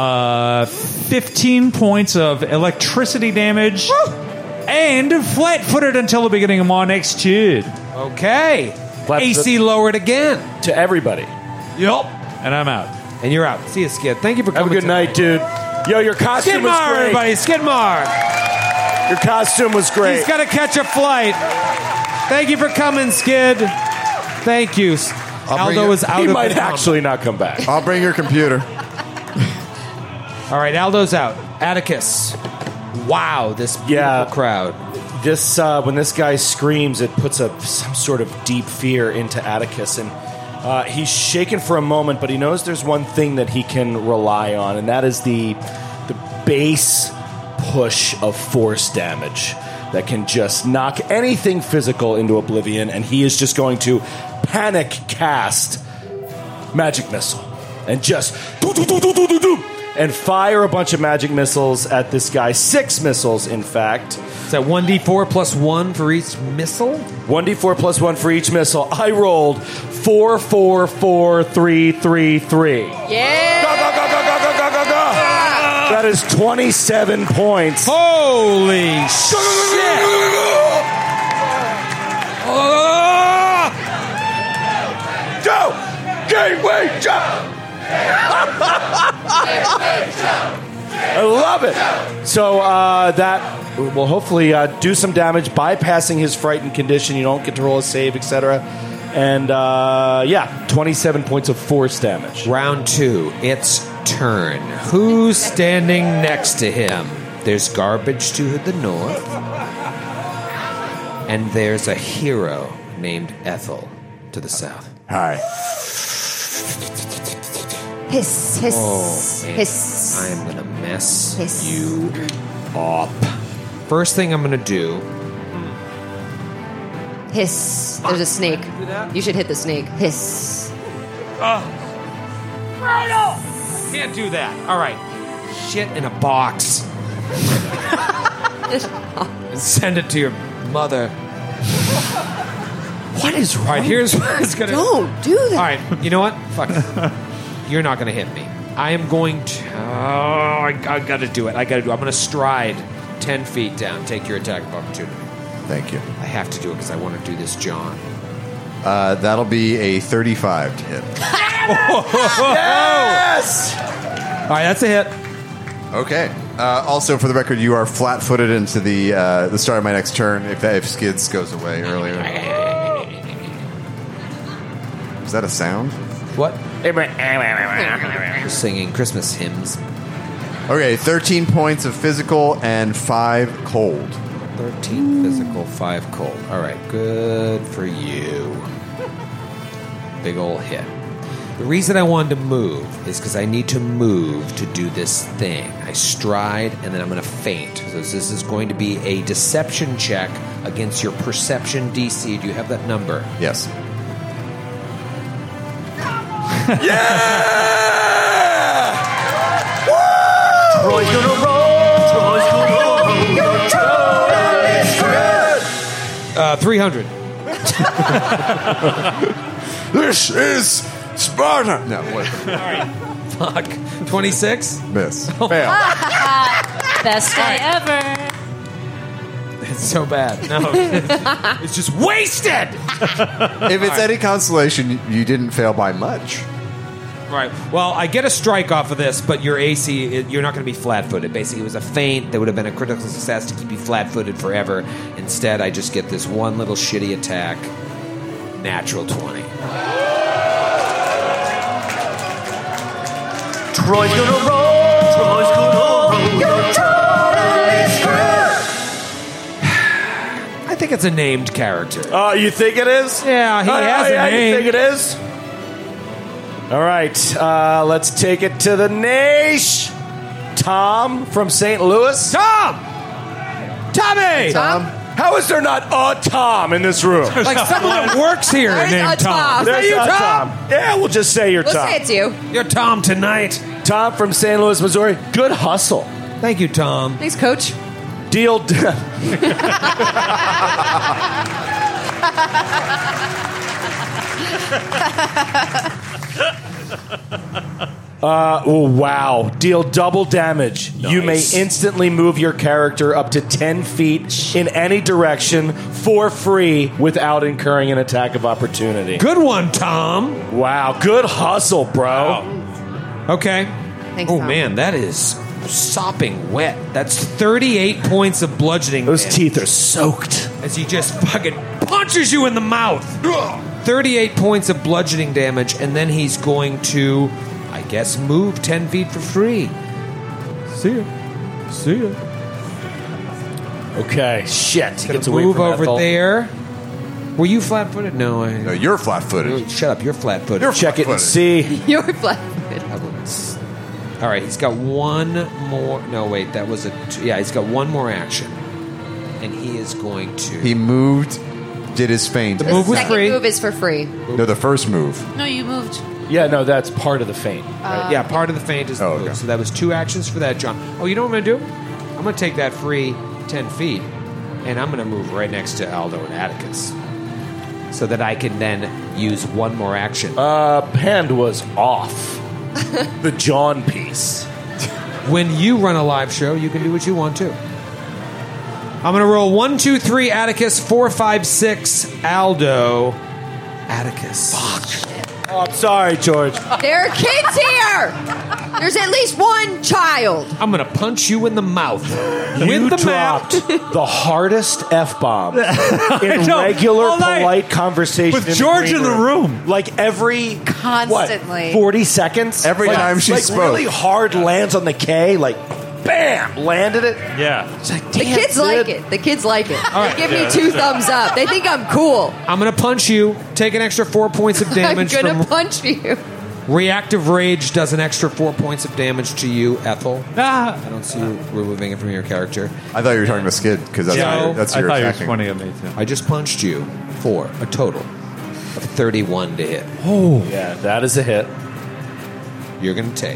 15 points of electricity damage. And flat-footed until the beginning of my next turn. Okay. AC lowered again. To everybody. Yup. And I'm out. And you're out. See you, Skid. Thank you for Have a coming. good night, dude. Yo, your costume was Skidmar, great. everybody. Skidmar. Your costume was great. He's got to catch a flight. Thank you for coming, Skid. Thank you. Aldo is out He of might the combat. actually not come back. I'll bring your computer. All right, Aldo's out. Atticus. Wow, this beautiful crowd. This when this guy screams, it puts some sort of deep fear into Atticus, and he's shaken for a moment, but he knows there's one thing that he can rely on, and that is the base push of force damage that can just knock anything physical into oblivion, and he is just going to panic cast Magic Missile and just and fire a bunch of magic missiles at this guy. 6 missiles, in fact. Is that 1d4 plus 1 for each missile? 1d4 plus 1 for each missile. I rolled 4, 4, 4, 3, 3, 3. Yeah. Go, go, go, go, go, go, go, go, go. That is 27 points. Holy shit! Go! Gateway jump! I love it. So that will hopefully do some damage, bypassing his frightened condition. You don't get to roll a save, etc. And 27 points of force damage. Round 2. It's turn. Who's standing next to him? There's garbage to the north, and there's a hero named Ethel to the south. Hi. Hiss, hiss, Oh, man. hiss. I am gonna mess Hiss. you up. First thing I'm gonna do. Hiss. There's a snake. You should hit the snake. Hiss. Can't do that. All right. Shit in a box. Send it to your mother. What is wrong? All right, here's what it's gonna. Don't do that. All right, you know what? Fuck it. You're not gonna hit me. I am going to. Oh, I gotta do it. I'm gonna stride 10 feet down. Take your attack of opportunity. Thank you. I have to do it because I want to do this, John. That'll be a 35 to hit. Yes! All right, that's a hit. Okay. Also, for the record, you are flat-footed into the start of my next turn if Skids goes away earlier. Is that a sound? What? Singing Christmas hymns. Okay, 13 points of physical and 5 cold. 13 physical, 5 cold. All right, good for you. Big ol' hit. The reason I wanted to move is because I need to move to do this thing. I stride, and then I'm going to feint. So this is going to be a deception check against your perception DC. Do you have that number? Yes. Troy's gonna roll. Troy's gonna roll. You're totally screwed. 300. This is Sparta. No, what? Fuck. 26? Miss. Fail. Best day ever. It's so bad. No. It's just wasted! If it's any consolation, you didn't fail by much. Right. Well, I get a strike off of this, but your AC, you're not going to be flat-footed. Basically, it was a feint that would have been a critical success to keep you flat-footed forever. Instead, I just get this one little shitty attack. Natural 20. Troy's gonna roll. Troy's gonna roll. You're totally screwed. I think it's a named character. Oh, you think it is? Yeah, he has a name. You think it is? All right, let's take it to the Nash. Tom from St. Louis. Tom! Tommy! Tom? How is there not a Tom in this room? Like someone that works here There's named a Tom. Tom. There's you, a Tom? Yeah, we'll just say you're Let's Tom. say it's you. You're Tom tonight. Tom from St. Louis, Missouri. Good hustle. Thank you, Tom. Thanks, Coach. Deal. Oh, wow. Deal double damage. You may instantly move your character up to 10 feet in any direction for free without incurring an attack of opportunity. Good one, Tom. Wow. Good hustle, bro. Okay. Thanks, Oh, Tom. man, that is sopping wet. That's 38 points of bludgeoning Those damage teeth are soaked. as he just fucking punches you in the mouth. 38 points of bludgeoning damage, and then he's going to, I guess, move 10 feet for free. See ya. See ya. Okay. Shit. He Gonna gets away move from over Ethel. there. Were you flat-footed? No, I. No, you're flat-footed. Shut up. You're flat-footed. You're Check it and flat-footed. see. You're flat-footed. All right, he's got one more. No, wait, that was a. Yeah, he's got one more action, and he is going to. He moved, did his feint. The move was second free. move is for free. No, the first move. No, you moved. Yeah, no, that's part of the feint. Right? Yeah, part of the feint is the move. okay. So that was 2 actions for that, John. Oh, you know what I'm going to do? I'm going to take that free 10 feet, and I'm going to move right next to Aldo and Atticus, so that I can then use one more action. Hand was off. The John piece. When you run a live show, you can do what you want to. I'm going to roll 1, 2, 3, Atticus, 4, 5, 6, Aldo. Atticus. Oh, I'm sorry, George. There are kids here. There's at least one child. I'm going to punch you in the mouth. You with the dropped mouth. the hardest F-bomb in know, regular, all night. polite conversation. With George in the room. Like every, Constantly. 40 seconds? Every time she like spoke. really hard lands on the K, like, bam, landed it. Yeah. It's like, The damn, kids dude. like it. The kids like it. right. They give me 2 thumbs up. They think I'm cool. I'm going to punch you. Take an extra 4 points of damage I'm gonna from punch you. Reactive Rage. Does an extra 4 points of damage to you, Ethel. I don't see you removing it from your character. I thought you were talking about Skid because that's Joe, your, that's I your thought you were attacking. pointing at me, too. I just punched you for a total of 31 to hit. Yeah, that is a hit. You're going to take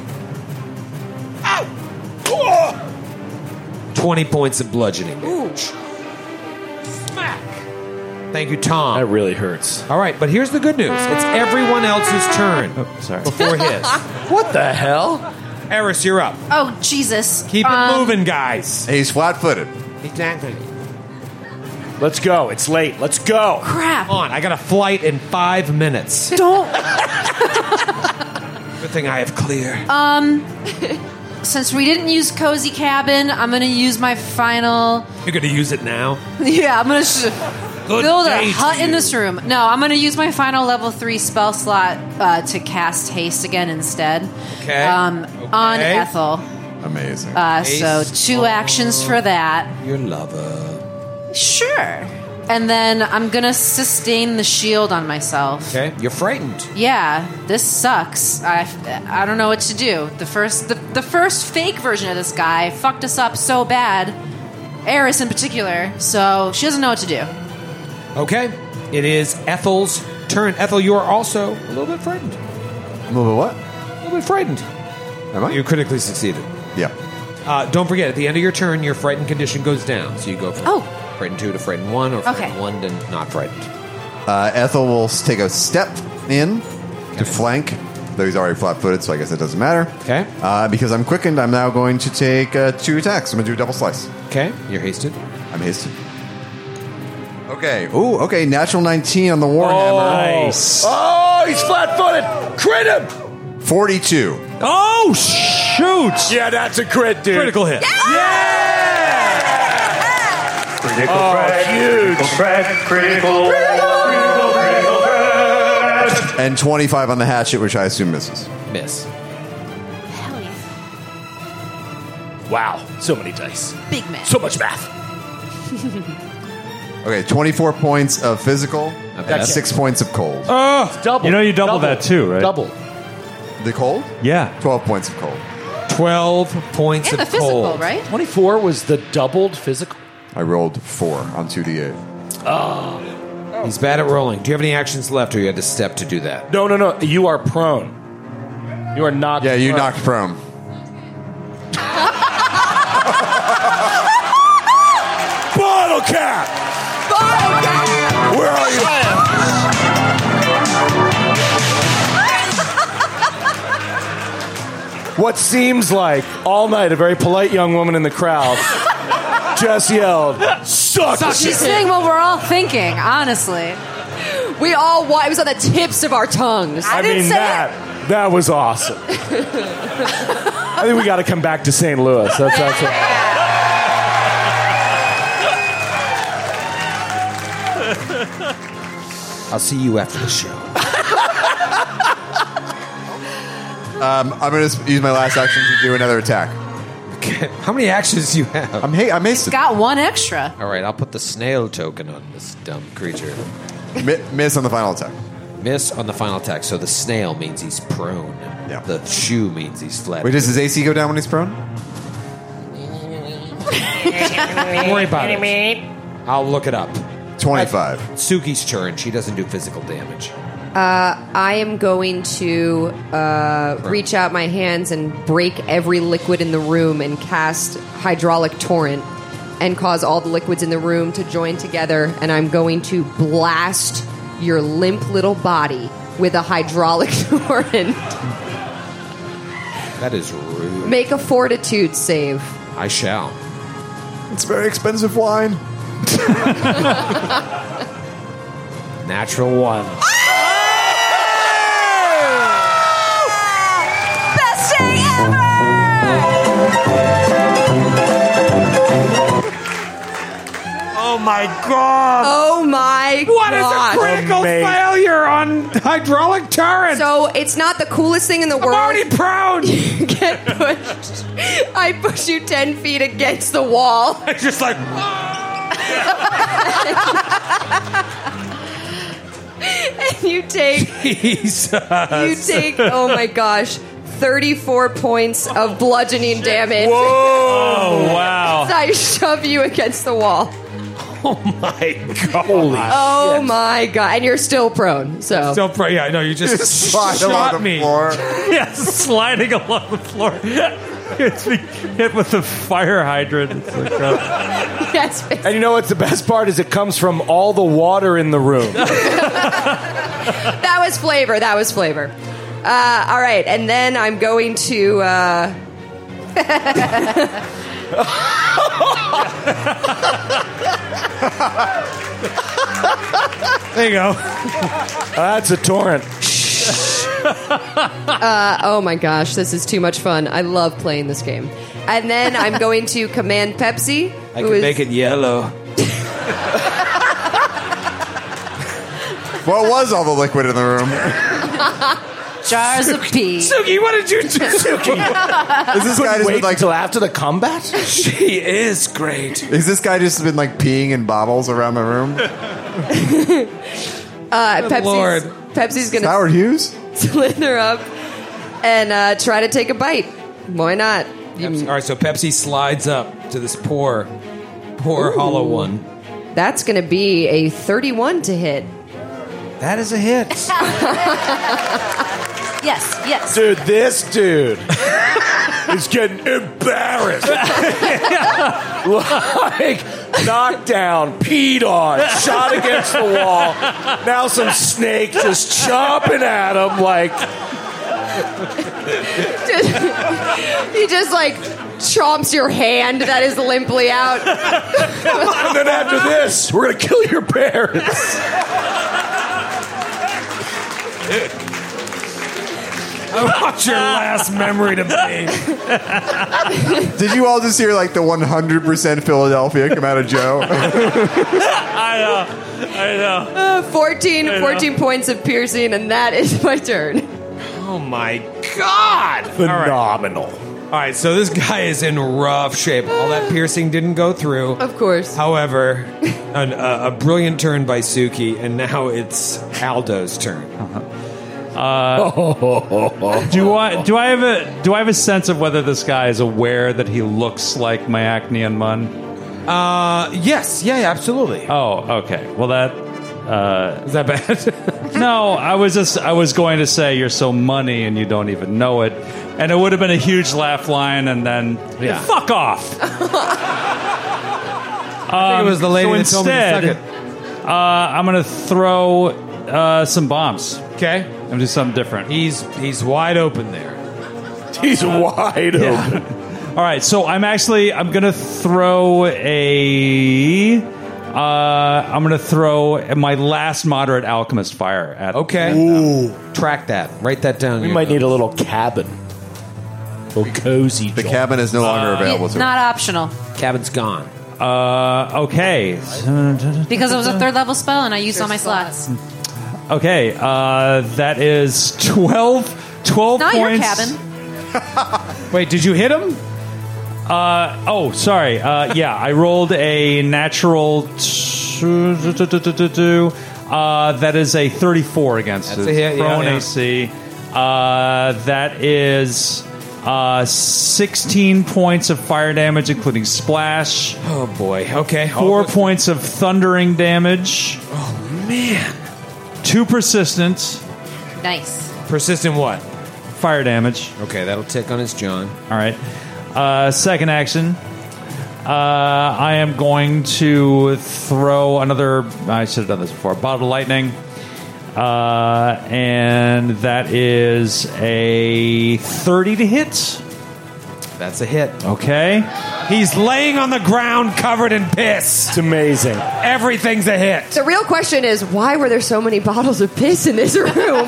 20 points of bludgeoning damage. Smack. Thank you, Tom. That really hurts. All right, but here's the good news. It's everyone else's turn Sorry. before his. What the hell? Eris, you're up. Oh, Jesus. Keep it moving, guys. He's flat-footed. Exactly. Let's go. It's late. Let's go. Crap. Come on, I got a flight in 5 minutes. Don't. Good thing I have clear. Since we didn't use Cozy Cabin, I'm going to use my final... You're going to use it now? Yeah, I'm going to build a day to hut in you. this room. No, I'm going to use my final level 3 spell slot to cast Haste again instead. Okay. On Ethel. Amazing. So 2 actions for that. Your lover. Sure. And then I'm going to sustain the shield on myself. Okay. You're frightened. Yeah, this sucks. I don't know what to do. The first fake version of this guy fucked us up so bad, Eris in particular, so she doesn't know what to do. Okay. It is Ethel's turn. Ethel, you are also a little bit frightened. A little bit what? A little bit frightened. Am I? You critically succeeded. Yeah. Don't forget, at the end of your turn, your frightened condition goes down. So you go from frightened 2 to frightened 1, or frightened 1 to not frightened. Ethel will take a step in to flank, though he's already flat-footed, so I guess it doesn't matter. Okay. Because I'm quickened, I'm now going to take 2 attacks. I'm going to do a double slice. Okay. You're hasted. I'm hasted. Okay. Ooh, okay. Natural 19 on the Warhammer. Nice. Oh, he's flat-footed. Crit him. 42. Oh, shoot. Yeah, that's a crit, dude. Critical hit. Critical threat. Huge. Critical threat. And 25 on the hatchet, which I assume misses. Miss. Hell yeah. Wow. So many dice. Big man. So much math. Okay, 24 points of physical and 6 points of cold. Double. You know you double that too, right? Double. The cold? Yeah. 12 points of cold. 12 points And of the physical, cold. right? 24 was the doubled physical. I rolled 4 on 2d8. He's bad at rolling. Do you have any actions left, or you had to step to do that? No. You are prone. You are not. Yeah, you prone. knocked prone. Bottle cap. Where are you? What seems like all night a very polite young woman in the crowd just yelled, "Suck!" She's saying what we're all thinking, honestly. We all it was on the tips of our tongues. I mean that was awesome. I think we got to come back to St. Louis. That's it. I'll see you after the show. I'm going to use my last action to do another attack. Okay. How many actions do you have? I'm hasted. Got 1 extra. All right, I'll put the snail token on this dumb creature. Miss on the final attack. Miss on the final attack. So the snail means he's prone. Yeah. The shoe means he's flat. Wait, does his AC go down when he's prone? Don't worry about it. I'll look it up. 25. Suki's turn. She doesn't do physical damage. I am going to reach out my hands and break every liquid in the room and cast Hydraulic Torrent and cause all the liquids in the room to join together, and I'm going to blast your limp little body with a Hydraulic Torrent. That is rude. Make a Fortitude save. I shall. It's very expensive wine. Natural 1. Best day ever! Oh my god! Oh my god! What is a critical failure on Hydraulic Torrent? So it's not the coolest thing in the world. I'm already prone. You get pushed. I push you 10 feet against the wall. It's just like. And you take. Jesus. You take. Oh my gosh. 34 points of bludgeoning damage. Whoa! Oh, wow. As I shove you against the wall. Oh my god! Holy oh my god! And you're still prone. So still prone. Yeah, no, you just slide along shot the me. floor. Yeah, sliding along the floor. It's being hit with the fire hydrant. It's like, yes. And you know what's the best part is it comes from all the water in the room. That was flavor. That was flavor. All right, and then I'm going to. There you go. That's a torrent. Oh my gosh, this is too much fun. I love playing this game. And then I'm going to command Pepsi. I can make it yellow. What was all the liquid in the room? Jars of pee. Suki, what did you do? Suki. Is this guy just Wait been like? until after the combat? She is great. Is this guy just been like peeing in bottles around the room? Pepsi's going to Howard Hughes slither up and try to take a bite. Why not? All right, so Pepsi slides up to this poor hollow one. That's going to be a 31 to hit. That is a hit. Yes. Dude, this dude is getting embarrassed. Like, knocked down, peed on, shot against the wall. Now some snake just chomping at him like... He just like chomps your hand that is limply out. And then after this, we're going to kill your parents. I want your last memory to be. Did you all just hear like the 100% Philadelphia come out of Joe? I know. 14 points of piercing, and that is my turn. Oh my god! Phenomenal. All right, so this guy is in rough shape. All that piercing didn't go through. Of course. However, a brilliant turn by Suki, and now it's Aldo's turn. Do I have a sense of whether this guy is aware that he looks like my Acneon Mun? Yes, yeah, absolutely. Oh, okay. Well, that is that bad? No, I was going to say you're so money and you don't even know it, and it would have been a huge laugh line, and then fuck off. I think it was the lady that told me to suck it. I'm going to throw some bombs. Okay, and do something different. He's wide open there. He's wide open. All right, so I'm going to throw I'm going to throw my last moderate alchemist fire at. Okay. Ooh. Track that. Write that down. We might need a little cabin. A little cozy. The cabin is no longer available to Not optional. Cabin's gone. Okay. Because it was a 3rd level spell and I used all my slots. Okay, that is 12 Not points. your cabin. Wait, did you hit him? Sorry. Yeah, I rolled a natural. That is a 34 against That's it. a hit, yeah, Prone yeah. AC. That is 16 points of fire damage, including splash. Oh boy. Okay. 4 points of thundering damage. Oh man. 2 persistent. Nice. Persistent what? Fire damage. Okay, that'll tick on his John. All right. Second action. I am going to throw another. I should have done this before. Bottle of lightning. And that is a 30 to hit. That's a hit. Okay. He's laying on the ground covered in piss. It's amazing. Everything's a hit. The real question is, why were there so many bottles of piss in this room?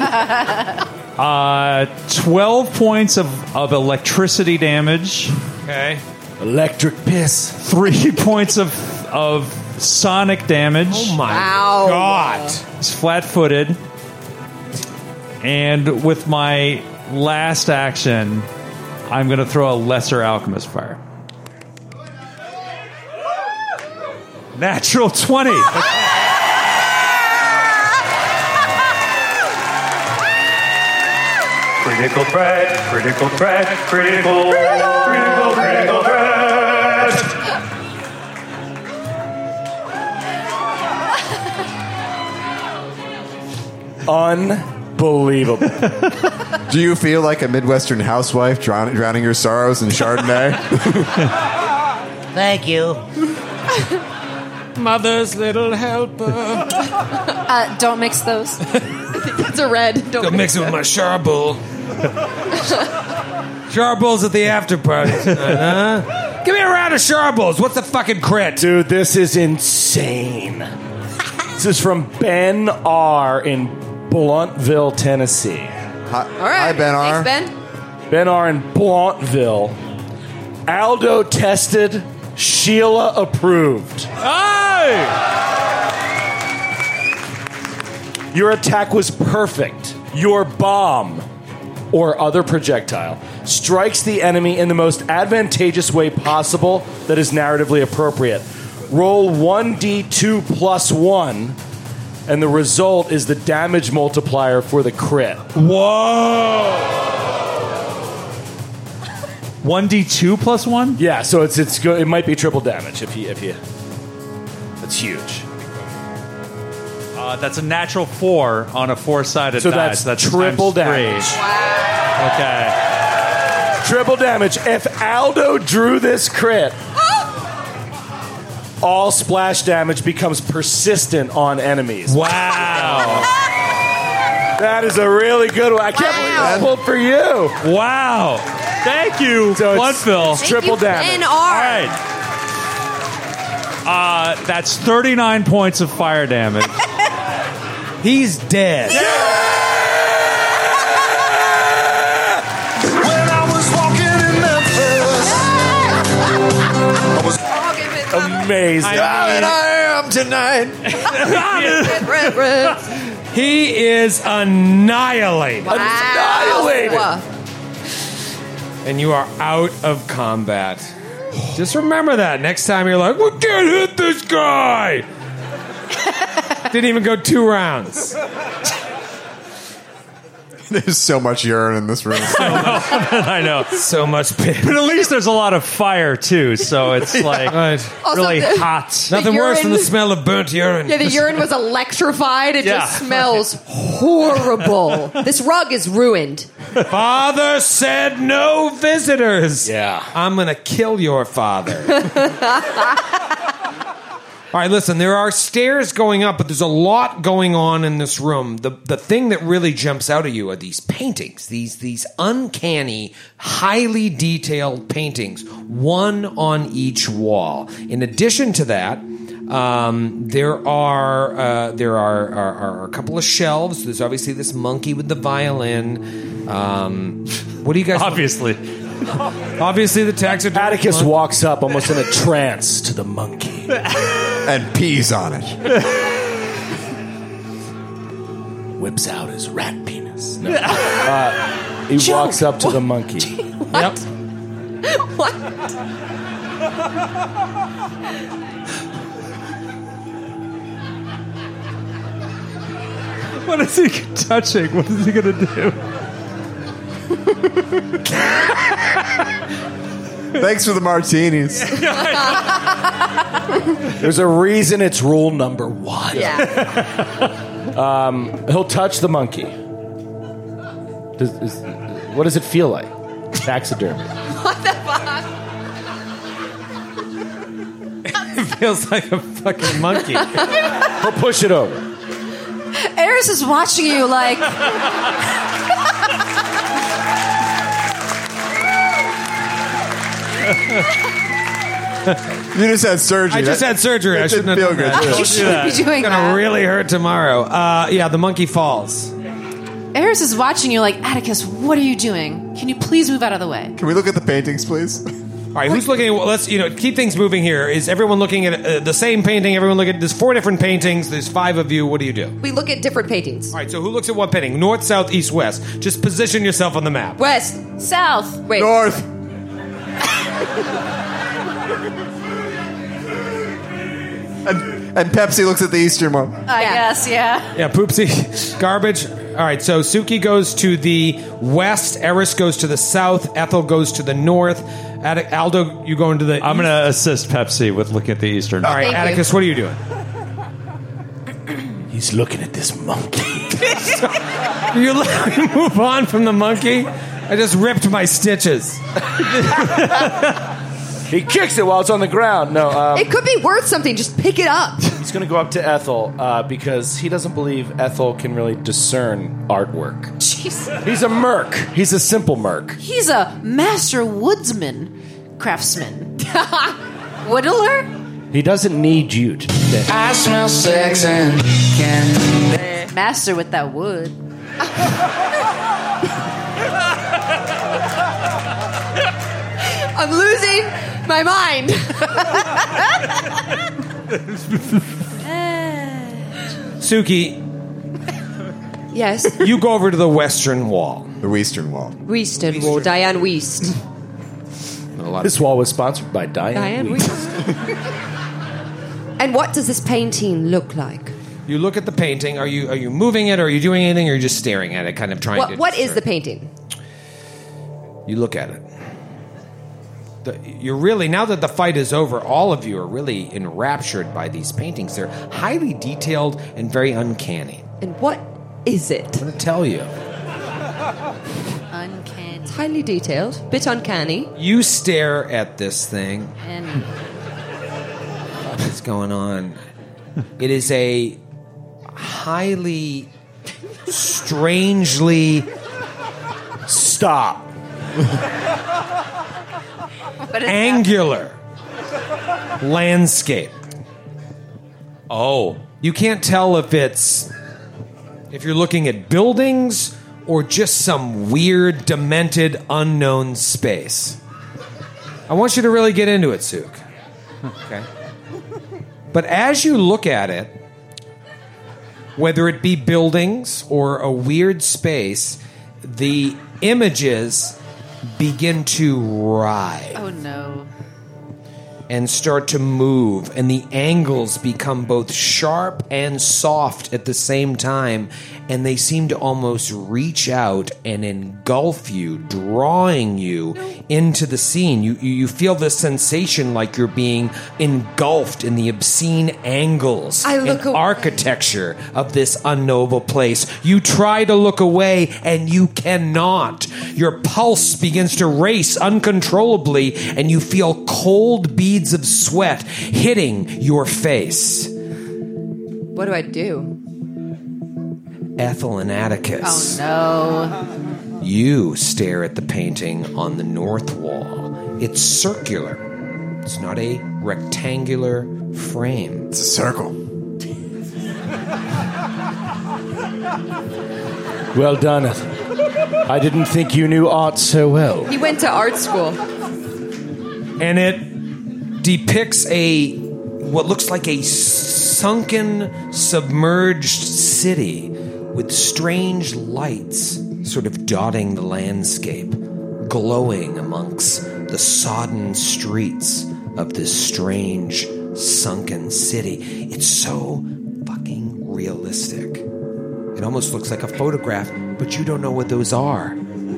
12 points of electricity damage. Okay. Electric piss. 3 points of sonic damage. Oh my Wow. God. He's flat-footed. And with my last action, I'm going to throw a lesser alchemist fire. Natural 20. Critical threat, critical threat, critical threat. Unbelievable. Do you feel like a Midwestern housewife drowning your sorrows in Chardonnay? Thank you. Mother's little helper. Don't mix those. It's a red. Go mix it with my Charbull. Charbulls at the after party tonight, huh? Give me a round of Charbulls. What's the fucking crit? Dude, this is insane. This is from Ben R. in Blountville, Tennessee. Hi, All right. hi, Ben R. Thanks, Ben. Ben R. in Blountville. Aldo tested, Sheila approved. Hey! Your attack was perfect. Your bomb or other projectile strikes the enemy in the most advantageous way possible that is narratively appropriate. Roll 1d2 plus 1, and the result is the damage multiplier for the crit. Whoa! 1d2 plus 1? Yeah, so it's good. It might be triple damage if you. That's huge. That's a natural 4 on a 4-sided So dice. that's triple times 3. damage. Okay. Triple damage. If Aldo drew this crit, all splash damage becomes persistent on enemies. Wow. That is a really good one. I can't believe I pulled for you. Wow. Thank you, So Bloodville. it's triple damage. Ben All R. right. That's 39 points of fire damage. He's dead. When I was walking in Memphis, Amazing. I am tonight. He is annihilated. Annihilated. And you are out of combat. Just remember that. Next time you're like, we can't hit this guy. Didn't even go 2 rounds. There's so much urine in this room. I know. So much piss. But at least there's a lot of fire, too, so it's like Right. Also, really the- hot. Nothing worse than the urine- smell of burnt urine. Yeah, the urine was electrified. It Yeah. just smells horrible. This rug is ruined. Father said no visitors. Yeah. I'm going to kill your father. All right, listen, there are stairs going up, but there's a lot going on in this room. The thing that really jumps out at you are these paintings, these uncanny, highly detailed paintings, one on each wall. In addition to that, there are a couple of shelves. There's obviously this monkey with the violin. What do you guys? Obviously. Obviously, the taxidermy. Atticus walks up almost in a trance to the monkey. And pees on it. Whips out his rat penis. No. He walks up to the monkey. Yep. What? What is he touching? What is he going to do? Thanks for the martinis. There's a reason it's rule number 1. Yeah. He'll touch the monkey. What does it feel like? Taxidermy. What the fuck? It feels like a fucking monkey. Or push it over. Eris is watching you like. You just had surgery. I just had surgery. I That shouldn't have didn't done feel that. good. You shouldn't be doing It's gonna that. really hurt tomorrow. Yeah, the monkey falls. Eris is watching you like, Atticus, what are you doing? Can you please move out of the way? Can we look at the paintings, please? All right, who's looking at? Let's keep things moving here. Is everyone looking at the same painting? Everyone look at. There's 4 different paintings. There's 5 of you. What do you do? We look at different paintings. All right, so who looks at what painting? North, south, east, west. Just position yourself on the map. West. South. Wait. North. And Pepsi looks at the eastern one. I guess, yeah. Yeah, poopsie, garbage. All right, so Suki goes to the west. Eris goes to the south. Ethel goes to the north. Aldo, you go into the. I'm going to assist Pepsi with looking at the eastern. All right, Thank you. Atticus, what are you doing? He's looking at this monkey. You let me move on from the monkey? I just ripped my stitches. He kicks it while it's on the ground. No, It could be worth something. Just pick it up. he's going to go up to Ethel because he doesn't believe Ethel can really discern artwork. Jeez. He's a merc. He's a simple merc. He's a master woodsman, craftsman. Whittler? He doesn't need you to do that. I smell sex and candy. Master with that wood. I'm losing my mind. Suki, Yes. you go over to the western wall. The Western Wall. Weaston Wall. Diane Weast. This wall was sponsored by Diane Weist. And what does this painting look like? You look at the painting. Are you moving it? Or are you doing anything? Or are you just staring at it, kind of trying to? What is the discern? painting? You look at it. You're really, now that the fight is over, all of you are really enraptured by these paintings. They're highly detailed and very uncanny. And what is it? I'm going to tell you. Uncanny. It's highly detailed, bit uncanny. You stare at this thing. And What's going on? It is a highly, strangely... Stop. angular landscape. Oh. You can't tell if you're looking at buildings or just some weird, demented, unknown space. I want you to really get into it, Suk. Okay. But as you look at it, whether it be buildings or a weird space, the images begin to writhe. oh no. And start to move, and the angles become both sharp and soft at the same time, and they seem to almost reach out and engulf you, drawing you into the scene. You feel this sensation like you're being engulfed in the obscene angles and architecture of this unknowable place. You try to look away, and you cannot. Your pulse begins to race uncontrollably, and you feel cold beads of sweat hitting your face. What do I do? Ethel and Atticus. Oh no. You stare at the painting on the north wall. It's circular. It's not a rectangular frame. It's a circle. Well done, Ethel. I didn't think you knew art so well. He went to art school. And it depicts what looks like a sunken, submerged city with strange lights sort of dotting the landscape, glowing amongst the sodden streets of this strange, sunken city. It's so fucking realistic. It almost looks like a photograph, but you don't know what those are.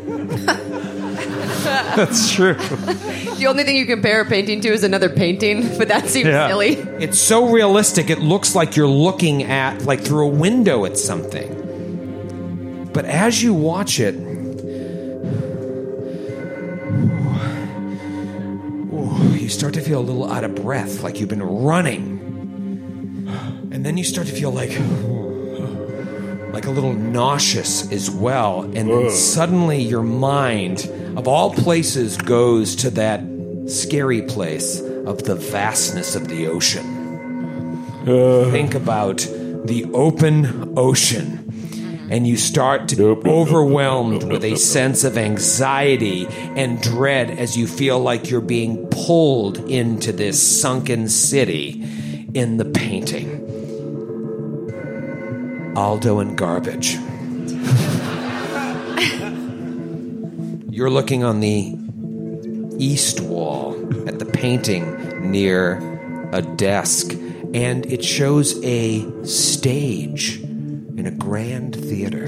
That's true. The only thing you compare a painting to is another painting, but that seems silly. It's so realistic, it looks like you're looking at, like through a window at something. But as you watch it, you start to feel a little out of breath, like you've been running. And then you start to feel like a little nauseous as well. And then suddenly your mind, of all places, goes to that scary place of the vastness of the ocean. Think about the open ocean. And you start to be overwhelmed with a sense of anxiety and dread as you feel like you're being pulled into this sunken city in the painting. Aldo and Garbage. You're looking on the east wall at the painting near a desk, and it shows a stage in a grand theater.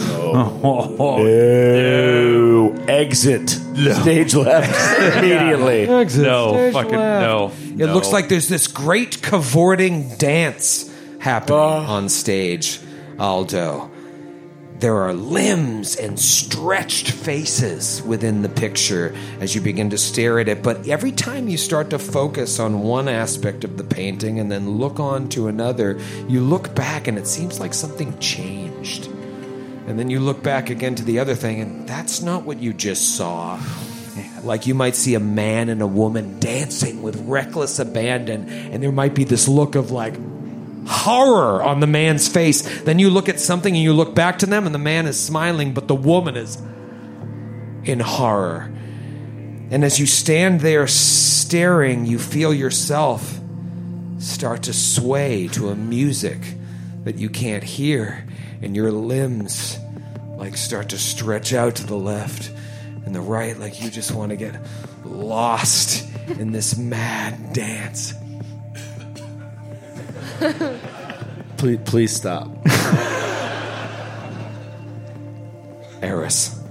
Ew. Exit. Stage left immediately. Exit. No, Stage fucking left. no. It looks like there's this great cavorting dance happening on stage, Aldo. There are limbs and stretched faces within the picture as you begin to stare at it. But every time you start to focus on one aspect of the painting and then look on to another, you look back and it seems like something changed. And then you look back again to the other thing, and that's not what you just saw. Like you might see a man and a woman dancing with reckless abandon, and there might be this look of like horror on the man's face. Then you look at something and you look back to them and the man is smiling, but the woman is in horror. And as you stand there staring, you feel yourself start to sway to a music that you can't hear, and your limbs like start to stretch out to the left and the right, like you just want to get lost in this mad dance. Please stop. Eris.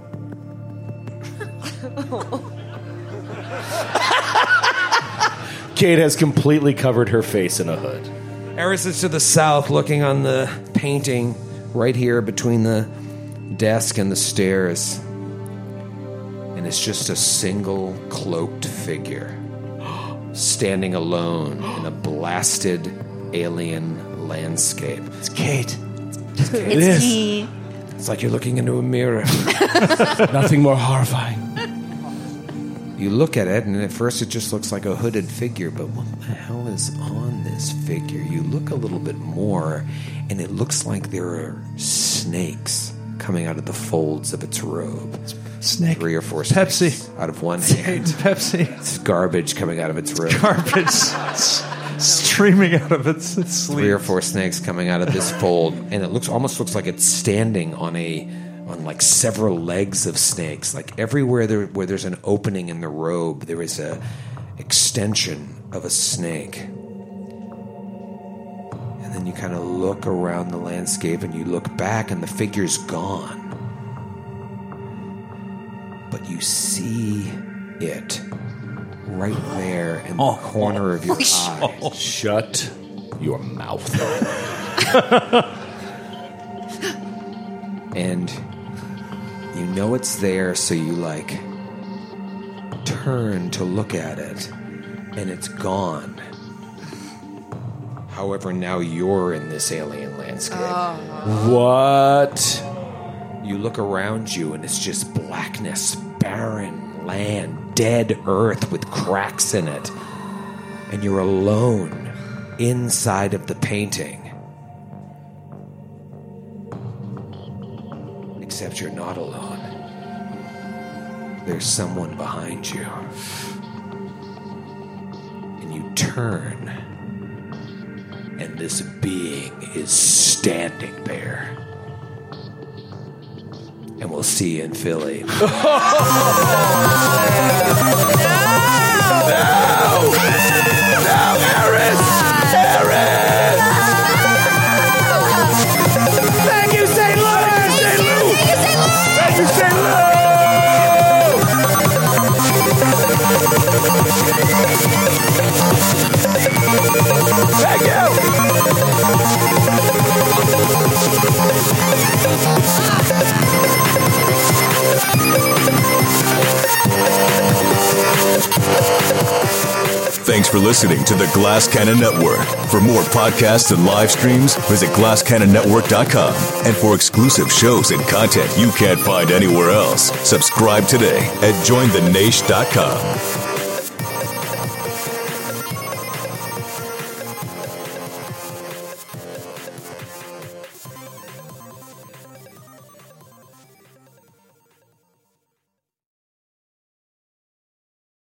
Kate has completely covered her face in a hood. Eris is to the south, looking on the painting right here between the desk and the stairs. And it's just a single cloaked figure standing alone in a blasted alien landscape. It's Kate. It's Kate. It's he. It's like you're looking into a mirror. Nothing more horrifying. You look at it, and at first it just looks like a hooded figure, but what the hell is on this figure? You look a little bit more, and it looks like there are snakes coming out of the folds of its robe. Snake. 3 or 4 Pepsi. snakes out of one hand. Pepsi. It's garbage coming out of its robe. Garbage streaming out of its sleeves. 3 or 4 snakes coming out of this fold, and it almost looks like it's standing on like several legs of snakes. Like everywhere where there's an opening in the robe, there is a extension of a snake. And then you kind of look around the landscape and you look back and the figure's gone. But you see it right there in the corner of your eye. Shut your mouth. And you know it's there, so you like turn to look at it, and it's gone. However, now you're in this alien landscape. What? You look around you, and it's just blackness, barren land, dead earth with cracks in it. And you're alone inside of the painting. Except you're not alone. There's someone behind you. And you turn, and this being is standing there. And we'll see you in Philly. No, Eris! Eris! Thank you, St. Louis! St. Louis! Thank you, St. Louis! Thank you! for listening to the Glass Cannon Network. For more podcasts and live streams, visit glasscannonnetwork.com. And for exclusive shows and content you can't find anywhere else, subscribe today at jointhenation.com.